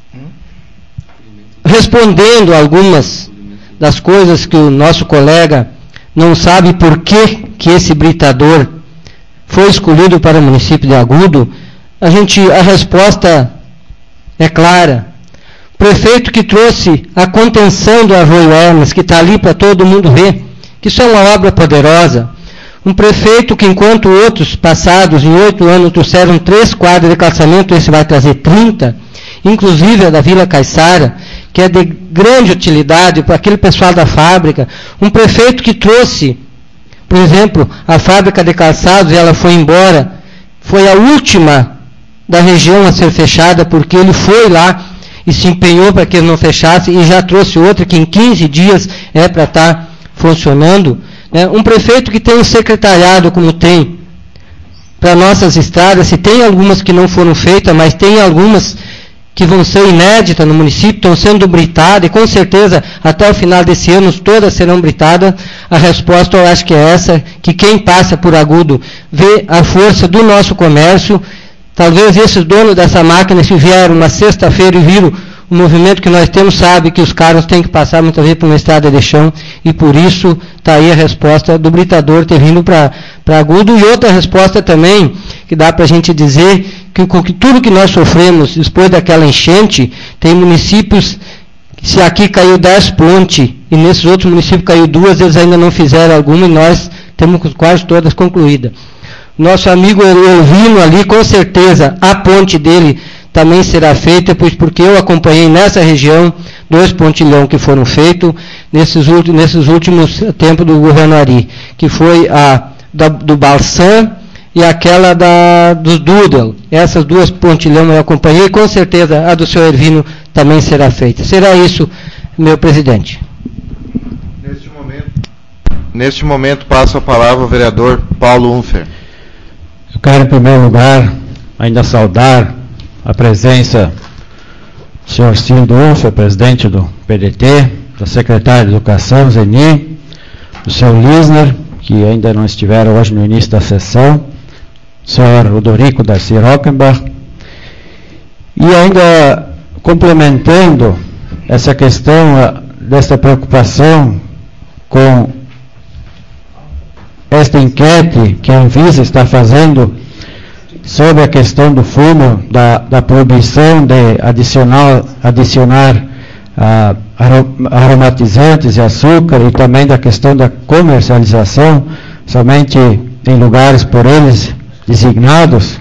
respondendo algumas das coisas que o nosso colega não sabe por que, que esse britador foi escolhido para o município de Agudo, a, gente, a resposta é clara. O prefeito que trouxe a contenção do Arroio Hermes, que está ali para todo mundo ver, que isso é uma obra poderosa. Um prefeito que, enquanto outros passados, em oito anos, trouxeram três quadras de calçamento, esse vai trazer trinta, inclusive a da Vila Caiçara, que é de grande utilidade para aquele pessoal da fábrica. Um prefeito que trouxe, por exemplo, a fábrica de calçados, e ela foi embora, foi a última da região a ser fechada, porque ele foi lá e se empenhou para que ele não fechasse, e já trouxe outra que em quinze dias é para estar funcionando. Né? Um prefeito que tem um secretariado como tem para nossas estradas, se tem algumas que não foram feitas, mas tem algumas que vão ser inéditas no município, estão sendo britadas, e com certeza até o final desse ano todas serão britadas. A resposta eu acho que é essa, que quem passa por Agudo vê a força do nosso comércio. Talvez esses donos dessa máquina, se vieram uma sexta-feira e viram o movimento que nós temos, sabe que os carros têm que passar muitas vezes por uma estrada de chão, e por isso está aí a resposta do britador ter vindo para Agudo. E outra resposta também, que dá para a gente dizer, que com tudo que nós sofremos depois daquela enchente, tem municípios, se aqui caiu dez pontes, e nesses outros municípios caiu duas, eles ainda não fizeram alguma, e nós temos quase todas concluídas. Nosso amigo Elvino ali, com certeza, a ponte dele também será feita, pois porque eu acompanhei nessa região dois pontilhão que foram feitos nesses, nesses últimos tempos do governo Ari, que foi a da, do Balsam e aquela da, do Doodle. Essas duas pontilhão eu acompanhei, com certeza a do senhor Elvino também será feita. Será isso, meu presidente. Neste momento, neste momento passo a palavra ao vereador Paulo Unfer. Eu quero, em primeiro lugar, ainda saudar a presença do senhor Cildo Unfer, presidente do P D T, da secretária de Educação, Zeni, do senhor Lisner, que ainda não estiveram hoje no início da sessão, do senhor Odorico Darcy Rockenbach, e ainda complementando essa questão dessa preocupação com esta enquete que a Anvisa está fazendo sobre a questão do fumo, da, da proibição de adicionar, adicionar ah, aromatizantes e açúcar, e também da questão da comercialização somente em lugares por eles designados.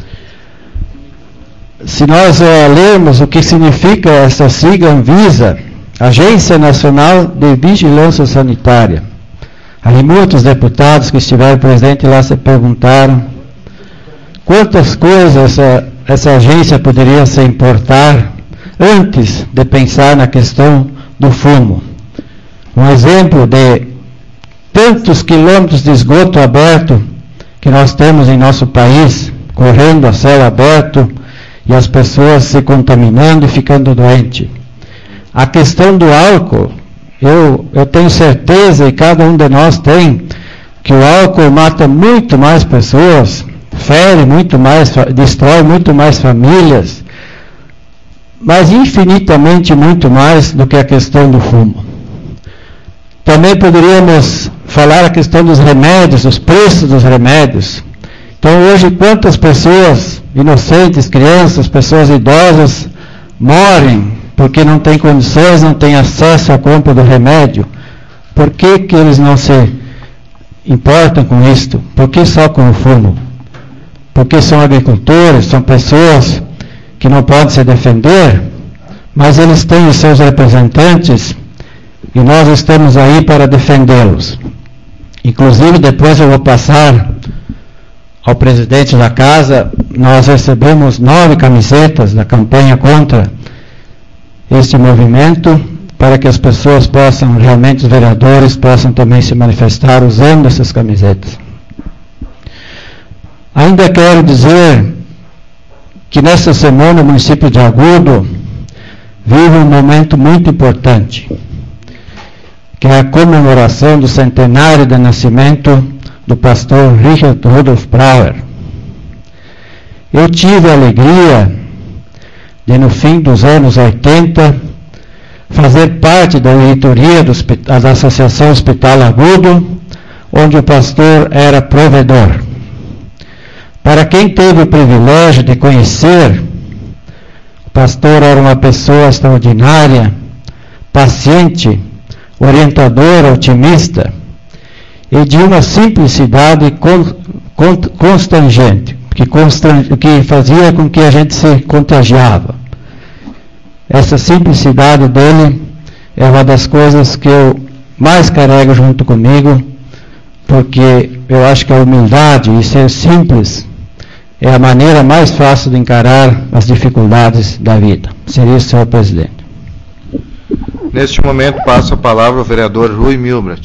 Se nós eh, lermos o que significa essa sigla Anvisa, Agência Nacional de Vigilância Sanitária, aí muitos deputados que estiveram presentes lá se perguntaram quantas coisas essa, essa agência poderia se importar antes de pensar na questão do fumo. Um exemplo de tantos quilômetros de esgoto aberto que nós temos em nosso país, correndo a céu aberto, e as pessoas se contaminando e ficando doentes. A questão do álcool, eu, eu tenho certeza, e cada um de nós tem, que o álcool mata muito mais pessoas, fere muito mais, destrói muito mais famílias, mas infinitamente muito mais do que a questão do fumo. Também poderíamos falar a questão dos remédios, os preços dos remédios. Então hoje quantas pessoas inocentes, crianças, pessoas idosas morrem porque não têm condições, não têm acesso à compra do remédio. Por que que eles não se importam com isto? Por que só com o fumo? Porque são agricultores, são pessoas que não podem se defender, mas eles têm os seus representantes e nós estamos aí para defendê-los. Inclusive, depois eu vou passar ao presidente da casa, nós recebemos nove camisetas da campanha contra este movimento, para que as pessoas possam, realmente os vereadores, possam também se manifestar usando essas camisetas. Ainda quero dizer que nesta semana o município de Agudo vive um momento muito importante, que é a comemoração do centenário de nascimento do pastor Richard Rudolf Brauer. Eu tive a alegria de, no fim dos anos oitenta, fazer parte da diretoria do, da Associação Hospital Agudo, onde o pastor era provedor. Para quem teve o privilégio de conhecer, o pastor era uma pessoa extraordinária, paciente, orientador, otimista, e de uma simplicidade constrangente, que, que fazia com que a gente se contagiava. Essa simplicidade dele é uma das coisas que eu mais carrego junto comigo, porque eu acho que a humildade e ser simples é a maneira mais fácil de encarar as dificuldades da vida. Seria isso, senhor presidente. Neste momento, passo a palavra ao vereador Rui Milbrat.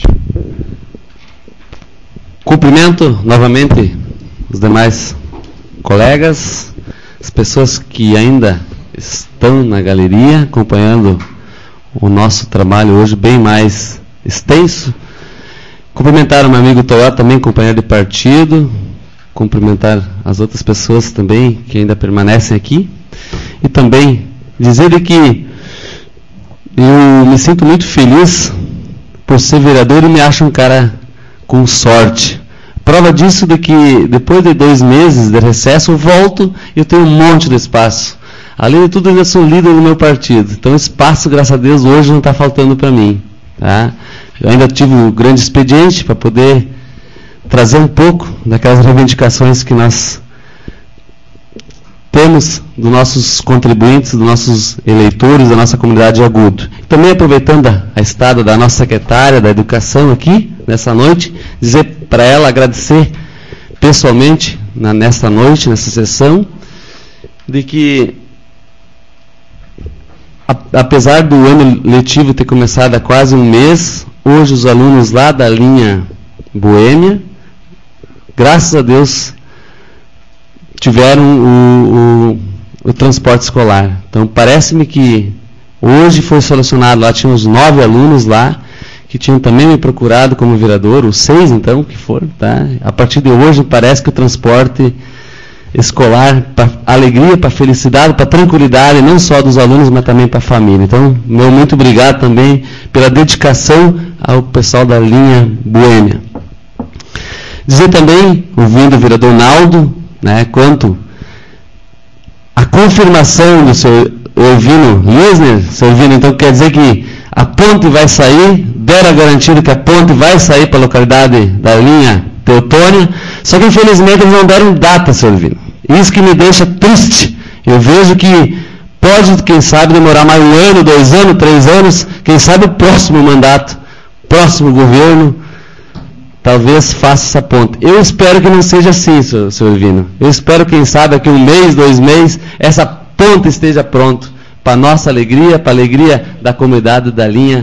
Cumprimento novamente os demais colegas, as pessoas que ainda estão na galeria acompanhando o nosso trabalho hoje bem mais extenso. Cumprimentar o meu amigo Toyota, também companheiro de partido, cumprimentar as outras pessoas também que ainda permanecem aqui, e também dizer que eu me sinto muito feliz por ser vereador e me acho um cara com sorte. Prova disso de que depois de dois meses de recesso eu volto e eu tenho um monte de espaço. Além de tudo, eu ainda sou líder do meu partido. Então, espaço, graças a Deus, hoje não está faltando para mim. Tá? Eu ainda tive um grande expediente para poder trazer um pouco daquelas reivindicações que nós temos dos nossos contribuintes, dos nossos eleitores, da nossa comunidade de Agudo. Também aproveitando a, a estada da nossa secretária da Educação aqui, nessa noite, dizer para ela, agradecer pessoalmente, na, nesta noite, nessa sessão, de que apesar do ano letivo ter começado há quase um mês, hoje os alunos lá da linha Boêmia, graças a Deus, tiveram o, o, o transporte escolar. Então, parece-me que hoje foi solucionado, lá tinha uns nove alunos lá, que tinham também me procurado como vereador, os seis então, que foram, tá? A partir de hoje, parece que o transporte escolar, para alegria, para felicidade, para tranquilidade, não só dos alunos, mas também para a família. Então, meu muito obrigado também pela dedicação ao pessoal da linha Boêmia. Dizer também, ouvindo o vereador Naldo, né, quanto a confirmação do seu Elvino Lisner, seu Elvino, então quer dizer que a ponte vai sair, deram a garantia que a ponte vai sair para a localidade da linha Teutônia, só que infelizmente eles não deram data, seu Elvino. Isso que me deixa triste. Eu vejo que pode, quem sabe, demorar mais um ano, dois anos, três anos, quem sabe o próximo mandato, próximo governo, talvez faça essa ponte. Eu espero que não seja assim, senhor, senhor Elvino. Eu espero, quem sabe, daqui um mês, dois meses, essa ponte esteja pronta, para nossa alegria, para a alegria da comunidade da linha,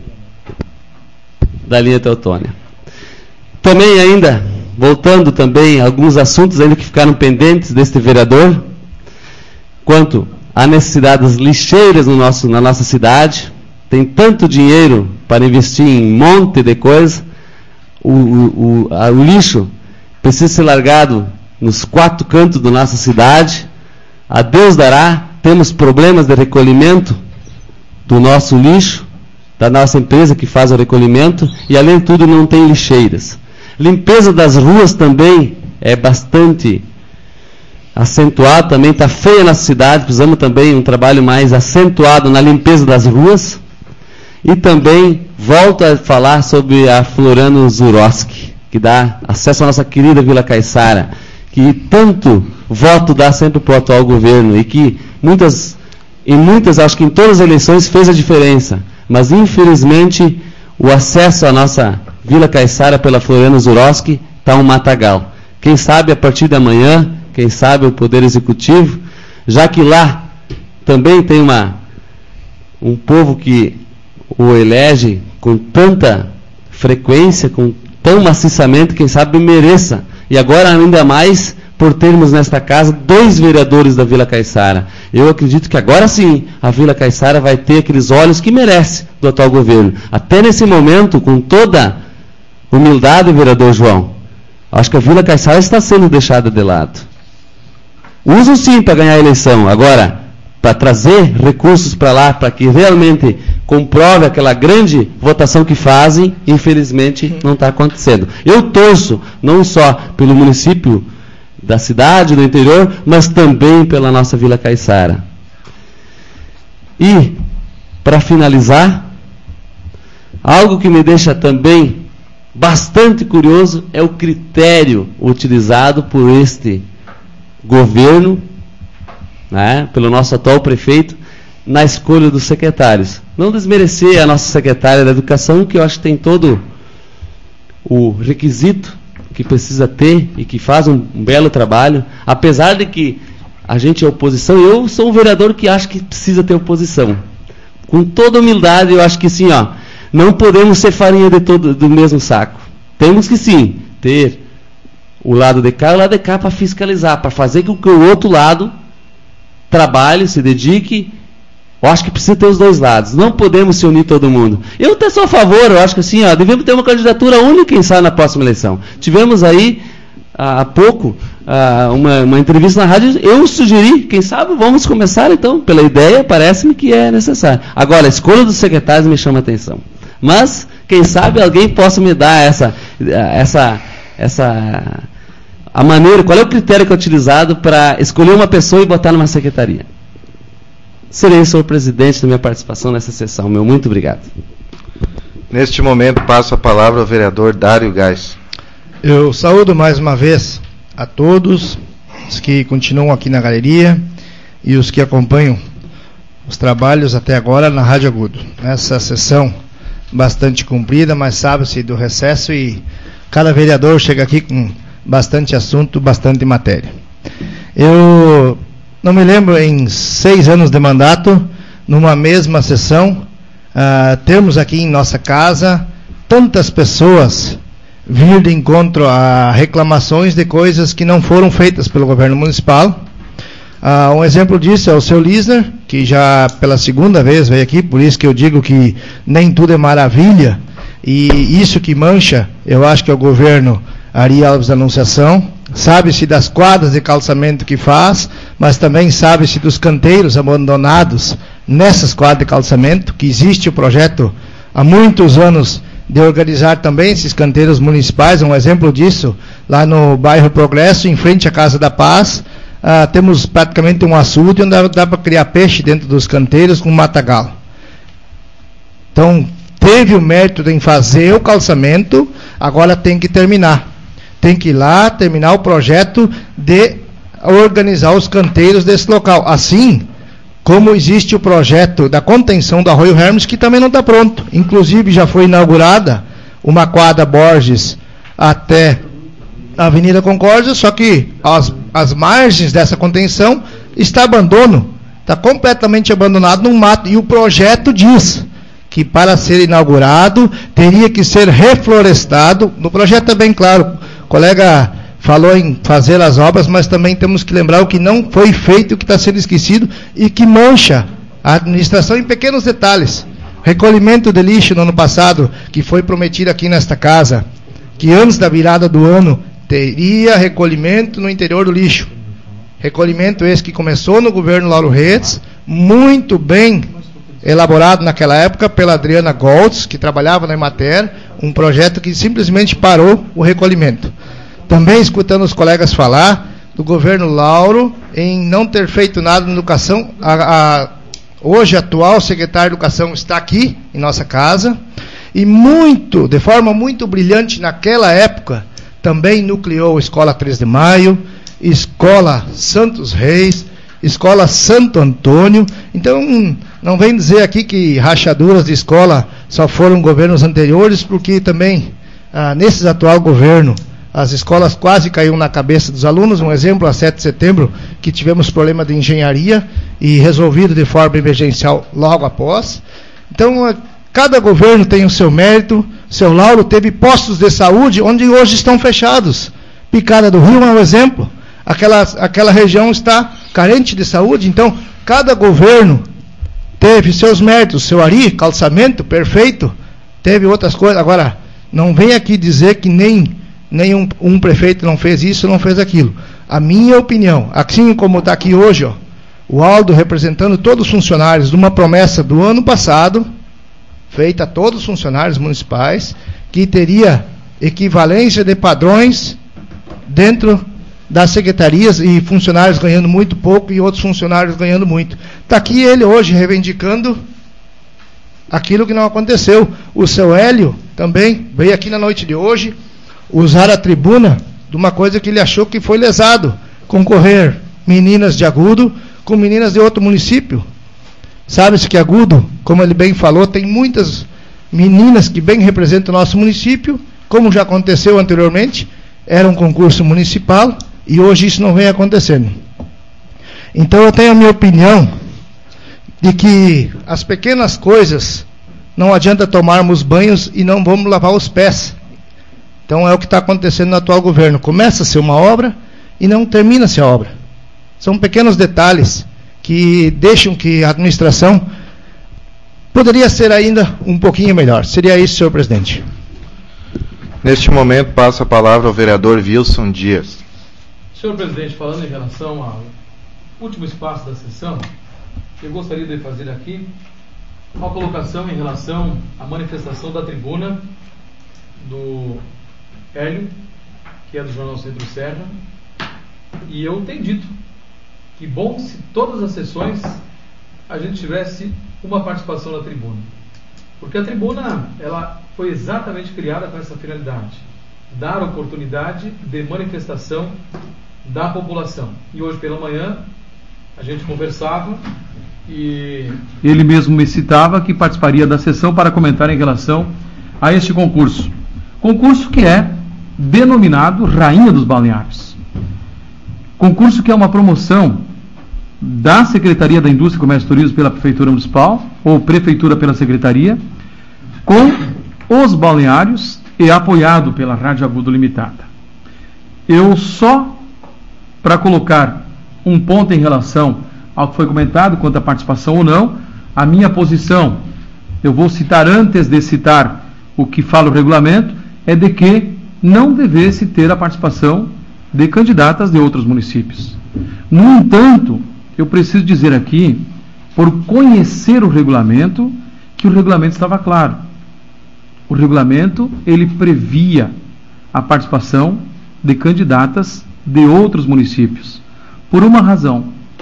da linha Teutônia. Também ainda, voltando também a alguns assuntos ainda que ficaram pendentes deste vereador, quanto à necessidade das lixeiras no nosso, na nossa cidade, tem tanto dinheiro para investir em um monte de coisa, o, o, o, a, o lixo precisa ser largado nos quatro cantos da nossa cidade, a Deus dará, temos problemas de recolhimento do nosso lixo, da nossa empresa que faz o recolhimento, e além de tudo não tem lixeiras. Limpeza das ruas também é bastante acentuado, também está feia na cidade, precisamos também um trabalho mais acentuado na limpeza das ruas. E também volto a falar sobre a Floriano Zuroski, que dá acesso à nossa querida Vila Caiçara, que tanto voto dá sempre para o atual governo, e que muitas, em muitas, acho que em todas as eleições fez a diferença. Mas, infelizmente, o acesso à nossa Vila Caiçara pela Floriano Zuroski está um matagal. Quem sabe, a partir da manhã, quem sabe o Poder Executivo, já que lá também tem uma, um povo que o elege com tanta frequência, com tão maciçamente, quem sabe mereça. E agora, ainda mais, por termos nesta casa dois vereadores da Vila Caiçara. Eu acredito que agora sim a Vila Caiçara vai ter aqueles olhos que merece do atual governo. Até nesse momento, com toda humildade, vereador João, acho que a Vila Caiçara está sendo deixada de lado. Usam sim para ganhar a eleição. Agora, para trazer recursos para lá, para que realmente comprove aquela grande votação que fazem, infelizmente não está acontecendo. Eu torço não só pelo município da cidade, do interior, mas também pela nossa Vila Caiçara. E, para finalizar, algo que me deixa também bastante curioso é o critério utilizado por este governo, né, pelo nosso atual prefeito, na escolha dos secretários. Não desmerecer a nossa secretária da Educação, que eu acho que tem todo o requisito que precisa ter e que faz um, um belo trabalho, apesar de que a gente é oposição. Eu sou um vereador que acho que precisa ter oposição. Com toda humildade, eu acho que sim, ó, não podemos ser farinha de todo, do mesmo saco. Temos que sim ter o lado de cá e o lado de cá para fiscalizar, para fazer com que o outro lado trabalhe, se dedique. Eu acho que precisa ter os dois lados. Não podemos se unir todo mundo. Eu até sou a favor, eu acho que assim, ó, devemos ter uma candidatura única, quem sabe, na próxima eleição. Tivemos aí, há pouco, uma, uma entrevista na rádio, eu sugeri, quem sabe, vamos começar então, pela ideia, parece-me que é necessário. Agora, a escolha dos secretários me chama a atenção. Mas, quem sabe, alguém possa me dar essa, essa, essa, a maneira, qual é o critério que é utilizado para escolher uma pessoa e botar numa secretaria. Serei, senhor presidente, da minha participação nessa sessão. Meu muito obrigado. Neste momento, passo a palavra ao vereador Dário Gás. Eu saúdo mais uma vez a todos os que continuam aqui na galeria e os que acompanham os trabalhos até agora na Rádio Agudo. Nessa sessão bastante comprida, mas sabe-se do recesso e cada vereador chega aqui com bastante assunto, bastante matéria. Eu não me lembro, em seis anos de mandato, numa mesma sessão, uh, termos aqui em nossa casa tantas pessoas vir de encontro a reclamações de coisas que não foram feitas pelo governo municipal. Uh, um exemplo disso é o seu Lisner, que já pela segunda vez veio aqui, por isso que eu digo que nem tudo é maravilha, e isso que mancha, eu acho que é o governo Ari Alves da Anunciação. Sabe-se das quadras de calçamento que faz, mas também sabe-se dos canteiros abandonados nessas quadras de calçamento, que existe o projeto há muitos anos de organizar também esses canteiros municipais. Um exemplo disso, lá no bairro Progresso, em frente à Casa da Paz, ah, temos praticamente um açude onde dá, dá para criar peixe dentro dos canteiros com matagal. Então, teve o mérito em fazer o calçamento, agora tem que terminar. Tem que ir lá, terminar o projeto de organizar os canteiros desse local. Assim como existe o projeto da contenção do Arroio Hermes, que também não está pronto. Inclusive já foi inaugurada uma quadra Borges até a Avenida Concórdia, só que as, as margens dessa contenção está abandono, está completamente abandonado no mato. E o projeto diz que para ser inaugurado teria que ser reflorestado. No projeto é bem claro. O colega falou em fazer as obras, mas também temos que lembrar o que não foi feito, o que está sendo esquecido e que mancha a administração em pequenos detalhes. Recolhimento de lixo no ano passado, que foi prometido aqui nesta casa, que antes da virada do ano teria recolhimento no interior do lixo. Recolhimento esse que começou no governo Lauro Redes, muito bem elaborado naquela época pela Adriana Goltz, que trabalhava na Emater, um projeto que simplesmente parou o recolhimento. Também escutando os colegas falar do governo Lauro em não ter feito nada na educação. A, a, hoje, atual secretário de Educação está aqui em nossa casa e muito, de forma muito brilhante naquela época, também nucleou a Escola três de Maio, Escola Santos Reis, Escola Santo Antônio. Então, Não vem dizer aqui que rachaduras de escola só foram governos anteriores, porque também, ah, nesse atual governo, as escolas quase caíram na cabeça dos alunos. Um exemplo, a sete de setembro, que tivemos problema de engenharia e resolvido de forma emergencial logo após. Então, cada governo tem o seu mérito, seu laudo. Teve postos de saúde onde hoje estão fechados. Picada do Rio é um exemplo. Aquela, aquela região está carente de saúde. Então, cada governo teve seus méritos. Seu Ari, calçamento, perfeito. Teve outras coisas. Agora, não vem aqui dizer que nem, nem um, um prefeito não fez isso, não fez aquilo. A minha opinião, assim como está aqui hoje, ó, o Aldo representando todos os funcionários de uma promessa do ano passado, feita a todos os funcionários municipais, que teria equivalência de padrões dentro das secretarias, e funcionários ganhando muito pouco e outros funcionários ganhando muito. Está aqui ele hoje reivindicando aquilo que não aconteceu. O seu Hélio também veio aqui na noite de hoje usar a tribuna de uma coisa que ele achou que foi lesado, concorrer meninas de Agudo com meninas de outro município. Sabe-se que Agudo, como ele bem falou, tem muitas meninas que bem representam o nosso município, como já aconteceu anteriormente, era um concurso municipal, e hoje isso não vem acontecendo. Então eu tenho a minha opinião de que as pequenas coisas não adianta tomarmos banhos e não vamos lavar os pés. Então é o que está acontecendo no atual governo. Começa-se uma obra e não termina-se a obra. São pequenos detalhes que deixam que a administração poderia ser ainda um pouquinho melhor. Seria isso, senhor presidente. Neste momento, passo a palavra ao vereador Wilson Dias. Senhor presidente, falando em relação ao último espaço da sessão, eu gostaria de fazer aqui uma colocação em relação à manifestação da tribuna do Hélio, que é do Jornal Centro-Serra, e eu tenho dito que bom se todas as sessões a gente tivesse uma participação na tribuna, porque a tribuna ela foi exatamente criada com essa finalidade, dar oportunidade de manifestação da população. E hoje pela manhã a gente conversava e ele mesmo me citava que participaria da sessão para comentar em relação a este concurso. Concurso que é denominado Rainha dos Balneários. Concurso que é uma promoção da Secretaria da Indústria, Comércio e Turismo pela Prefeitura Municipal, ou Prefeitura pela Secretaria, com os balneários e apoiado pela Rádio Agudo Limitada. Eu só, para colocar um ponto em relação ao que foi comentado, quanto à participação ou não, a minha posição, eu vou citar antes de citar o que fala o regulamento, é de que não devesse ter a participação de candidatas de outros municípios. No entanto, eu preciso dizer aqui, por conhecer o regulamento, que o regulamento estava claro. O regulamento, ele previa a participação de candidatas de outros municípios. Por uma razão.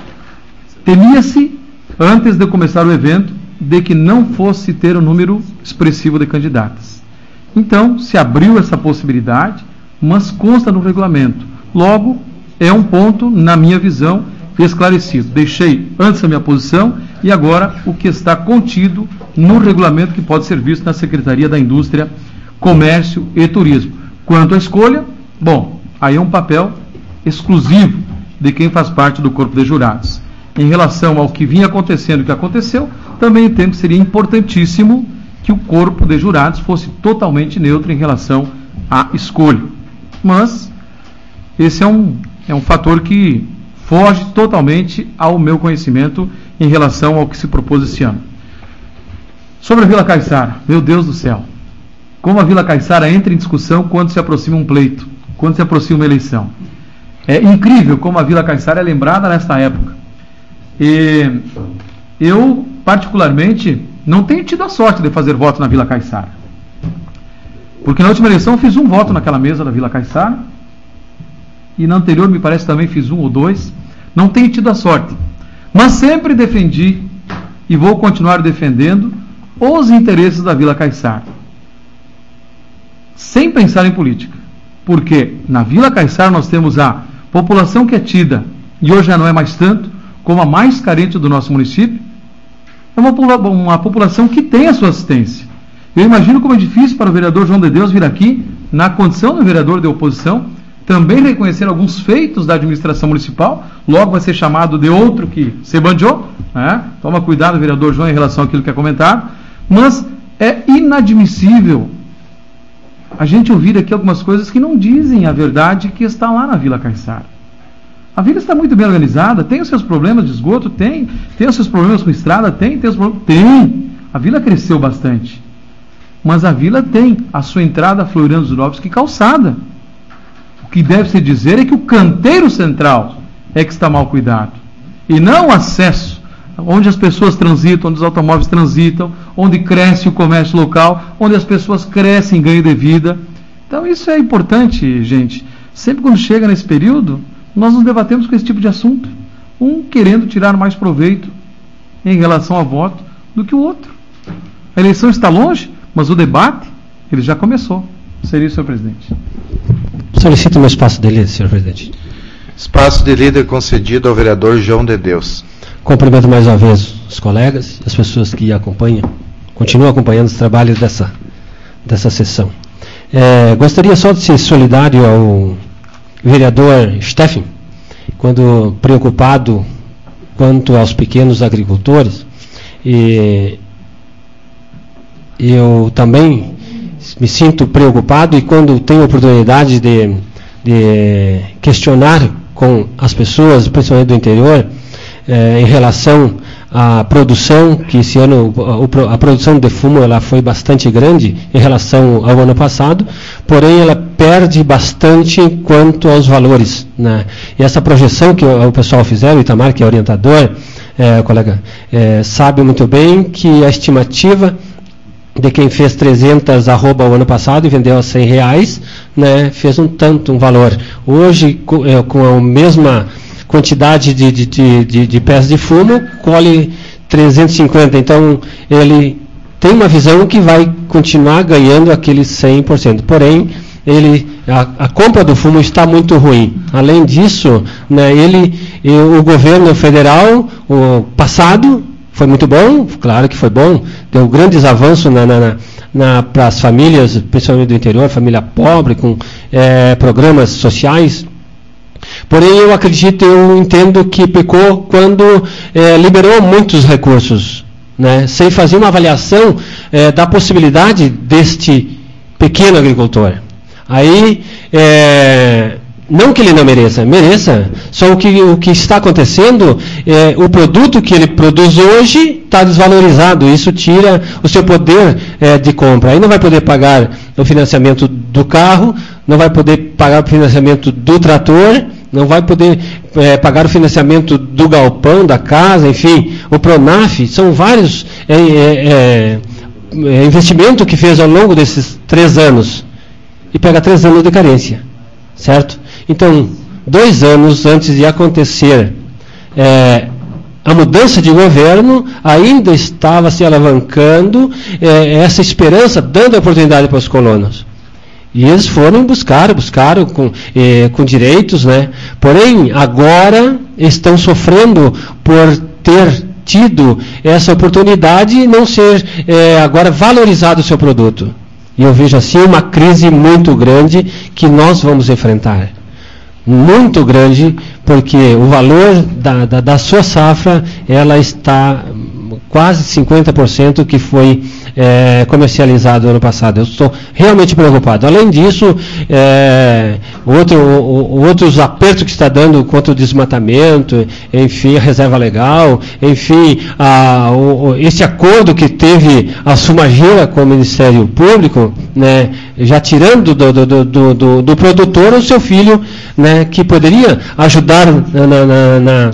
Temia-se, antes de começar o evento, de que não fosse ter um número expressivo de candidatas. Então, se abriu essa possibilidade, mas consta no regulamento. Logo, é um ponto, na minha visão, esclarecido. Deixei antes a minha posição e agora o que está contido no regulamento que pode ser visto na Secretaria da Indústria, Comércio e Turismo. Quanto à escolha, bom, aí é um papel exclusivo de quem faz parte do corpo de jurados. Em relação ao que vinha acontecendo e o que aconteceu, também entendo que seria importantíssimo que o corpo de jurados fosse totalmente neutro em relação à escolha. Mas esse é um, é um fator que foge totalmente ao meu conhecimento em relação ao que se propôs esse ano. Sobre a Vila Caiçara, meu Deus do céu, como a Vila Caiçara entra em discussão quando se aproxima um pleito, quando se aproxima uma eleição. É incrível como a Vila Caiçara é lembrada nesta época. E eu, particularmente, não tenho tido a sorte de fazer voto na Vila Caiçara. Porque na última eleição eu fiz um voto naquela mesa da Vila Caiçara, e na anterior me parece também fiz um ou dois. Não tenho tido a sorte, mas sempre defendi e vou continuar defendendo os interesses da Vila Caiçara, sem pensar em política, porque na Vila Caiçara nós temos a população que é tida, e hoje já não é mais tanto, como a mais carente do nosso município, é uma, uma população que tem a sua assistência. Eu imagino como é difícil para o vereador João de Deus vir aqui, na condição de vereador de oposição, também reconhecer alguns feitos da administração municipal, logo vai ser chamado de outro que se bandiou, né? Toma cuidado, vereador João, em relação àquilo que é comentado, mas é inadmissível a gente ouvir aqui algumas coisas que não dizem a verdade que está lá na Vila Caiçara. A vila está muito bem organizada, tem os seus problemas de esgoto, tem, tem os seus problemas com estrada, tem, tem os problemas, tem. A vila cresceu bastante, mas a vila tem a sua entrada Floriano Zurovski calçada. O que deve se dizer é que o canteiro central é que está mal cuidado, e não o acesso, onde as pessoas transitam, onde os automóveis transitam, onde cresce o comércio local, onde as pessoas crescem em ganho de vida. Então isso é importante, gente. Sempre quando chega nesse período, nós nos debatemos com esse tipo de assunto, um querendo tirar mais proveito em relação ao voto do que o outro. A eleição está longe, mas o debate ele já começou. Seria isso, senhor presidente. Solicito meu espaço de líder, senhor presidente. Espaço de líder concedido ao vereador João de Deus. Cumprimento mais uma vez os colegas e as pessoas que acompanham, continuam acompanhando os trabalhos dessa, dessa sessão. É, gostaria só de ser solidário ao vereador Steffen, quando preocupado quanto aos pequenos agricultores, e eu também me sinto preocupado, e quando tenho oportunidade de, de questionar com as pessoas, principalmente do interior, eh, em relação à produção, que esse ano a, a produção de fumo ela foi bastante grande em relação ao ano passado, porém ela perde bastante quanto aos valores, né? E essa projeção que o, o pessoal fizeram, o Itamar, que é orientador, eh, colega, eh, sabe muito bem que a estimativa de quem fez trezentas arroba o ano passado e vendeu a cem reais, né, fez um tanto, um valor. Hoje, com, é, com a mesma quantidade de, de, de, de, de pés de fumo, colhe trezentos e cinquenta. Então, ele tem uma visão que vai continuar ganhando aquele cem por cento. Porém, ele, a, a compra do fumo está muito ruim. Além disso, né, ele, o governo federal, o passado, foi muito bom, claro que foi bom, deu grandes avanços na, na, na, para as famílias, principalmente do interior, família pobre, com é, programas sociais. Porém, eu acredito, eu entendo que pecou quando é, liberou muitos recursos, né, sem fazer uma avaliação é, da possibilidade deste pequeno agricultor. Aí, é, não que ele não mereça, mereça, só o que, o que está acontecendo, é, o produto que ele produz hoje está desvalorizado, isso tira o seu poder é, de compra. Aí não vai poder pagar o financiamento do carro, não vai poder pagar o financiamento do trator, não vai poder é, pagar o financiamento do galpão, da casa, enfim, o Pronaf, são vários é, é, é, investimentos que fez ao longo desses três anos, e pega três anos de carência, certo? Então, dois anos antes de acontecer é, a mudança de governo, ainda estava se alavancando é, essa esperança, dando oportunidade para os colonos. E eles foram buscar, buscaram com, eh, com direitos, né? Porém, agora estão sofrendo por ter tido essa oportunidade e não ser eh, agora valorizado o seu produto. E eu vejo assim uma crise muito grande que nós vamos enfrentar. Muito grande, porque o valor da, da, da sua safra, ela está quase cinquenta por cento que foi é, comercializado no ano passado. Eu estou realmente preocupado. Além disso, é, outro, o, outros apertos que está dando quanto ao desmatamento, enfim, a reserva legal, enfim, a, o, esse acordo que teve a Sumagira com o Ministério Público, né, já tirando do, do, do, do, do produtor o seu filho, né, que poderia ajudar na, na, na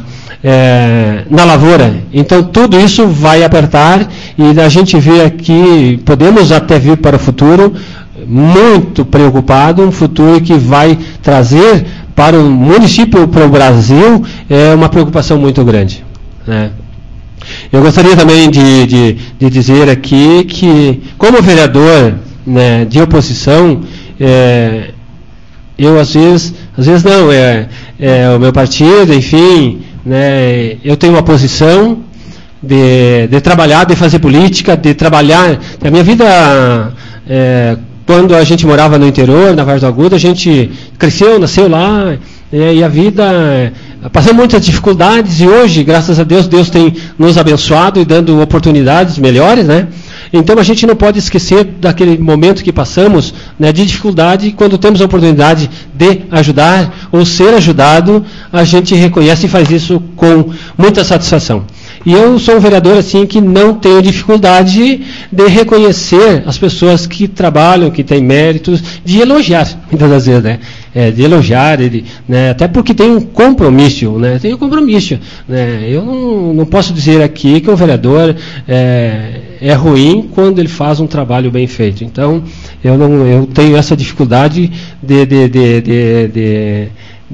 É, na lavoura. Então tudo isso vai apertar e a gente vê aqui, podemos até vir para o futuro muito preocupado, um futuro que vai trazer para o município, para o Brasil, é uma preocupação muito grande, né? Eu gostaria também de, de, de dizer aqui que, como vereador, né, de oposição, é, eu às vezes, às vezes não, é, é o meu partido, enfim, né, eu tenho uma posição, de, de trabalhar, de fazer política, de trabalhar. A minha vida, é, quando a gente morava no interior, na Vargem do Agudo, a gente cresceu, nasceu lá, é, e a vida, passamos muitas dificuldades, e hoje, graças a Deus, Deus tem nos abençoado e dando oportunidades melhores, né? Então a gente não pode esquecer daquele momento que passamos, né, de dificuldade. Quando temos a oportunidade de ajudar ou ser ajudado, a gente reconhece e faz isso com muita satisfação. E eu sou um vereador assim que não tenho dificuldade de reconhecer as pessoas que trabalham, que têm méritos, de elogiar, muitas das vezes, né? É, de elogiar, de, né? Até porque tem um compromisso, né? Tem um compromisso, né? Eu não, não posso dizer aqui que um vereador é, é ruim quando ele faz um trabalho bem feito. Então, eu não, eu tenho essa dificuldade de, de, de, de, de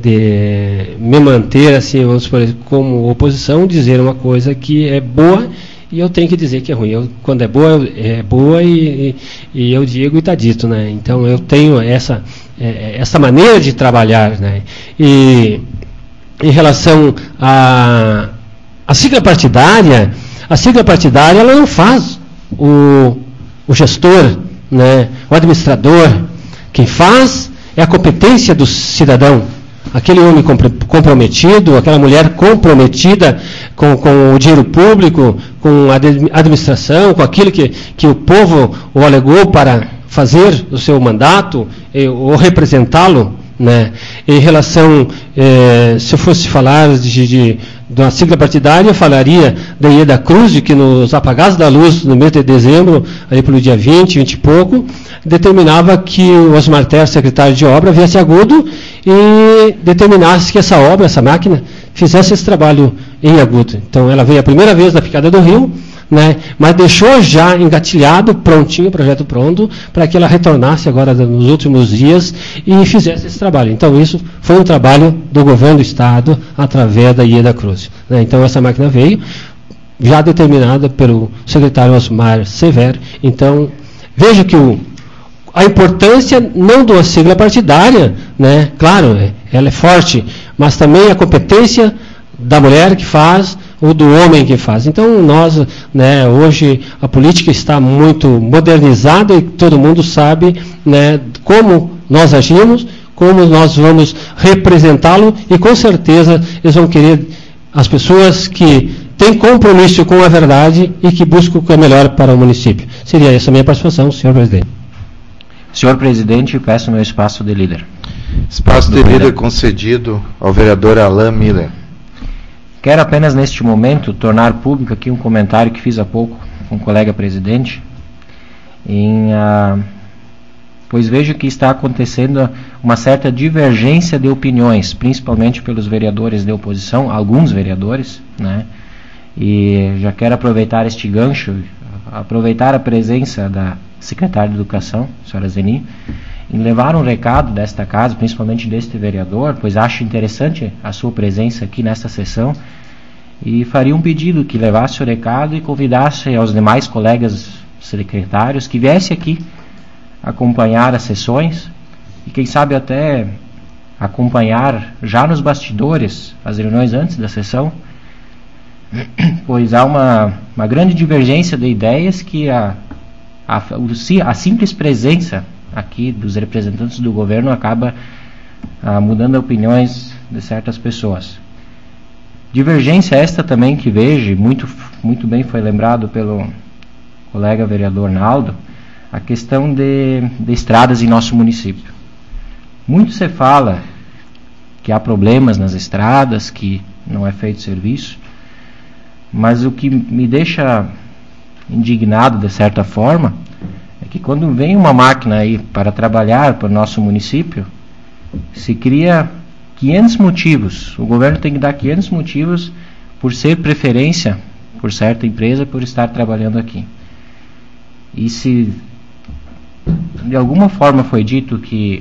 de me manter assim, vamos supor, como oposição, dizer uma coisa que é boa e eu tenho que dizer que é ruim. Eu, quando é boa, é boa e, e, e eu digo e está dito, né? Então eu tenho essa, é, essa maneira de trabalhar, né? E em relação à a, a sigla partidária, a sigla partidária ela não faz o, o gestor, né? O administrador. Quem faz é a competência do cidadão. Aquele homem comprometido, aquela mulher comprometida com, com o dinheiro público, com a administração, com aquilo que, que o povo o alegou para fazer o seu mandato, ou representá-lo, né? Em relação, eh, se eu fosse falar de, de, de uma sigla partidária, eu falaria da Ieda Cruz, que nos apagados da luz, no mês de dezembro, ali pelo dia vinte, vinte e pouco, determinava que o Osmar Terra, secretário de obra, viesse a Agudo e determinasse que essa obra, essa máquina, fizesse esse trabalho em Agudo. Então ela veio a primeira vez na Picada do Rio, né, mas deixou já engatilhado, prontinho, o projeto pronto, para que ela retornasse agora nos últimos dias e fizesse esse trabalho. Então isso foi um trabalho do governo do Estado através da Ieda Cruz, né. Então essa máquina veio, já determinada pelo secretário Osmar Severo. Então veja que o a importância não de uma sigla partidária, né? Claro, ela é forte, mas também a competência da mulher que faz ou do homem que faz. Então nós, né, hoje a política está muito modernizada e todo mundo sabe, né, como nós agimos, como nós vamos representá-lo, e com certeza eles vão querer as pessoas que têm compromisso com a verdade e que buscam o que é melhor para o município. Seria essa a minha participação, senhor presidente. Senhor presidente, peço meu espaço de líder. Espaço de líder concedido ao vereador Alain Miller. Quero apenas neste momento tornar público aqui um comentário que fiz há pouco com o colega presidente, em, ah, pois vejo que está acontecendo uma certa divergência de opiniões, principalmente pelos vereadores de oposição, alguns vereadores, né? E já quero aproveitar este gancho, aproveitar a presença da secretária de Educação, senhora Zeni, em levar um recado desta casa, principalmente deste vereador, pois acho interessante a sua presença aqui nesta sessão, e faria um pedido que levasse o recado e convidasse aos demais colegas secretários que viesse aqui acompanhar as sessões e quem sabe até acompanhar já nos bastidores as reuniões antes da sessão, pois há uma, uma grande divergência de ideias que a A, a simples presença aqui dos representantes do governo acaba ah, mudando opiniões de certas pessoas. Divergência esta também que vejo, muito, muito bem foi lembrado pelo colega vereador Naldo, a questão de, de estradas em nosso município. Muito se fala que há problemas nas estradas, que não é feito serviço, mas o que me deixa indignado de certa forma é que quando vem uma máquina aí para trabalhar para o nosso município, se cria quinhentos motivos, o governo tem que dar quinhentos motivos por ser preferência por certa empresa por estar trabalhando aqui. E se de alguma forma foi dito que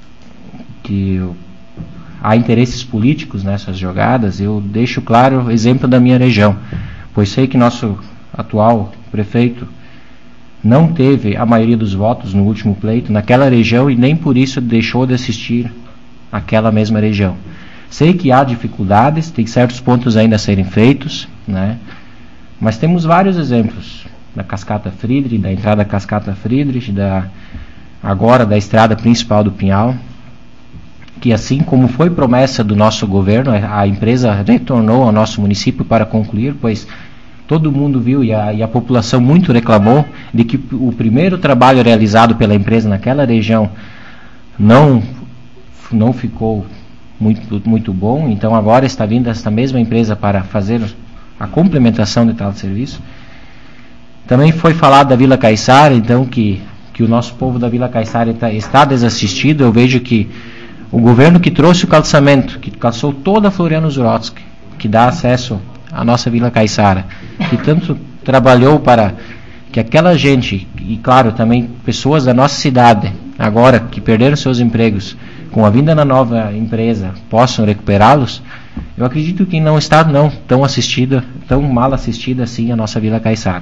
que há interesses políticos nessas jogadas, eu deixo claro o exemplo da minha região, pois sei que nosso atual prefeito não teve a maioria dos votos no último pleito naquela região e nem por isso deixou de assistir aquela mesma região. Sei que há dificuldades, tem certos pontos ainda a serem feitos, né? Mas temos vários exemplos, da Cascata Friedrich, da entrada da Cascata Friedrich, da, agora da estrada principal do Pinhal, que assim como foi promessa do nosso governo, a empresa retornou ao nosso município para concluir, pois todo mundo viu e a, e a população muito reclamou de que o primeiro trabalho realizado pela empresa naquela região não, não ficou muito, muito bom. Então agora está vindo esta mesma empresa para fazer a complementação de tal serviço. Também foi falado da Vila Caiçara, então que, que o nosso povo da Vila Caiçara está, está desassistido. Eu vejo que o governo que trouxe o calçamento, que calçou toda a Floriano Zurotsky, que dá acesso à nossa Vila Caiçara, que tanto trabalhou para que aquela gente, e claro, também pessoas da nossa cidade, agora que perderam seus empregos, com a vinda da nova empresa, possam recuperá-los. Eu acredito que não está não tão assistida, tão mal assistida assim a nossa Vila Caiçara.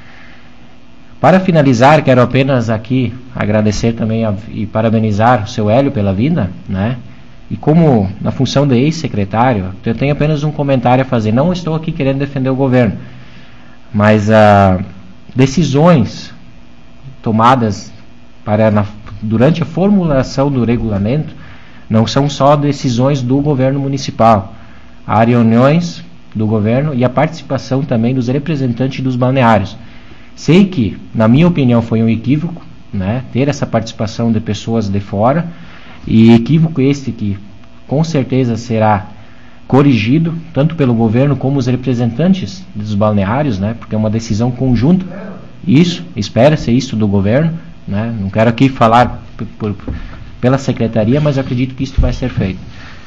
Para finalizar, quero apenas aqui agradecer também a, e parabenizar o seu Hélio pela vinda, né? E como na função de ex-secretário, eu tenho apenas um comentário a fazer. Não estou aqui querendo defender o governo, mas ah, decisões tomadas para, na, durante a formulação do regulamento não são só decisões do governo municipal. Há reuniões do governo e a participação também dos representantes dos balneários. Sei que, na minha opinião, foi um equívoco, né, ter essa participação de pessoas de fora, e equívoco este que com certeza será corrigido, tanto pelo governo como os representantes dos balneários, né, porque é uma decisão conjunta. Isso, espera-se isso do governo, né, não quero aqui falar por, por, pela secretaria, mas acredito que isso vai ser feito.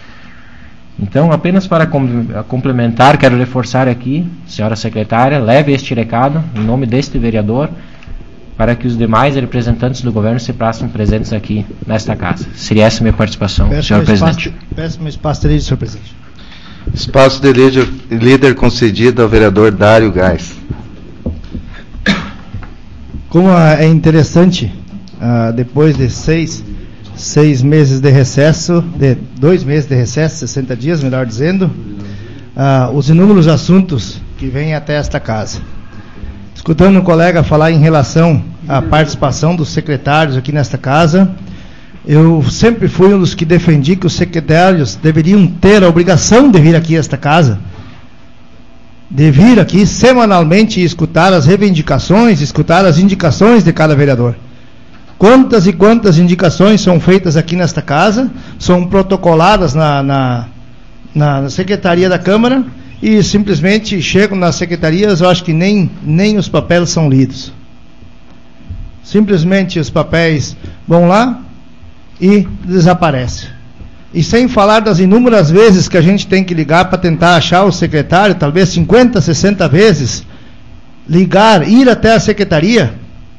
Então, apenas para complementar, quero reforçar aqui, senhora secretária, leve este recado em nome deste vereador, para que os demais representantes do governo se façam presentes aqui nesta casa. Seria essa a minha participação, peço senhor um presidente. Espaço, peço um espaço de líder, senhor presidente. Espaço de líder, líder concedido ao vereador Dário Gás. Como é interessante, uh, depois de seis... seis meses de recesso, de dois meses de recesso, sessenta dias, melhor dizendo, ah, os inúmeros assuntos que vêm até esta casa. Escutando um colega falar em relação à participação dos secretários aqui nesta casa, eu sempre fui um dos que defendi que os secretários deveriam ter a obrigação de vir aqui a esta casa, de vir aqui semanalmente e escutar as reivindicações, escutar as indicações de cada vereador. Quantas e quantas indicações são feitas aqui nesta casa, são protocoladas na, na, na Secretaria da Câmara e simplesmente chegam nas secretarias, eu acho que nem, nem os papéis são lidos. Simplesmente os papéis vão lá e desaparecem. E sem falar das inúmeras vezes que a gente tem que ligar para tentar achar o secretário, talvez cinquenta, sessenta vezes, ligar, ir até a secretaria,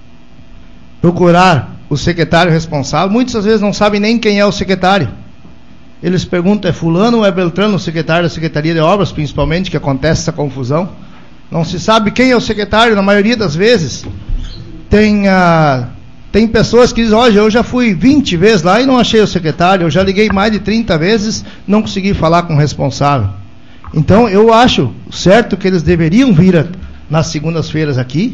procurar o secretário responsável. Muitas vezes não sabem nem quem é o secretário. Eles perguntam, é fulano ou é Beltrano, o secretário da Secretaria de Obras, principalmente, que acontece essa confusão. Não se sabe quem é o secretário, na maioria das vezes. Tem, ah, tem pessoas que dizem, olha, eu já fui vinte vezes lá e não achei o secretário, eu já liguei mais de trinta vezes, não consegui falar com o responsável. Então, eu acho certo que eles deveriam vir a, nas segundas-feiras aqui,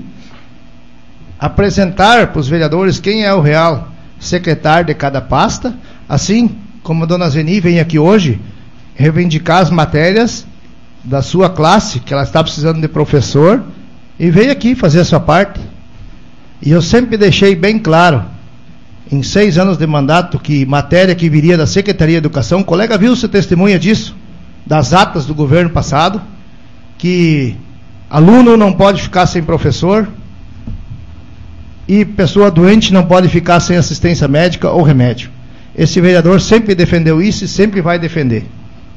apresentar para os vereadores quem é o real secretário de cada pasta, assim como a dona Zeni vem aqui hoje reivindicar as matérias da sua classe, que ela está precisando de professor, e veio aqui fazer a sua parte. E eu sempre deixei bem claro, em seis anos de mandato, que matéria que viria da Secretaria de Educação, o colega Wilson testemunha disso, das atas do governo passado, que aluno não pode ficar sem professor, e pessoa doente não pode ficar sem assistência médica ou remédio. Esse vereador sempre defendeu isso e sempre vai defender.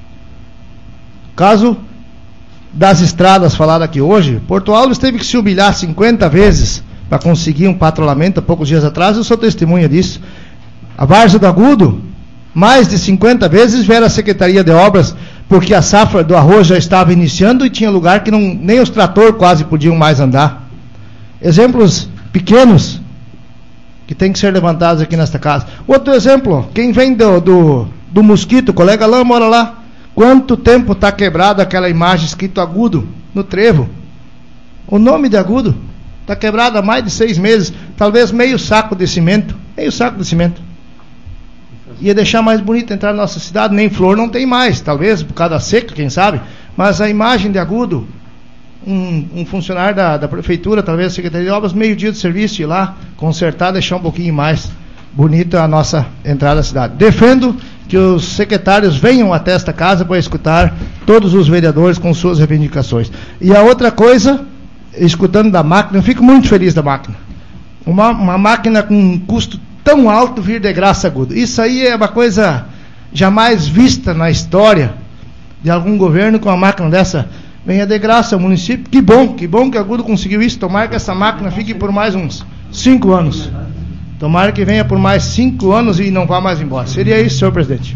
Caso das estradas falado aqui hoje, Porto Alves teve que se humilhar cinquenta vezes para conseguir um patrulhamento há poucos dias atrás, eu sou testemunha disso. A Várzea do Agudo, mais de cinquenta vezes vieram a Secretaria de Obras, porque a safra do arroz já estava iniciando e tinha lugar que não, nem os tratores quase podiam mais andar. Exemplos pequenos que tem que ser levantados aqui nesta casa. Outro exemplo, quem vem do, do, do Mosquito, o colega Alain mora lá. Quanto tempo está quebrado aquela imagem escrito Agudo no trevo? O nome de Agudo está quebrado há mais de seis meses, talvez meio saco de cimento, meio saco de cimento. Ia deixar mais bonito entrar na nossa cidade, nem flor não tem mais, talvez por causa da seca, quem sabe, mas a imagem de Agudo, um, um funcionário da, da prefeitura, talvez a Secretaria de Obras, meio dia de serviço, ir lá, consertar, deixar um pouquinho mais bonita a nossa entrada da cidade. Defendo que os secretários venham até esta casa para escutar todos os vereadores com suas reivindicações. E a outra coisa, escutando da máquina, eu fico muito feliz da máquina. Uma, uma máquina com um custo tão alto vir de graça, Agudo. Isso aí é uma coisa jamais vista na história de algum governo, com uma máquina dessa venha de graça ao município. Que bom, que bom que Agudo conseguiu isso. Tomara que essa máquina fique por mais uns cinco anos. Tomara que venha por mais cinco anos e não vá mais embora. Seria isso, senhor presidente.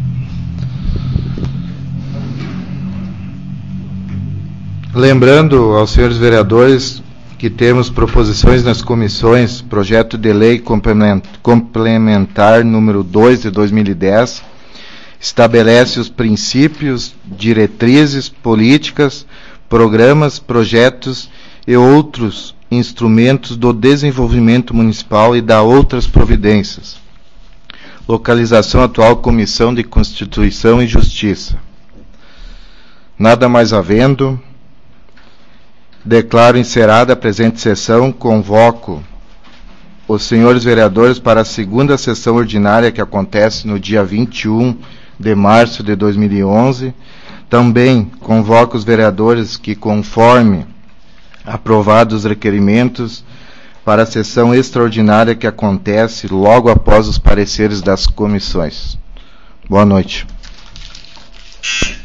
Lembrando aos senhores vereadores que temos proposições nas comissões, projeto de lei complementar número dois de dois mil e dez, estabelece os princípios, diretrizes, políticas, programas, projetos e outros instrumentos do desenvolvimento municipal e dá outras providências. Localização atual Comissão de Constituição e Justiça. Nada mais havendo, declaro encerrada a presente sessão, convoco os senhores vereadores para a segunda sessão ordinária que acontece no dia vinte e um de março de dois mil e onze. Também convoco os vereadores que, conforme aprovados os requerimentos, para a sessão extraordinária que acontece logo após os pareceres das comissões. Boa noite.